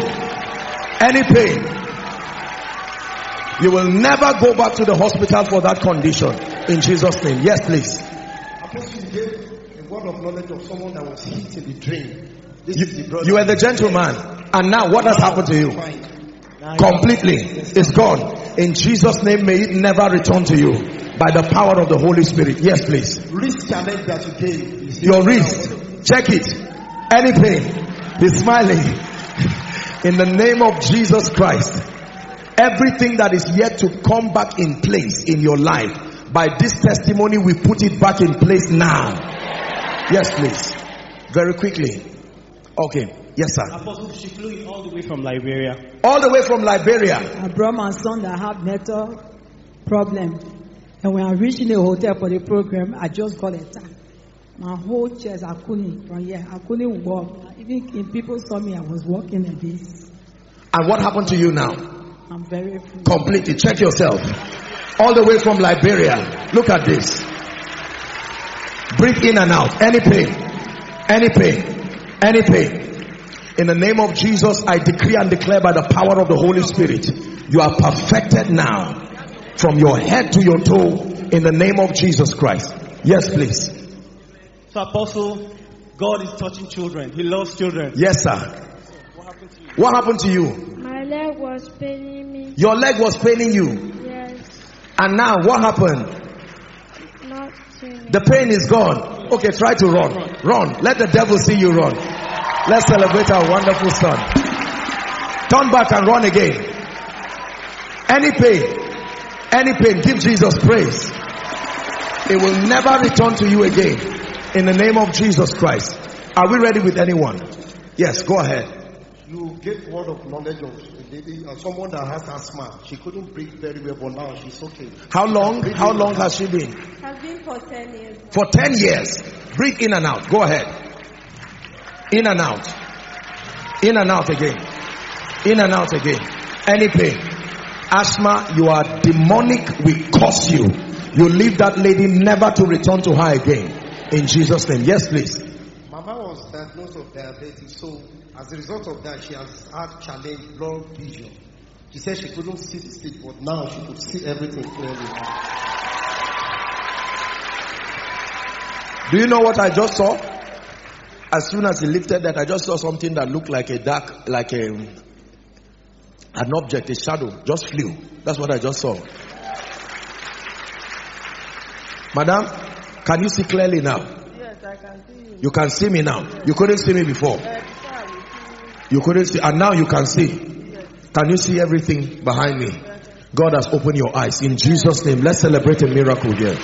You will never go back to the hospital for that condition. In Jesus' name. Yes, please. Apostle gave a word of knowledge of someone that was hit in the drain. This is the brother. You are the gentleman. And now what has happened to you? Completely. It's gone. In Jesus' name, may it never return to you by the power of the Holy Spirit. Yes, please. Wrist challenge that you gave. Your wrist. Check it. Any pain. He's smiling. In the name of Jesus Christ. Everything that is yet to come back in place in your life, by this testimony, we put it back in place now. Yes, please. Very quickly. Okay. Yes, sir. Apostle, she flew in all the way from Liberia. All the way from Liberia. I brought my son that have mental problem. And when I reached in the hotel for the program, I just got attacked. My whole chest, I couldn't walk. Even if people saw me, I was walking like this. And what happened to you now? I'm very free. Completely. Check yourself. All the way from Liberia. Look at this. Breathe in and out. Any pain. In the name of Jesus, I decree and declare by the power of the Holy Spirit, you are perfected now from your head to your toe in the name of Jesus Christ. Yes, please. So, Apostle, God is touching children. He loves children. Yes, sir. What happened to you? My leg was paining me. Your leg was paining you. Yes. And now what happened? Nothing. The pain is gone. Okay, try to run. Run. Let the devil see you run. Let's celebrate our wonderful son. Turn back and run again. Any pain, give Jesus praise. It will never return to you again. In the name of Jesus Christ. Are we ready with anyone? Yes, go ahead. You gave word of knowledge of a lady, someone that has asthma. She couldn't breathe very well, but now she's okay. How long has she been? Has been for 10 years. For 10 years. Breathe in and out. Go ahead. In and out. In and out again. In and out again. Any pain. Asthma, you are demonic. We curse you. You leave that lady never to return to her again. In Jesus' name. Yes, please. Mama was diagnosed with diabetes, so as a result of that, she has had challenged blurred vision. She said she couldn't see the stick, but now she could see everything clearly. Do you know what I just saw? As soon as he lifted that, I just saw something that looked like an object, a shadow, just flew. That's what I just saw. Madam, can you see clearly now? Yes, I can see you. You can see me now. You couldn't see me before. You couldn't see, and now you can see. Can you see everything behind me? God has opened your eyes. In Jesus' name, let's celebrate a miracle here.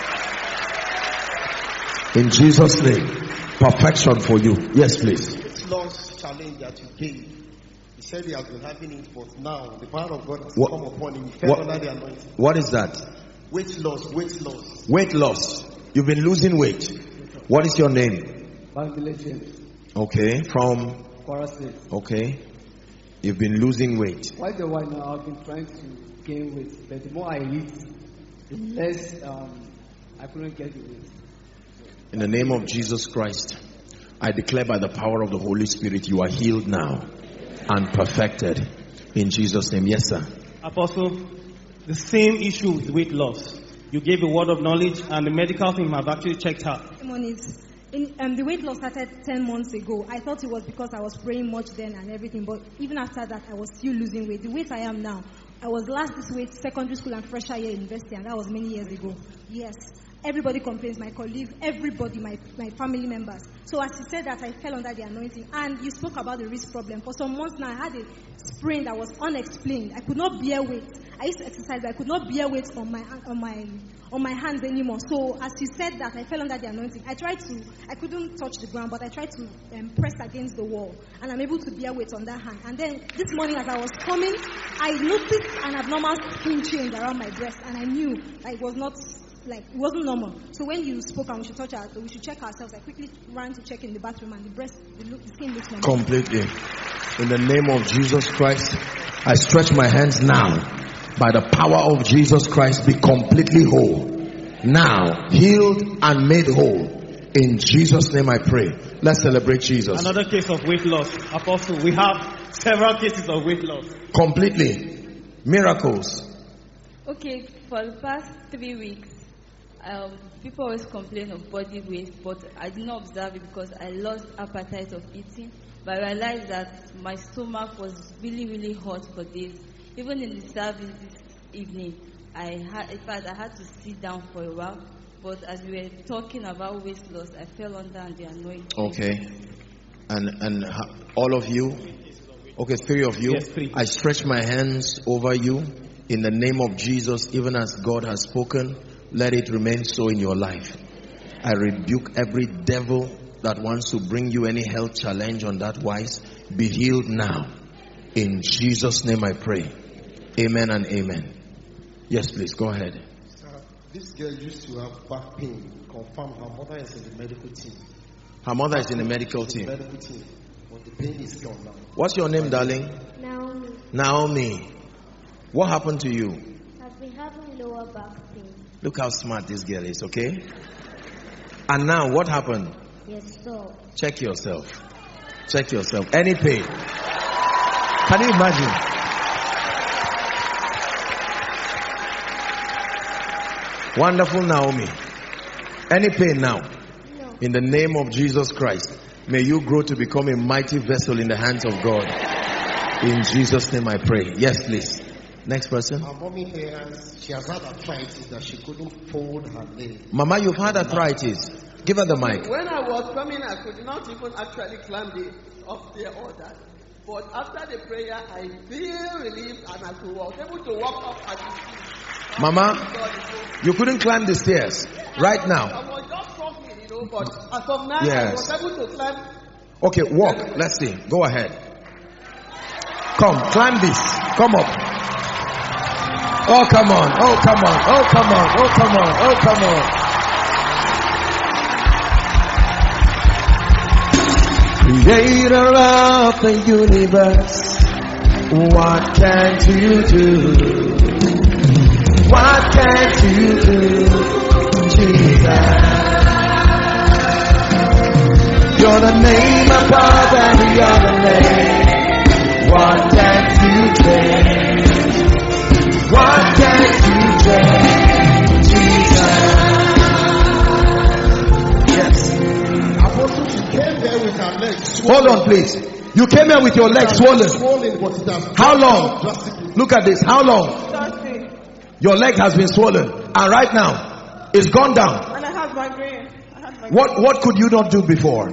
In Jesus' name, perfection for you. Yes, please. It's lost challenge that you gave. He said he has been having it, but now the power of God has come upon him. He fell under the anointing. What is that? Weight loss. Weight loss. You've been losing weight. What is your name? Okay, from Kwara State. Okay. You've been losing weight. Quite a while now, I've been trying to gain weight, but the more I eat, the less I couldn't get the weight. In the name of Jesus Christ, I declare by the power of the Holy Spirit, you are healed now and perfected. In Jesus' name. Yes, sir. Apostle, the same issue with weight loss. You gave a word of knowledge, and the medical team have actually checked her. The weight loss started 10 months ago. I thought it was because I was praying much then and everything, but even after that, I was still losing weight. The weight I am now, I was last this way, secondary school and fresher year university, and that was many years ago. Yes. Everybody complains, my colleague, everybody, my family members. So as you said that, I fell under the anointing. And you spoke about the wrist problem. For some months now, I had a sprain that was unexplained. I could not bear weight. I used to exercise, but I could not bear weight on my hands anymore. So as you said that, I fell under the anointing. I couldn't touch the ground, but I tried to press against the wall. And I'm able to bear weight on that hand. And then this morning as I was coming, I noticed an abnormal skin change around my breast. And I knew that it was not... it wasn't normal. So when you spoke and we should check ourselves, I quickly ran to check in the bathroom, and the skin looks normal. Completely. In the name of Jesus Christ, I stretch my hands now. By the power of Jesus Christ, be completely whole. Now, healed and made whole. In Jesus' name I pray. Let's celebrate Jesus. Another case of weight loss. Apostle, we have several cases of weight loss. Completely. Miracles. Okay, for the past 3 weeks, people always complain of body weight, but I did not observe it because I lost appetite of eating. But I realized that my stomach was really, really hot for days. Even in the service this evening, I had to sit down for a while. But as we were talking about weight loss, I fell under the anointing. Okay. And all of you? Okay, 3 of you. Yes, 3. I stretch my hands over you in the name of Jesus, even as God has spoken. Let it remain so in your life. I rebuke every devil that wants to bring you any health challenge on that wise. Be healed now. In Jesus' name I pray. Amen and amen. Yes, please, go ahead. Sir, this girl used to have back pain. Confirm her mother is in the medical team. Her mother is in the medical team. Medical team. But the pain is gone now. What's your name, darling? Naomi. Naomi. What happened to you? I've been having lower back pain. Look how smart this girl is, okay? And now, what happened? Yes, sir. Check yourself. Check yourself. Any pain? Can you imagine? Wonderful Naomi. Any pain now? No. In the name of Jesus Christ, may you grow to become a mighty vessel in the hands of God. In Jesus' name I pray. Yes, please. Next person. Her mommy here, she has had arthritis that she couldn't fold her leg. Mama, you've had arthritis. Give her the mic. When I was coming, I could not even actually climb up there or that. But after the prayer, I feel relieved and I was able to walk up at the feet. Mama, you couldn't climb the stairs right now. I was just walking, but as of now, Yes. I was able to climb. Okay, walk. Let's see. Go ahead. Come, climb this. Come up. Oh, come on. Oh, come on. Oh, come on. Oh, come on. Oh, come on. Creator of the universe, what can't you do? What can't you do, Jesus? You're the name above every other name. What can't you change? What can't you change, Jesus? Yes. Apostle, she came there with her legs swollen. Hold on, please. You came here with your legs swollen. But it has How long? Look at this. How long? Your leg has been swollen, and right now it's gone down. And I have migraine. What could you not do before?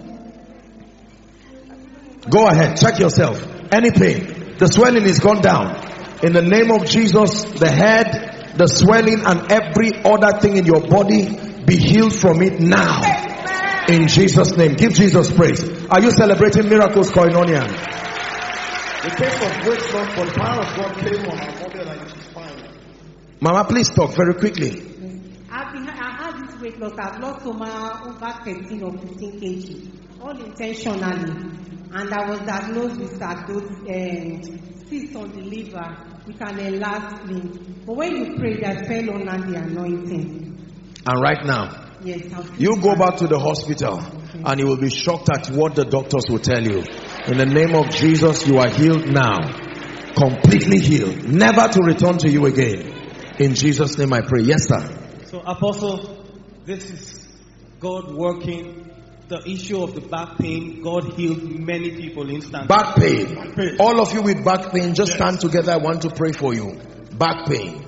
Go ahead, check yourself. Any pain? The swelling is gone down. In the name of Jesus, the head, the swelling, and every other thing in your body be healed from it now. In Jesus' name. Give Jesus praise. Are you celebrating miracles, Koinonia? The case of weight loss, but the power of God came on her body and she's fine. Mama, please talk very quickly. I had this weight loss. I've lost over 13 or 15 kg, all intentionally. And I was diagnosed with cysts on the liver with an enlarged limb. But when you prayed, I fell under the anointing. And right now, yes, you go back to the hospital and you will be shocked at what the doctors will tell you. In the name of Jesus, you are healed now. Completely healed. Never to return to you again. In Jesus' name I pray. Yes, sir. So, Apostle, this is God working The issue of the back pain, God healed many people instantly. Back pain. All of you with back pain, just stand together. I want to pray for you. Back pain.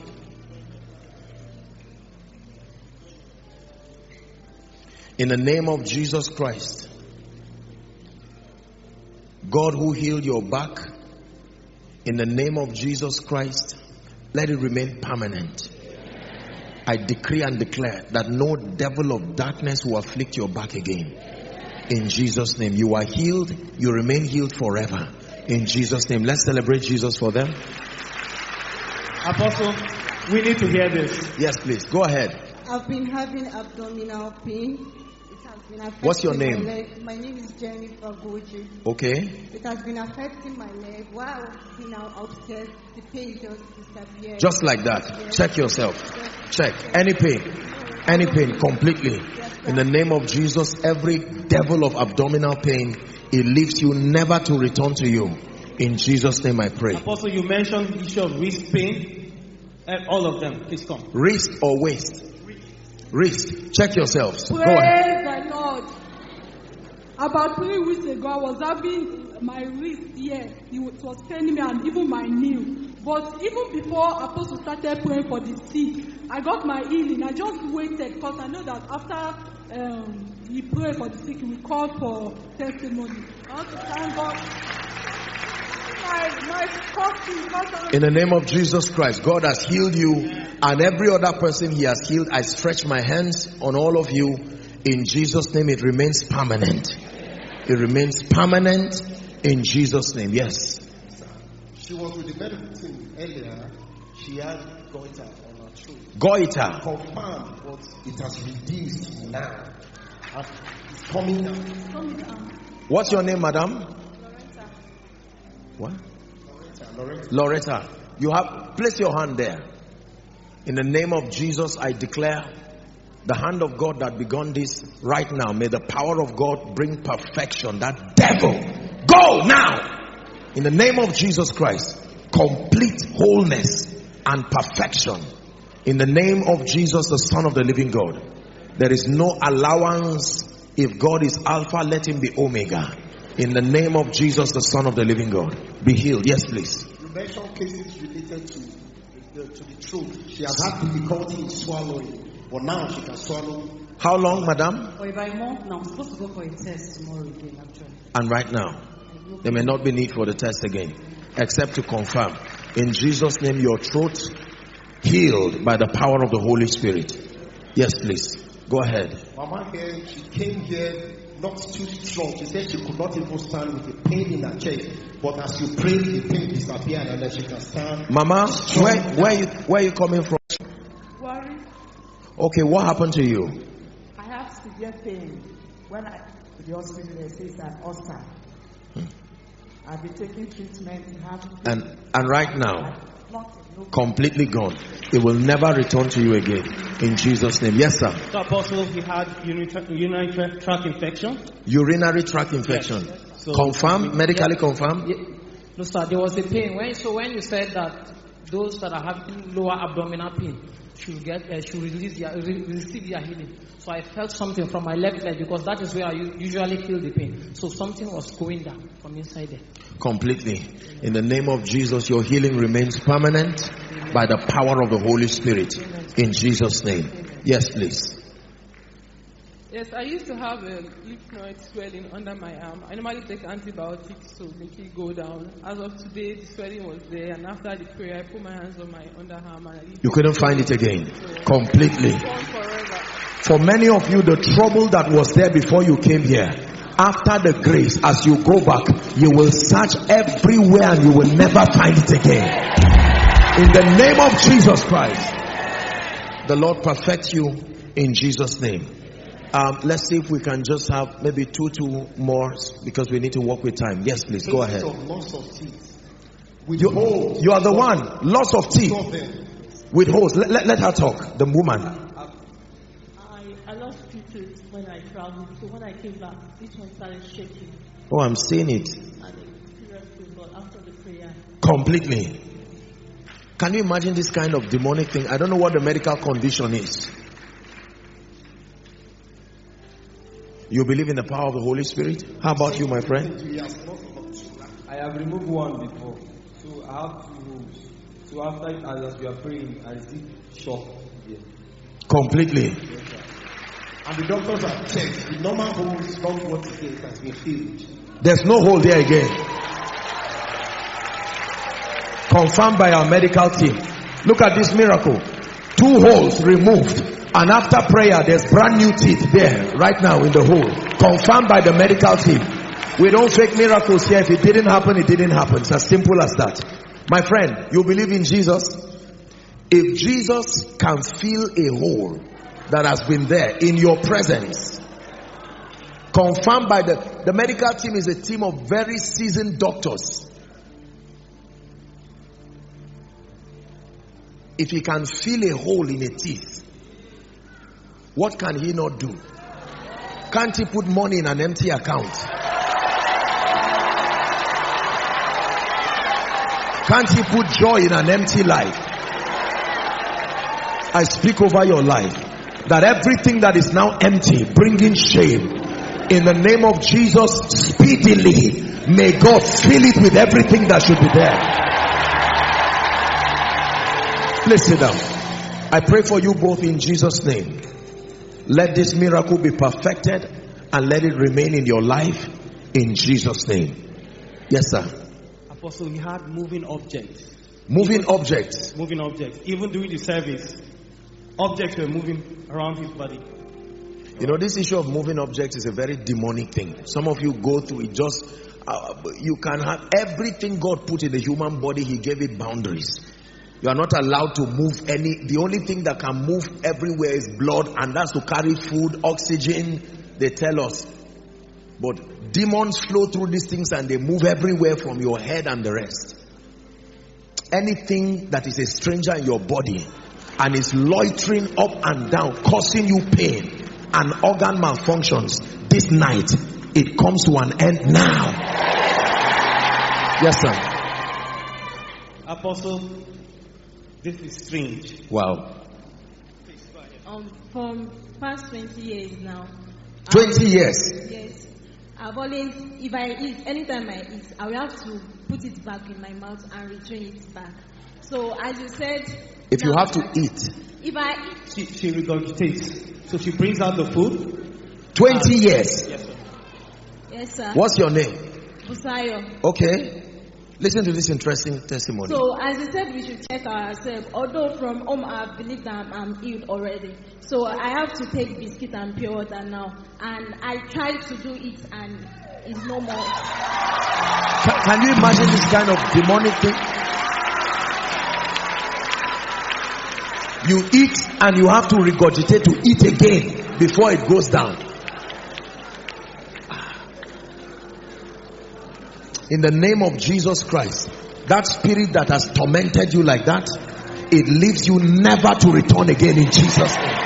In the name of Jesus Christ, God who healed your back, in the name of Jesus Christ, let it remain permanent. I decree and declare that no devil of darkness will afflict your back again. In Jesus' name, you are healed. You remain healed forever. In Jesus' name, let's celebrate Jesus for them. Apostle, we need to hear this. Yes, please. Go ahead. I've been having abdominal pain. It has been affecting What's your name? my leg. My name is Jennifer Goji. Okay. It has been affecting my leg. While I've been out upstairs, the pain just disappeared. Just like that. Yes. Check yourself. Check. Any pain. Any pain. Completely. In the name of Jesus, every devil of abdominal pain, it leaves you never to return to you. In Jesus' name I pray. Apostle, you mentioned the issue of wrist pain. All of them, please come. Wrist or waist? Wrist. Check yourselves. Go Praise ahead. the Lord. About 3 weeks ago, I was having my wrist here. It was paining me and even my knee. But even before Apostle started praying for the sick, I got my healing. I just waited because I know that after he prayed for the sick, he will call for testimony. I want to thank God. In the name of Jesus Christ, God has healed you, and every other person He has healed, I stretch my hands on all of you. In Jesus' name, it remains permanent. It remains permanent in Jesus' name. Yes. She was with the medical team earlier. She had goiter on her throat. Goiter. Confirmed, but it has reduced now. And it's coming down. What's your name, madam? What? Loretta. You have, place your hand there. In the name of Jesus, I declare the hand of God that begun this right now. May the power of God bring perfection. That devil, go now. In the name of Jesus Christ, complete wholeness and perfection. In the name of Jesus, the Son of the living God. There is no allowance. If God is Alpha, let Him be Omega. In the name of Jesus, the Son of the living God. Be healed. Yes, please. You mentioned cases related to the throat. She has had difficulty in swallowing, but now she can swallow. How long, madam? For about a month now. I'm supposed to go for a test tomorrow again, actually. And right now, there may not be need for the test again, except to confirm. In Jesus' name, your throat healed by the power of the Holy Spirit. Yes, please. Go ahead. Mama here, she came here not too strong. She said she could not even stand with the pain in her chest. But as you pray, the pain disappeared and then she can stand. Mama, where are you coming from? Worry. Okay, what happened to you? I have severe pain. When I to the hospital, they say it's an ulcer. I've been taking treatment. And right now, completely gone. It will never return to you again. In Jesus' name. Yes, sir. So, Apostle, he had urinary tract infection. Urinary tract infection. Yes. So, confirmed? Medically confirmed? No, sir. There was a pain. When you said that those that are having lower abdominal pain should receive their healing. So I felt something from my left leg because that is where I usually feel the pain. So something was going down from inside there. Completely. In the name of Jesus, your healing remains permanent by the power of the Holy Spirit. In Jesus' name. Yes, please. Yes, I used to have a lymph node swelling under my arm. I normally take antibiotics to make it go down. As of today, the swelling was there, and after the prayer, I put my hands on my underarm and you couldn't find it again. Completely. For many of you, the trouble that was there before you came here, after the grace, as you go back, you will search everywhere and you will never find it again. In the name of Jesus Christ, the Lord perfect you in Jesus' name. Let's see if we can just have maybe two more because we need to work with time. Yes, please, go ahead. Loss of teeth. You are the one. Loss of teeth. With holes. Let her talk. The woman. I lost 2 teeth when I traveled. So when I came back, this one started shaking. Oh, I'm seeing it. And experienced God after the prayer. Completely. Can you imagine this kind of demonic thing? I don't know what the medical condition is. You believe in the power of the Holy Spirit? How about you, my friend? I have removed one before. So I have 2 holes. So after as we are praying, I see shock here. Completely. And the doctors have checked. The normal holes, not what it has been filled. There's no hole there again. Confirmed by our medical team. Look at this miracle. 2 holes removed. And after prayer, there's brand new teeth there, right now in the hole. Confirmed by the medical team. We don't fake miracles here. If it didn't happen, it didn't happen. It's as simple as that. My friend, you believe in Jesus? If Jesus can fill a hole that has been there in your presence, confirmed by the medical team is a team of very seasoned doctors. If he can fill a hole in a teeth, what can he not do? Can't he put money in an empty account? Can't he put joy in an empty life? I speak over your life that everything that is now empty, bringing shame, in the name of Jesus, speedily may God fill it with everything that should be there. Please sit down. I pray for you both in Jesus' name. Let this miracle be perfected and let it remain in your life in Jesus' name. Yes, sir. Apostle, he had moving objects. Moving objects. Moving objects. Even during the service, objects were moving around his body. You know, this issue of moving objects is a very demonic thing. Some of you go through it. Just you can have everything God put in the human body. He gave it boundaries. You are not allowed to move any. The only thing that can move everywhere is blood, and that's to carry food, oxygen. They tell us. But demons flow through these things and they move everywhere from your head and the rest. Anything that is a stranger in your body and is loitering up and down, causing you pain and organ malfunctions, this night it comes to an end now. Yes, sir. Apostle, this is strange. Wow. From past 20 years now. 20 years? Yes. I've always, if I eat, anytime I eat, I will have to put it back in my mouth and return it back. So as you said, if you have to eat, if I eat, she regurgitates. So she brings out the food. 20 years. Yes, sir. Yes, sir. What's your name? Busayo. Okay. Listen to this interesting testimony. So as you said, we should check ourselves. Although from home I believe that I'm healed already. So I have to take biscuit and pure water now. And I tried to do it and it's no more. Can you imagine this kind of demonic thing? You eat and you have to regurgitate to eat again before it goes down. In the name of Jesus Christ, that spirit that has tormented you like that, it leaves you never to return again in Jesus' name.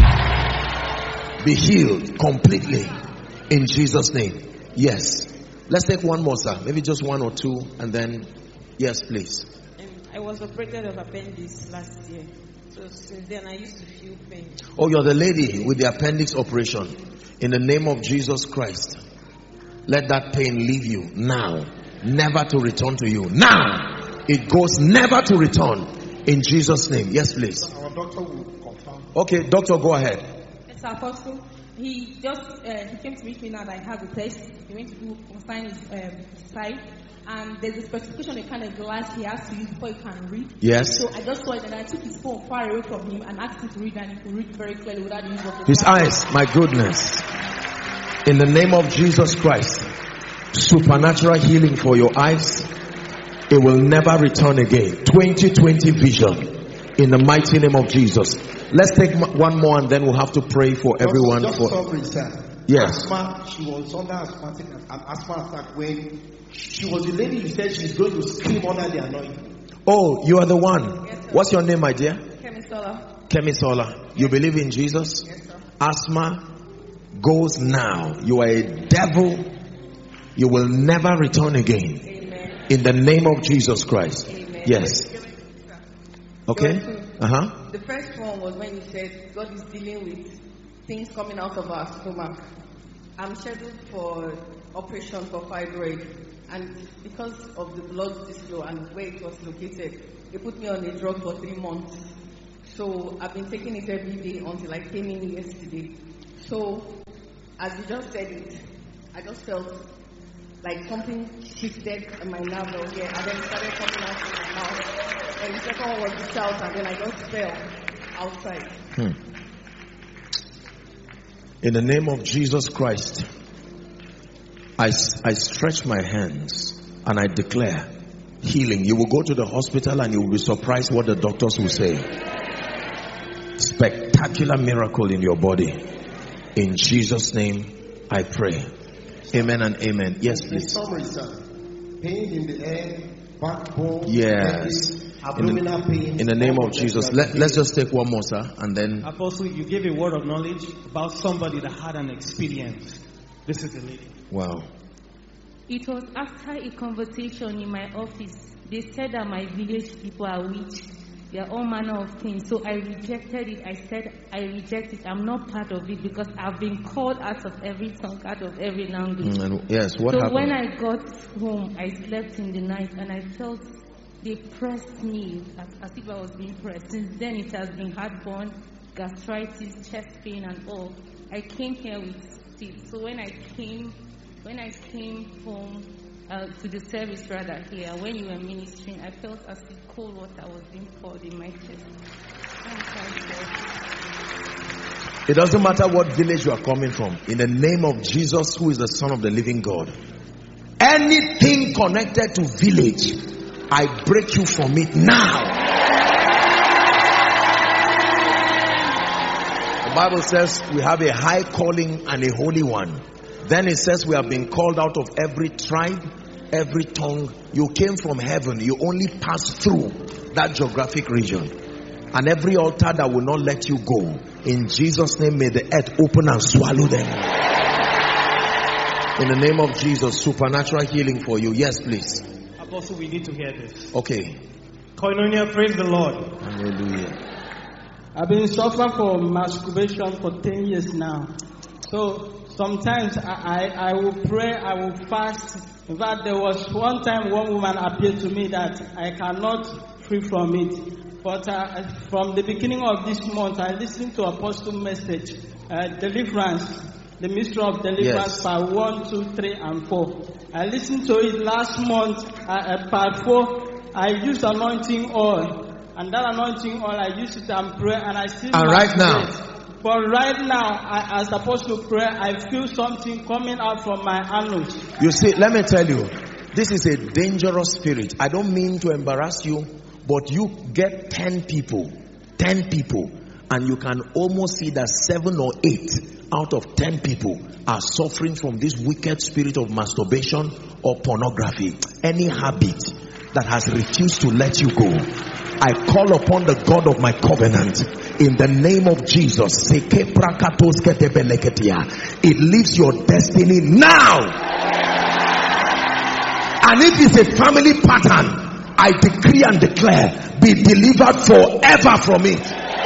Be healed completely in Jesus' name. Yes. Let's take one more, sir. Maybe just one or two and then, yes, please. I was operated of appendix last year. So since then I used to feel pain. Oh, you're the lady with the appendix operation. In the name of Jesus Christ, let that pain leave you now, never to return to you. Now, it goes never to return in Jesus' name. Yes, please. Our doctor will confirm. Okay, doctor, go ahead. Yes, Apostle. He just he came to meet me now that I have the test. He went to do consign his side, and there's a specification of kind of glass he has to use before he can read. Yes. So I just saw it and I took his phone far away from him and asked him to read, and he could read very clearly without the use of the His glass. eyes, my goodness. In the name of Jesus Christ, supernatural healing for your eyes. It will never return again. 2020 vision. In the mighty name of Jesus. Let's take one more and then we'll have to pray for everyone. Just sorry, sir. Yes. Asthma, she was under an asthma attack when she was the lady who said she's going to scream under the anointing. Oh, you are the one. Yes, what's your name, my dear? Kemisola. Kemisola. You believe in Jesus? Yes, sir. Asthma goes now. You are a devil. You will never return again. Amen. In the name of Jesus Christ. Amen. Yes. Okay. The first one was when you said God is dealing with things coming out of our stomach. I'm scheduled for operation for fibroid, and because of the blood flow and where it was located, they put me on a drug for 3 months. So I've been taking it every day until I came in yesterday. So as you just said it, I just felt like something shifted in my nerve over here, and then it started coming out of my mouth. And the second one was the shout, and then I just fell outside. In the name of Jesus Christ, I stretch my hands and I declare healing. You will go to the hospital and you will be surprised what the doctors will say. Spectacular miracle in your body. In Jesus' name I pray. Amen and amen. Yes, please. Pain in the head, backbone. Yes. Abdominal pain. In the name of Jesus. Let's just take one more, sir, and then. Apostle, you gave a word of knowledge about somebody that had an experience. This is the lady. Wow. It was after a conversation in my office. They said that my village people are witch. They are all manner of things. So I rejected it. I said, I reject it. I'm not part of it because I've been called out of every tongue, out of every language. Yes, what happened? So when I got home, I slept in the night and I felt they pressed me as if I was being pressed. Since then, it has been heartburn, gastritis, chest pain, and all. I came here with teeth. So when I came home to the service rather here, when you were ministering, I felt as if cold water was being poured in my chest. It doesn't matter what village you are coming from. In the name of Jesus, who is the Son of the living God, anything connected to village, I break you from it now. The Bible says we have a high calling and a holy one. Then it says we have been called out of every tribe, every tongue. You came from heaven. You only passed through that geographic region. And every altar that will not let you go, in Jesus' name, may the earth open and swallow them. In the name of Jesus, supernatural healing for you. Yes, please. Apostle, we need to hear this. Okay. Koinonia, praise the Lord. Hallelujah. I've been suffering from masturbation for 10 years now. So sometimes I will pray, I will fast. In fact, there was one time one woman appeared to me that I cannot free from it. But from the beginning of this month, I listened to Apostle message, deliverance, the mystery of deliverance, yes. Part 1, 2, 3, and 4. I listened to it last month, part 4. I used anointing oil, and that anointing oil I used it and pray, and I still. And right now. But right now, as Apostle pray, I feel something coming out from my anus. You see, let me tell you, this is a dangerous spirit. I don't mean to embarrass you, but you get 10 people, and you can almost see that 7 or 8 out of 10 people are suffering from this wicked spirit of masturbation or pornography. Any habit that has refused to let you go, I call upon the God of my covenant in the name of Jesus. It leaves your destiny now. And if it's a family pattern, I decree and declare, be delivered forever from it.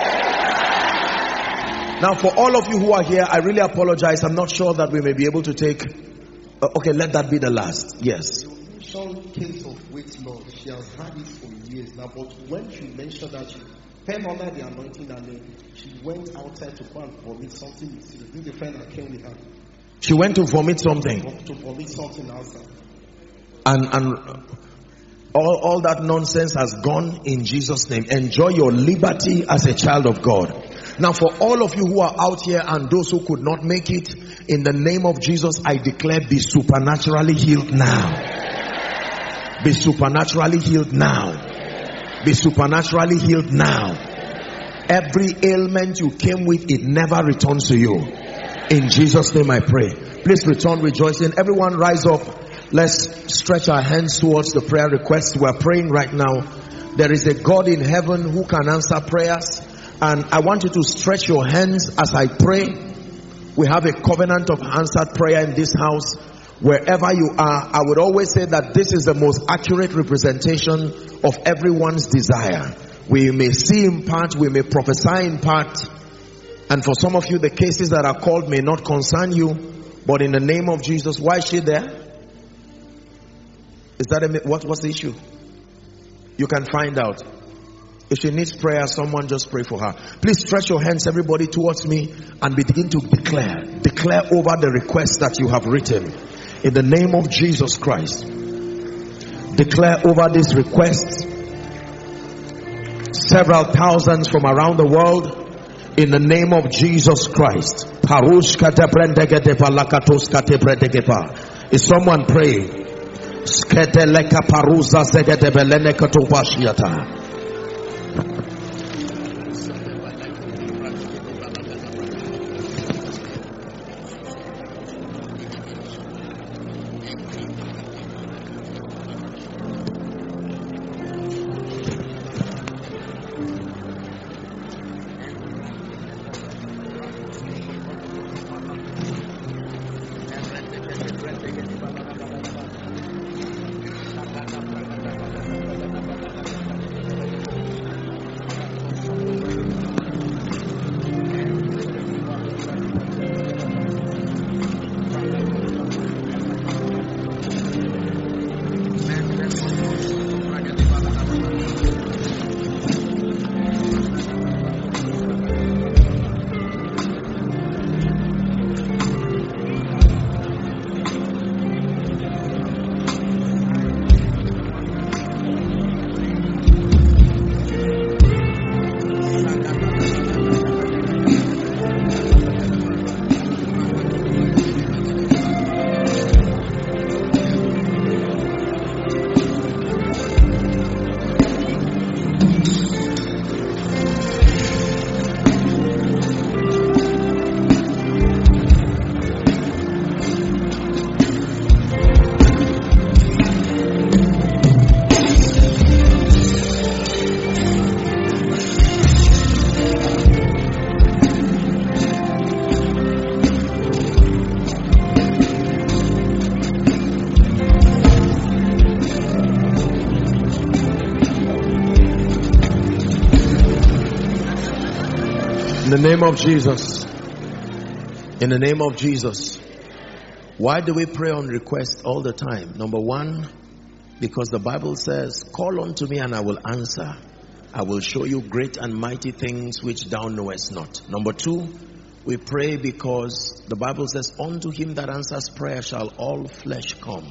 Now, for all of you who are here, I really apologize. I'm not sure that we may be able to take. Okay, let that be the last. Yes. Some case of weight loss. She has had it for years now, but when she mentioned that she fell under the anointing and then she went outside to go and vomit something. This is the friend that came with her. She went to vomit something. To vomit something outside. And all that nonsense has gone in Jesus' name. Enjoy your liberty as a child of God. Now, for all of you who are out here and those who could not make it, in the name of Jesus, I declare, be supernaturally healed now. Be supernaturally healed now. Be supernaturally healed now. Every ailment you came with, it never returns to you. In Jesus' name I pray. Please return rejoicing. Everyone rise up. Let's stretch our hands towards the prayer request. We're praying right now. There is a God in heaven who can answer prayers. And I want you to stretch your hands as I pray. We have a covenant of answered prayer in this house. Wherever you are, I would always say that this is the most accurate representation of everyone's desire. We may see in part, we may prophesy in part. And for some of you, the cases that are called may not concern you. But in the name of Jesus, why is she there? Is that what's the issue? You can find out. If she needs prayer, someone just pray for her. Please stretch your hands, everybody, towards me and begin to declare. Declare over the request that you have written. In the name of Jesus Christ. Declare over this request. Several thousands from around the world. In the name of Jesus Christ. Is someone praying? In the name of Jesus. In the name of Jesus. Why do we pray on request all the time? Number one, because the Bible says, call unto me and I will answer. I will show you great and mighty things which thou knowest not. Number two, we pray because the Bible says, unto him that answers prayer shall all flesh come.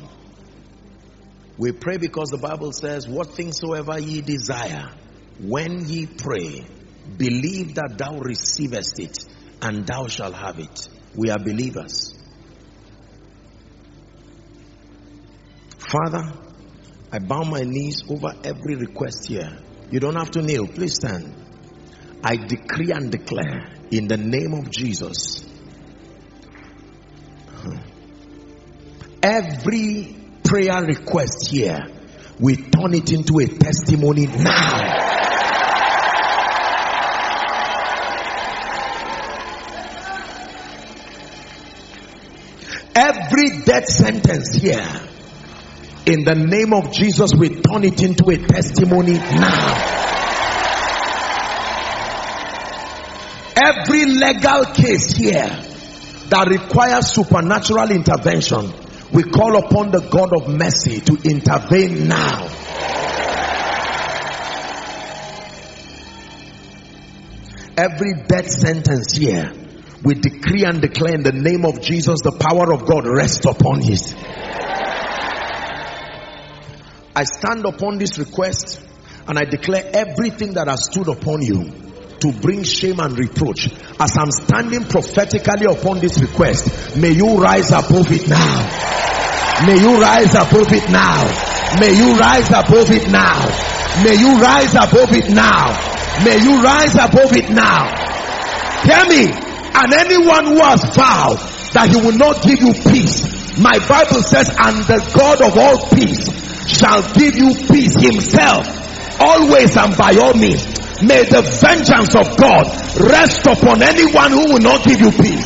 We pray because the Bible says, what things soever ye desire, when ye pray, believe that thou receivest it, and thou shalt have it. We are believers. Father, I bow my knees over every request here. You don't have to kneel. Please stand. I decree and declare in the name of Jesus, every prayer request here, we turn it into a testimony now. Every death sentence here, in the name of Jesus, we turn it into a testimony now. Every legal case here that requires supernatural intervention, we call upon the God of mercy to intervene now. Every death sentence here, we decree and declare in the name of Jesus, the power of God rest upon it. I stand upon this request and I declare everything that has stood upon you to bring shame and reproach. As I'm standing prophetically upon this request, may you rise above it now. May you rise above it now. May you rise above it now. May you rise above it now. May you rise above it now. Hear me. And anyone who has vowed that he will not give you peace, my Bible says, and the God of all peace shall give you peace himself, always and by all means. May the vengeance of God rest upon anyone who will not give you peace.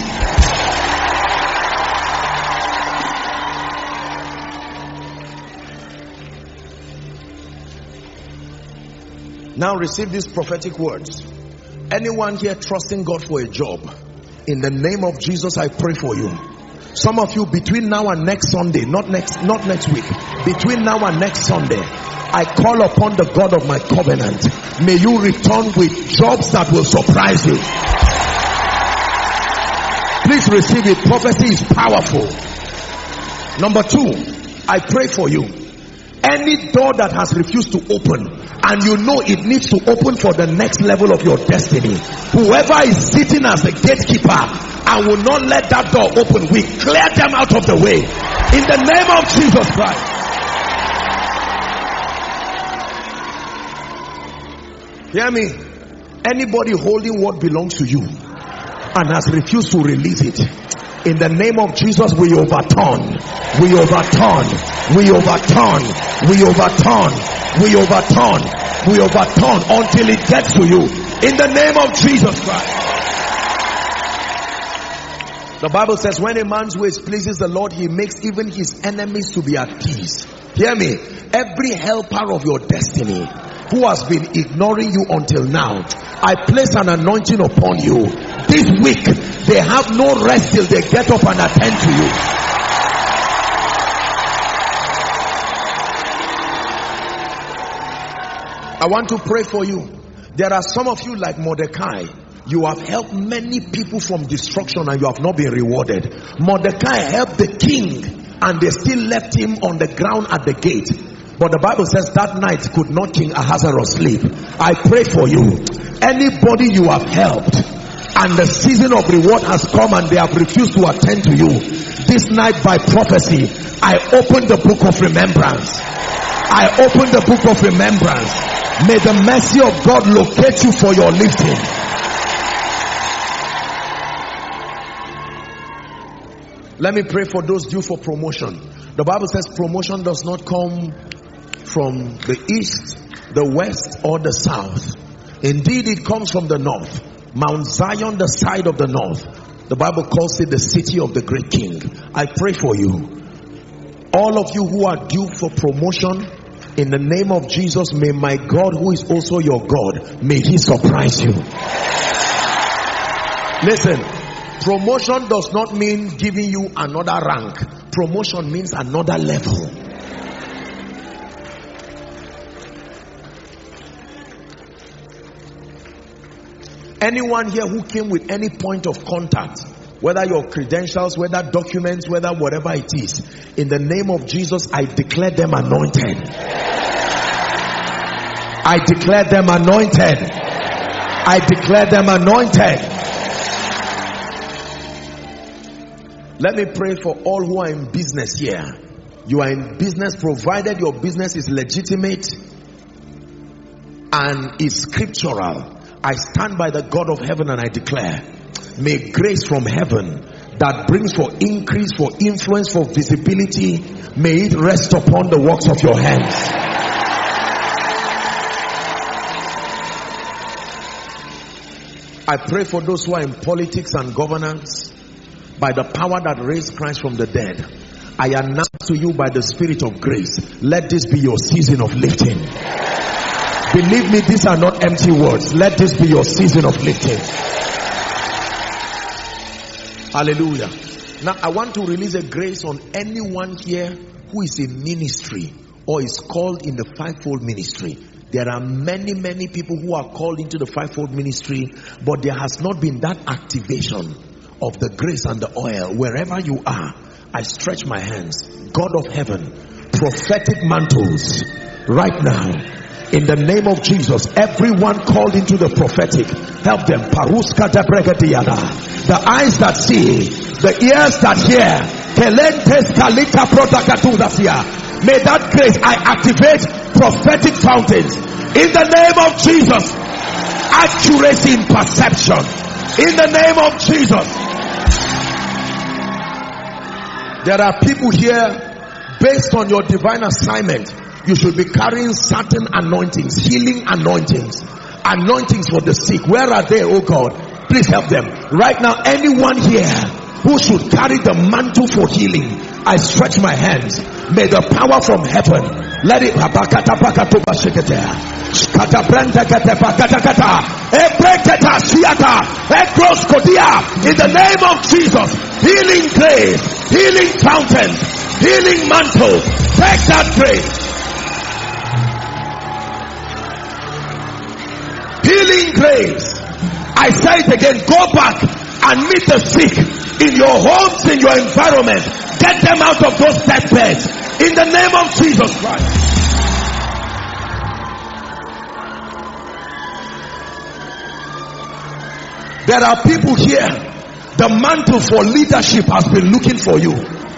Now receive these prophetic words. Anyone here trusting God for a job, in the name of Jesus, I pray for you. Some of you, between now and next Sunday, not next week, between now and next Sunday, I call upon the God of my covenant. May you return with jobs that will surprise you. Please receive it. Prophecy is powerful. Number 2, I pray for you. Any door that has refused to open, and you know it needs to open for the next level of your destiny, whoever is sitting as the gatekeeper and will not let that door open, we clear them out of the way in the name of Jesus Christ. Hear me. Anybody holding what belongs to you and has refused to release it, in the name of Jesus, we overturn, we overturn, we overturn, we overturn, we overturn, we overturn until it gets to you, in the name of Jesus Christ. The Bible says, when a man's ways pleases the Lord, he makes even his enemies to be at peace. Hear me. Every helper of your destiny who has been ignoring you until now, I place an anointing upon you. This week, they have no rest till they get up and attend to you. I want to pray for you. There are some of you like Mordecai. You have helped many people from destruction and you have not been rewarded. Mordecai helped the king and they still left him on the ground at the gate. But the Bible says that night could not King Ahasuerus sleep. I pray for you. Anybody you have helped and the season of reward has come and they have refused to attend to you, this night by prophecy, I open the book of remembrance. I open the book of remembrance. May the mercy of God locate you for your lifting. Let me pray for those due for promotion. The Bible says promotion does not come from the east, the west, or the south. Indeed, it comes from the north. Mount Zion, the side of the north. The Bible calls it the city of the great king. I pray for you. All of you who are due for promotion, in the name of Jesus, may my God, who is also your God, may he surprise you. Listen. Promotion does not mean giving you another rank. Promotion means another level. Anyone here who came with any point of contact, whether your credentials, whether documents, whether whatever it is, in the name of Jesus, I declare them anointed. I declare them anointed. I declare them anointed. Let me pray for all who are in business here. You are in business provided your business is legitimate and is scriptural. I stand by the God of heaven and I declare, may grace from heaven that brings for increase, for influence, for visibility, may it rest upon the works of your hands. I pray for those who are in politics and governance. By the power that raised Christ from the dead, I announce to you by the Spirit of grace, let this be your season of lifting. Believe me, these are not empty words. Let this be your season of lifting. Hallelujah. Now I want to release a grace on anyone here who is in ministry or is called in the fivefold ministry. There are many people who are called into the fivefold ministry, but there has not been that activation of the grace and the oil. Wherever you are, I stretch my hands. God of heaven, prophetic mantles right now in the name of Jesus. Everyone called into the prophetic, help them. The eyes that see, the ears that hear. May that grace, I activate prophetic fountains in the name of Jesus. Accuracy in perception in the name of Jesus. There are people here, based on your divine assignment, you should be carrying certain anointings, healing anointings, anointings for the sick. Where are they, oh God? Please help them. Right now, anyone here who should carry the mantle for healing, I stretch my hands. May the power from heaven, let it In the name of Jesus, healing grace, healing fountain, healing mantle. Take that grace. Healing grace. I say it again, go back and meet the sick in your homes, in your environment. Get them out of those deathbeds in the name of Jesus Christ. There are people here, the mantle for leadership has been looking for you.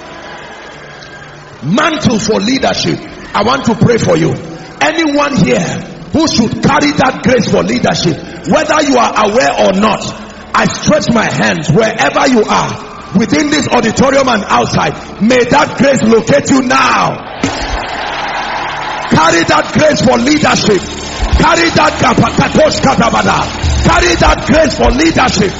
Mantle for leadership. I want to pray for you. Anyone here who should carry that grace for leadership, whether you are aware or not, I stretch my hands wherever you are, within this auditorium and outside. May that grace locate you now. Carry that grace for leadership. Carry that carry that grace for leadership.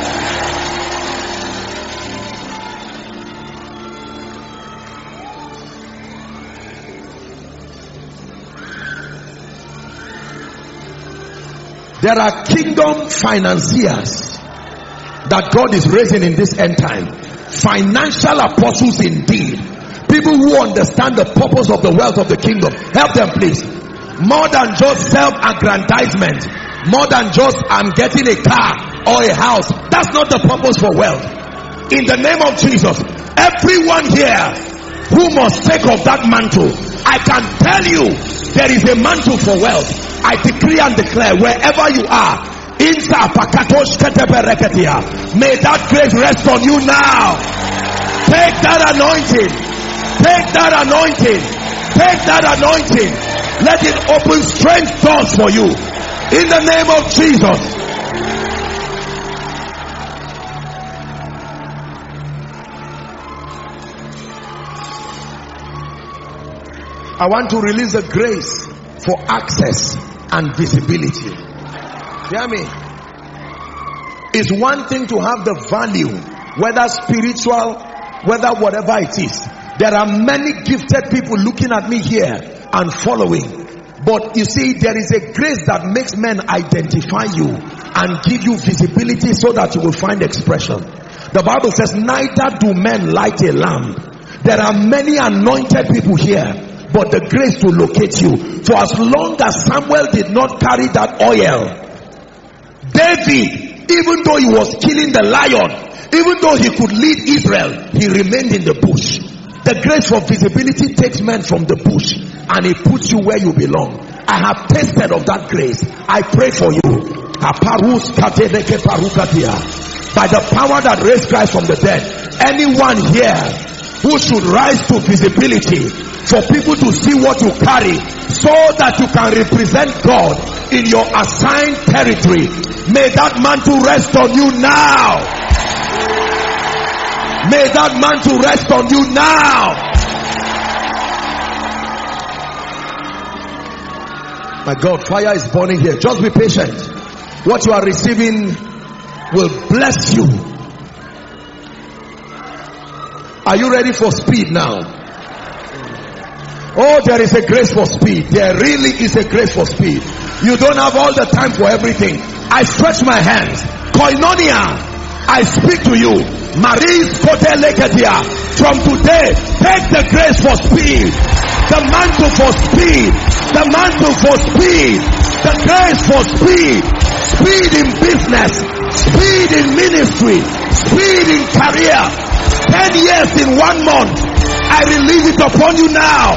There are kingdom financiers that God is raising in this end time. Financial apostles indeed. People who understand the purpose of the wealth of the kingdom. Help them please. More than just self-aggrandizement. More than just I'm getting a car or a house. That's not the purpose for wealth. In the name of Jesus, everyone here who must take of that mantle, I can tell you there is a mantle for wealth. I decree and declare wherever you are, may that grace rest on you now. Take that anointing. Take that anointing. Take that anointing. Let it open strange doors for you. In the name of Jesus. I want to release the grace for access and visibility. Hear me? It's one thing to have the value, whether spiritual, whether whatever it is. There are many gifted people looking at me here and following. But you see, there is a grace that makes men identify you and give you visibility so that you will find expression. The Bible says, neither do men light a lamp. There are many anointed people here, but the grace to locate you. For as long as Samuel did not carry that oil, David, even though he was killing the lion, even though he could lead Israel, he remained in the bush. The grace for visibility takes men from the bush and it puts you where you belong. I have tasted of that grace. I pray for you. By the power that raised Christ from the dead, anyone here who should rise to visibility, for people to see what you carry, so that you can represent God in your assigned territory, may that mantle rest on you now. May that mantle rest on you now. My God, fire is burning here. Just be patient. What you are receiving will bless you. Are you ready for speed now? Oh, there is a grace for speed. There really is a grace for speed. You don't have all the time for everything. I stretch my hands. Koinonia, I speak to you. Marie Skoteleketia. From today, take the grace for speed. The mantle for speed. The mantle for speed. The grace for speed. Speed in business. Speed in ministry. Speed in career. 10 years in 1 month. I release it upon you now.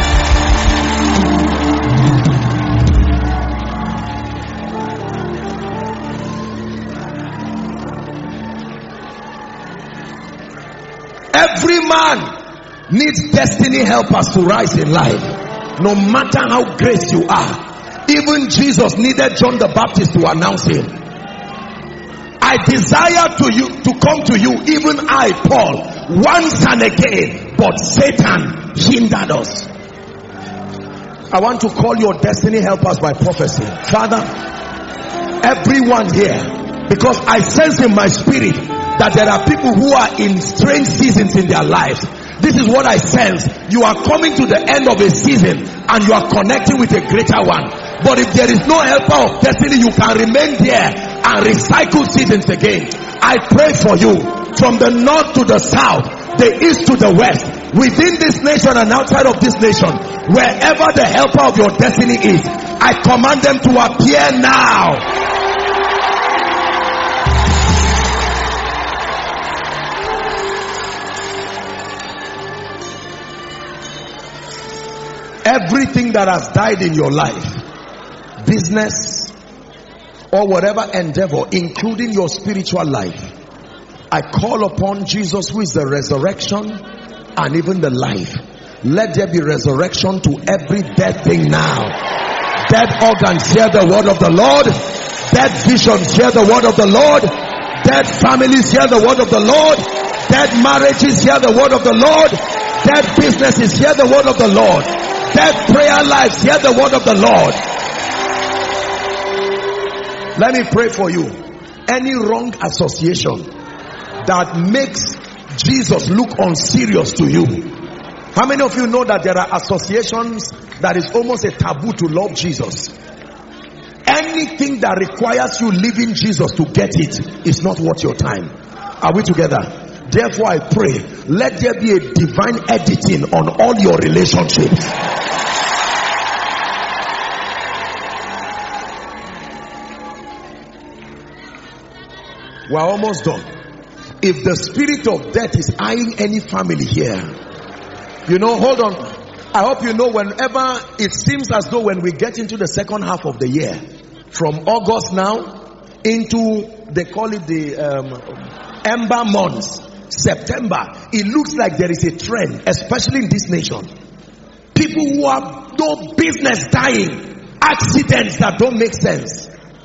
Every man needs destiny helpers to rise in life. No matter how great you are. Even Jesus needed John the Baptist to announce him. I desire to come to you, even I, Paul, once and again, but Satan hindered us. I want to call your destiny helpers by prophecy. Father, everyone here, because I sense in my spirit that there are people who are in strange seasons in their lives. This is what I sense. You are coming to the end of a season and you are connecting with a greater one. But if there is no helper of destiny, you can remain there and recycle seasons again. I pray for you from the north to the south, the east to the west, within this nation and outside of this nation, wherever the helper of your destiny is, I command them to appear now. Everything that has died in your life, business or whatever endeavor, including your spiritual life, I call upon Jesus, who is the resurrection and even the life. Let there be resurrection to every dead thing now. Dead organs, hear the word of the Lord. Dead visions, hear the word of the Lord. Dead families, hear the word of the Lord. Dead marriages, hear the word of the Lord. Dead businesses, hear the word of the Lord. Dead prayer lives, hear the word of the Lord. Let me pray for you. Any wrong association that makes Jesus look unserious to you. How many of you know that there are associations that is almost a taboo to love Jesus? Anything that requires you leaving Jesus to get it is not worth your time. Are we together? Therefore I pray, let there be a divine editing on all your relationships. We're almost done. If the spirit of death is eyeing any family here, you know, hold on. I hope you know, whenever it seems as though when we get into the second half of the year, from August now into, they call it the ember months, September, it looks like there is a trend, especially in this nation. People who have no business dying, accidents that don't make sense.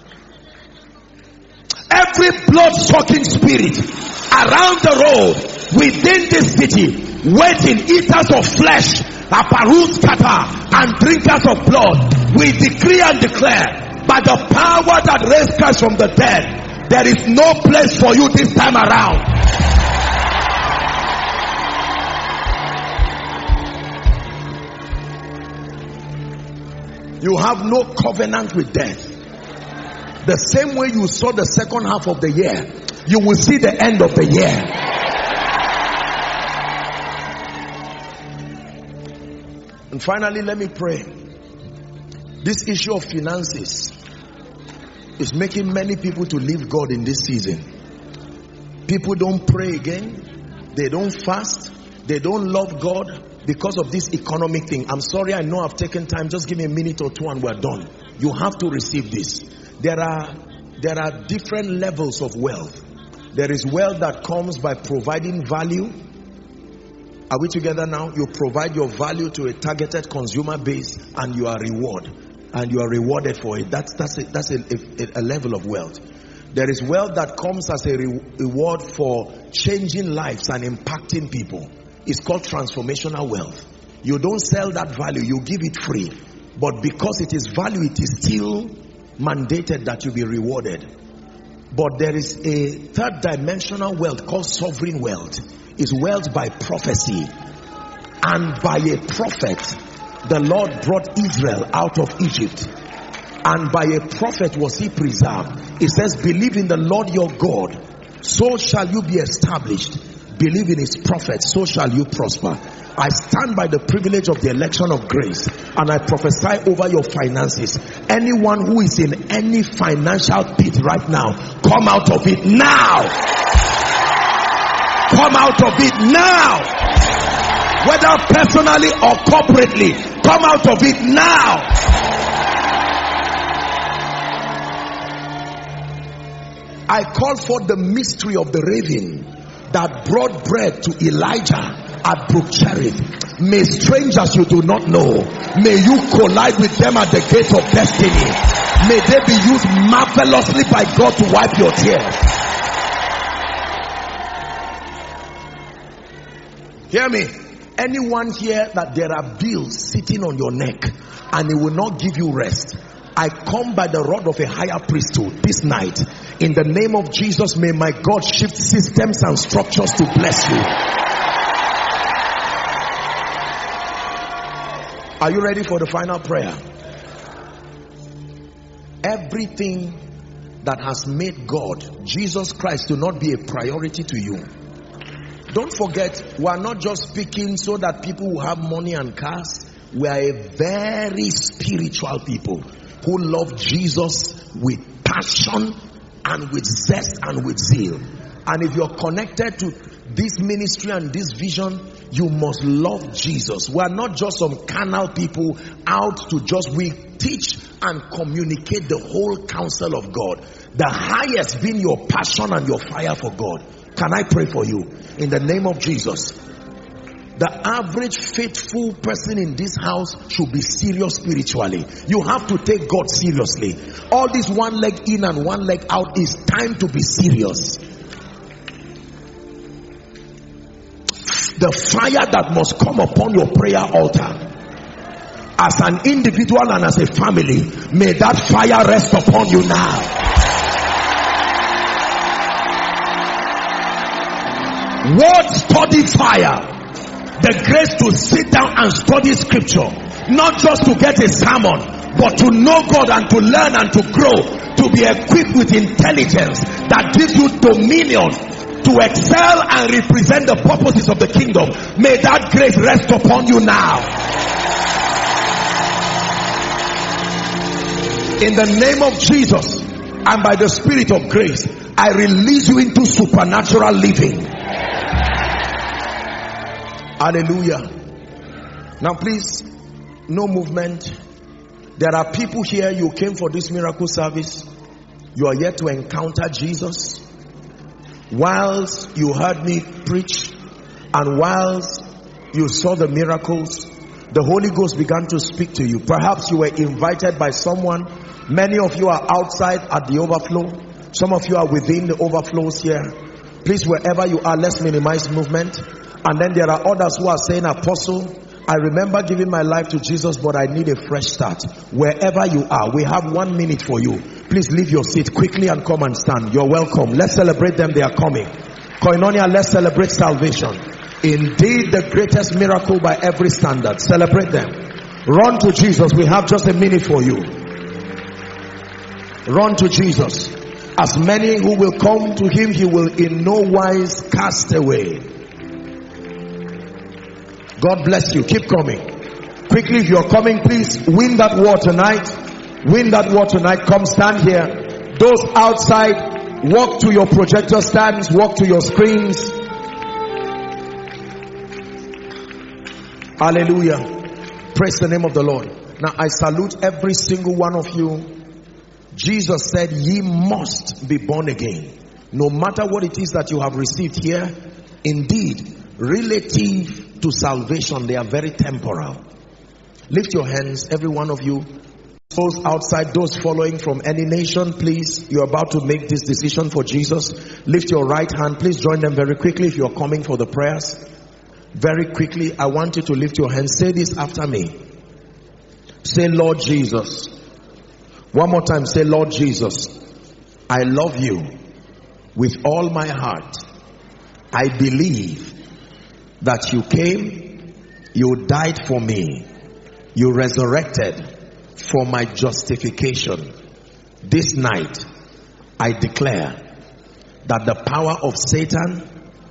Every blood-sucking spirit around the road, within this city, waiting, eaters of flesh, aparuskata, and drinkers of blood, we decree and declare, by the power that raised Christ from the dead, there is no place for you this time around. You have no covenant with death. The same way you saw the second half of the year, you will see the end of the year. And finally, let me pray. This issue of finances is making many people to leave God in this season. People don't pray again. They don't fast. They don't love God because of this economic thing. I'm sorry, I know I've taken time. Just give me a minute or two and we're done. You have to receive this. There are different levels of wealth. There is wealth that comes by providing value. Are we together now? You provide your value to a targeted consumer base and you are rewarded for it. That's a level of wealth. There is wealth that comes as a reward for changing lives and impacting people. It's called transformational wealth. You don't sell that value, you give it free. But because it is value, it is still mandated that you be rewarded. But there is a third dimensional wealth called sovereign wealth. It's wealth by prophecy. And by a prophet, the Lord brought Israel out of Egypt. And by a prophet was he preserved. It says, believe in the Lord your God, so shall you be established. Believe in his prophet, so shall you prosper. I stand by the privilege of the election of grace and I prophesy over your finances. Anyone who is in any financial pit right now, come out of it now. Come out of it now. Whether personally or corporately, come out of it now. I call for the mystery of the raven that brought bread to Elijah at Brook Cherith. May strangers you do not know, may you collide with them at the gate of destiny. May they be used marvelously by God to wipe your tears. Hear me. Anyone here that there are bills sitting on your neck and it will not give you rest, I come by the rod of a higher priesthood this night. In the name of Jesus, may my God shift systems and structures to bless you. Are you ready for the final prayer? Everything that has made God, Jesus Christ, to not be a priority to you. Don't forget, we are not just speaking so that people will have money and cars. We are a very spiritual people who love Jesus with passion and with zest and with zeal. And if you're connected to this ministry and this vision, you must love Jesus. We are not just some carnal people out to just, we teach and communicate the whole counsel of God. The highest being your passion and your fire for God. Can I pray for you? In the name of Jesus. The average faithful person in this house should be serious spiritually. You have to take God seriously. All this one leg in and one leg out, is time to be serious. The fire that must come upon your prayer altar, as an individual and as a family, may that fire rest upon you now. Word study fire. The grace to sit down and study scripture, not just to get a sermon, but to know God and to learn and to grow, to be equipped with intelligence that gives you dominion to excel and represent the purposes of the kingdom. May that grace rest upon you now. In the name of Jesus and by the Spirit of grace, I release you into supernatural living. Hallelujah. Now please, no movement. There are people here, you came for this miracle service. You are yet to encounter Jesus. Whilst you heard me preach and whilst you saw the miracles, the Holy Ghost began to speak to you. Perhaps you were invited by someone. Many of you are outside at the overflow. Some of you are within the overflows here. Please, wherever you are, let's minimize movement. And then there are others who are saying, Apostle, I remember giving my life to Jesus, but I need a fresh start. Wherever you are, we have 1 minute for you. Please leave your seat quickly and come and stand. You're welcome. Let's celebrate them. They are coming. Koinonia, let's celebrate salvation. Indeed, the greatest miracle by every standard. Celebrate them. Run to Jesus. We have just a minute for you. Run to Jesus. As many who will come to him, he will in no wise cast away. God bless you. Keep coming. Quickly, if you're coming, please win that war tonight. Win that war tonight. Come stand here. Those outside, walk to your projector stands, walk to your screens. Hallelujah. Praise the name of the Lord. Now I salute every single one of you. Jesus said, ye must be born again. No matter what it is that you have received here, indeed, relative to salvation, they are very temporal. Lift your hands, every one of you. Those outside, those following from any nation, please, you're about to make this decision for Jesus. Lift your right hand. Please join them very quickly if you're coming for the prayers. Very quickly, I want you to lift your hands. Say this after me. Say, Lord Jesus. One more time, say, Lord Jesus, I love you with all my heart. I believe that you came, you died for me, you resurrected for my justification. This night, I declare that the power of Satan,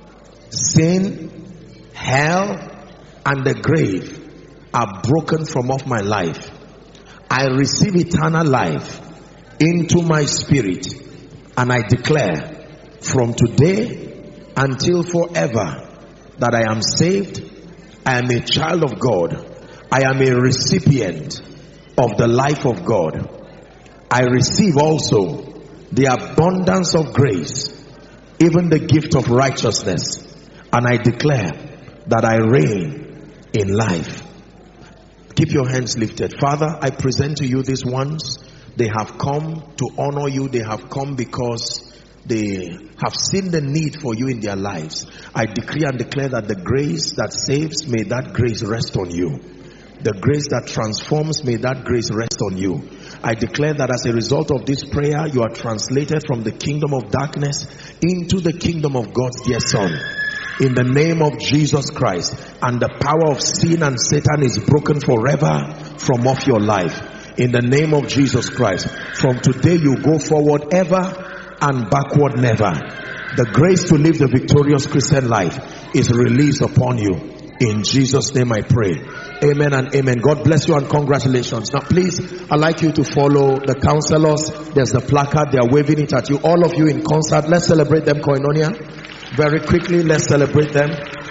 sin, hell, and the grave are broken from off my life. I receive eternal life into my spirit, and I declare from today until forever that I am saved, I am a child of God, I am a recipient of the life of God. I receive also the abundance of grace, even the gift of righteousness, and I declare that I reign in life. Keep your hands lifted. Father, I present to you these ones. They have come to honor you. They have come because they have seen the need for you in their lives. I decree and declare that the grace that saves, may that grace rest on you. The grace that transforms, may that grace rest on you. I declare that as a result of this prayer, you are translated from the kingdom of darkness into the kingdom of God's dear Son. In the name of Jesus Christ, and the power of sin and Satan is broken forever from off your life. In the name of Jesus Christ. From today you go forward ever and backward never. The grace to live the victorious Christian life is released upon you. In Jesus' name I pray. Amen and amen. God bless you and congratulations. Now please, I'd like you to follow the counselors. There's the placard. They are waving it at you. All of you in concert. Let's celebrate them, Koinonia. Very quickly, let's celebrate them.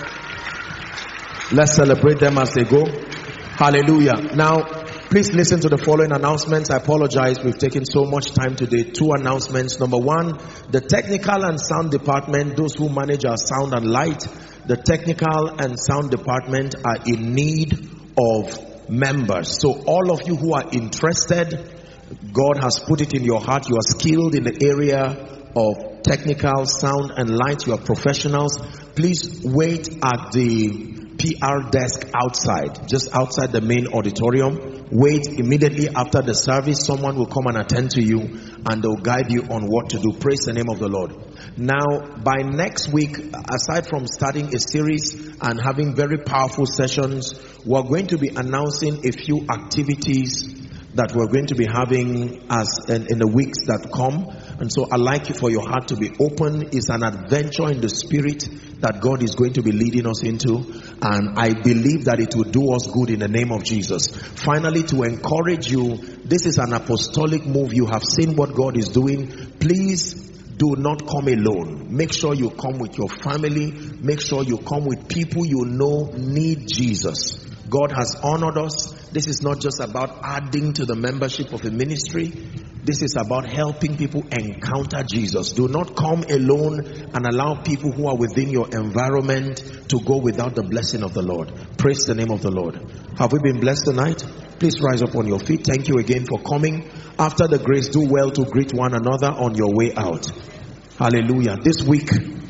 Let's celebrate them as they go. Hallelujah. Now, please listen to the following announcements. I apologize. We've taken so much time today. 2 announcements. Number 1, the technical and sound department, those who manage our sound and light, the technical and sound department are in need of members. So all of you who are interested, God has put it in your heart. You are skilled in the area of technical, sound and light. You are professionals. Please wait at the PR desk outside, just outside the main auditorium. Wait immediately after the service. Someone will come and attend to you and they'll guide you on what to do. Praise the name of the Lord. Now, by next week, aside from starting a series and having very powerful sessions, we're going to be announcing a few activities that we're going to be having as in the weeks that come. And so I'd like you for your heart to be open. It's an adventure in the spirit that God is going to be leading us into, and I believe that it will do us good in the name of Jesus. Finally, to encourage you, this is an apostolic move. You have seen what God is doing. Please do not come alone. Make sure you come with your family. Make sure you come with people you know need Jesus. God has honored us. This is not just about adding to the membership of a ministry. This is about helping people encounter Jesus. Do not come alone and allow people who are within your environment to go without the blessing of the Lord. Praise the name of the Lord. Have we been blessed tonight? Please rise up on your feet. Thank you again for coming. After the grace, do well to greet one another on your way out. Hallelujah. This week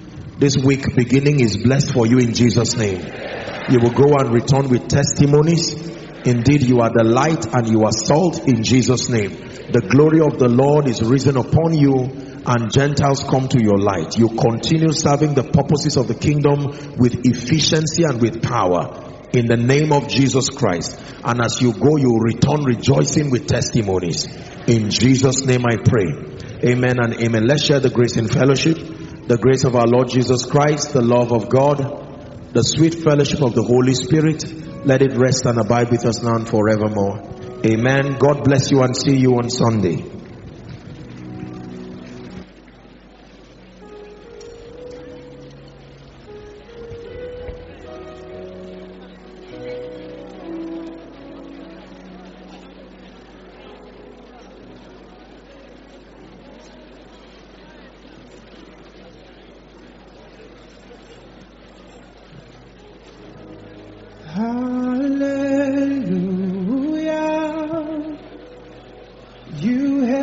beginning is blessed for you in Jesus' name. You will go and return with testimonies. Indeed, you are the light and you are salt in Jesus' name. The glory of the Lord is risen upon you and Gentiles come to your light. You continue serving the purposes of the kingdom with efficiency and with power in the name of Jesus Christ. And as you go, you will return rejoicing with testimonies. In Jesus' name I pray. Amen and amen. Let's share the grace in fellowship. The grace of our Lord Jesus Christ, the love of God, the sweet fellowship of the Holy Spirit, let it rest and abide with us now and forevermore. Amen. God bless you and see you on Sunday. Hallelujah. You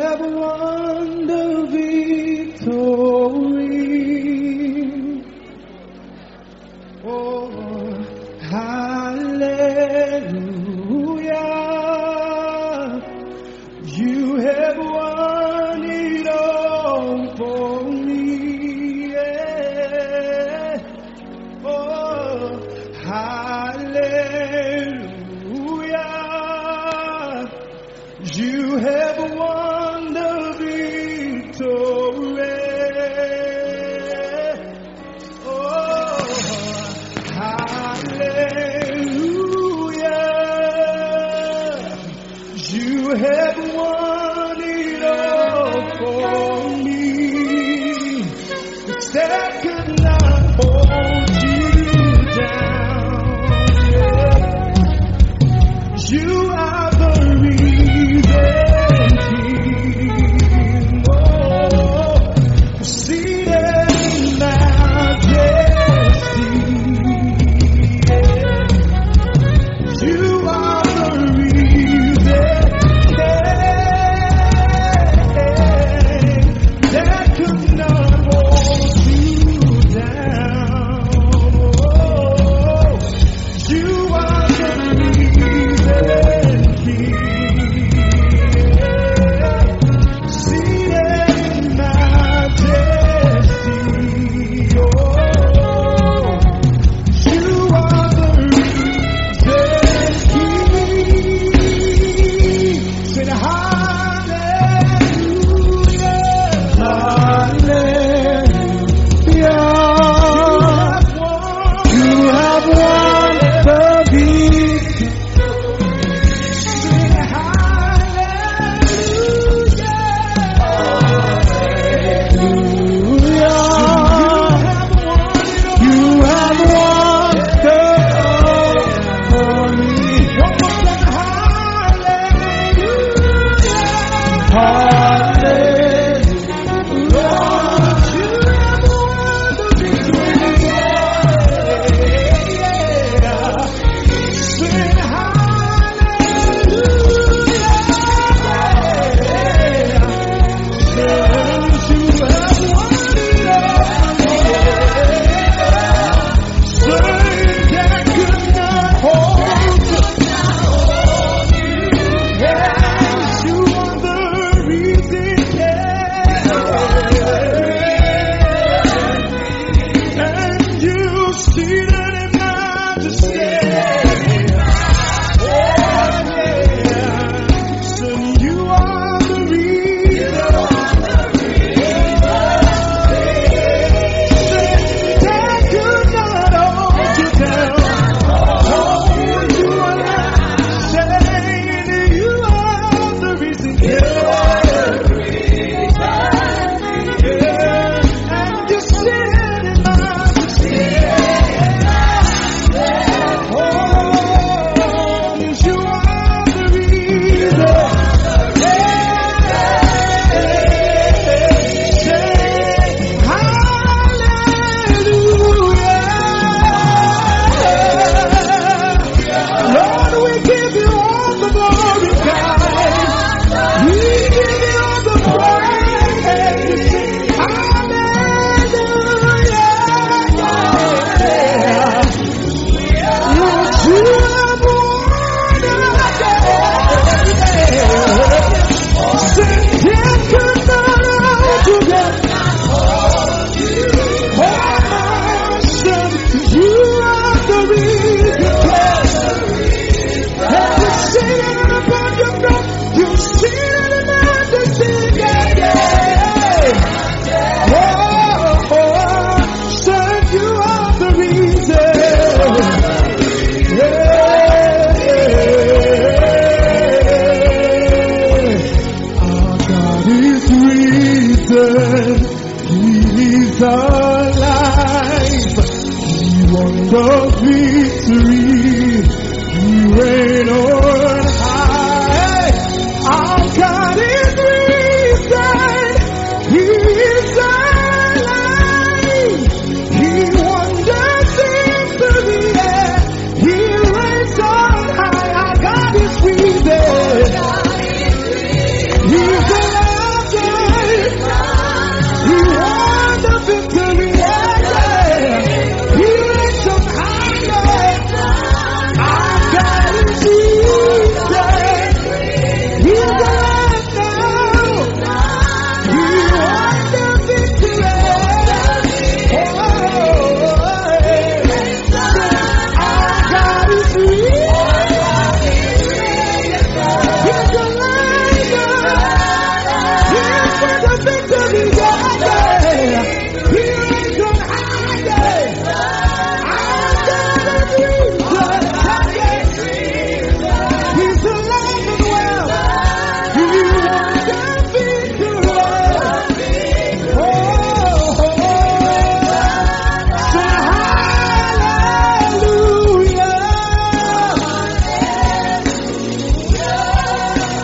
alive. He won the victory. He reigns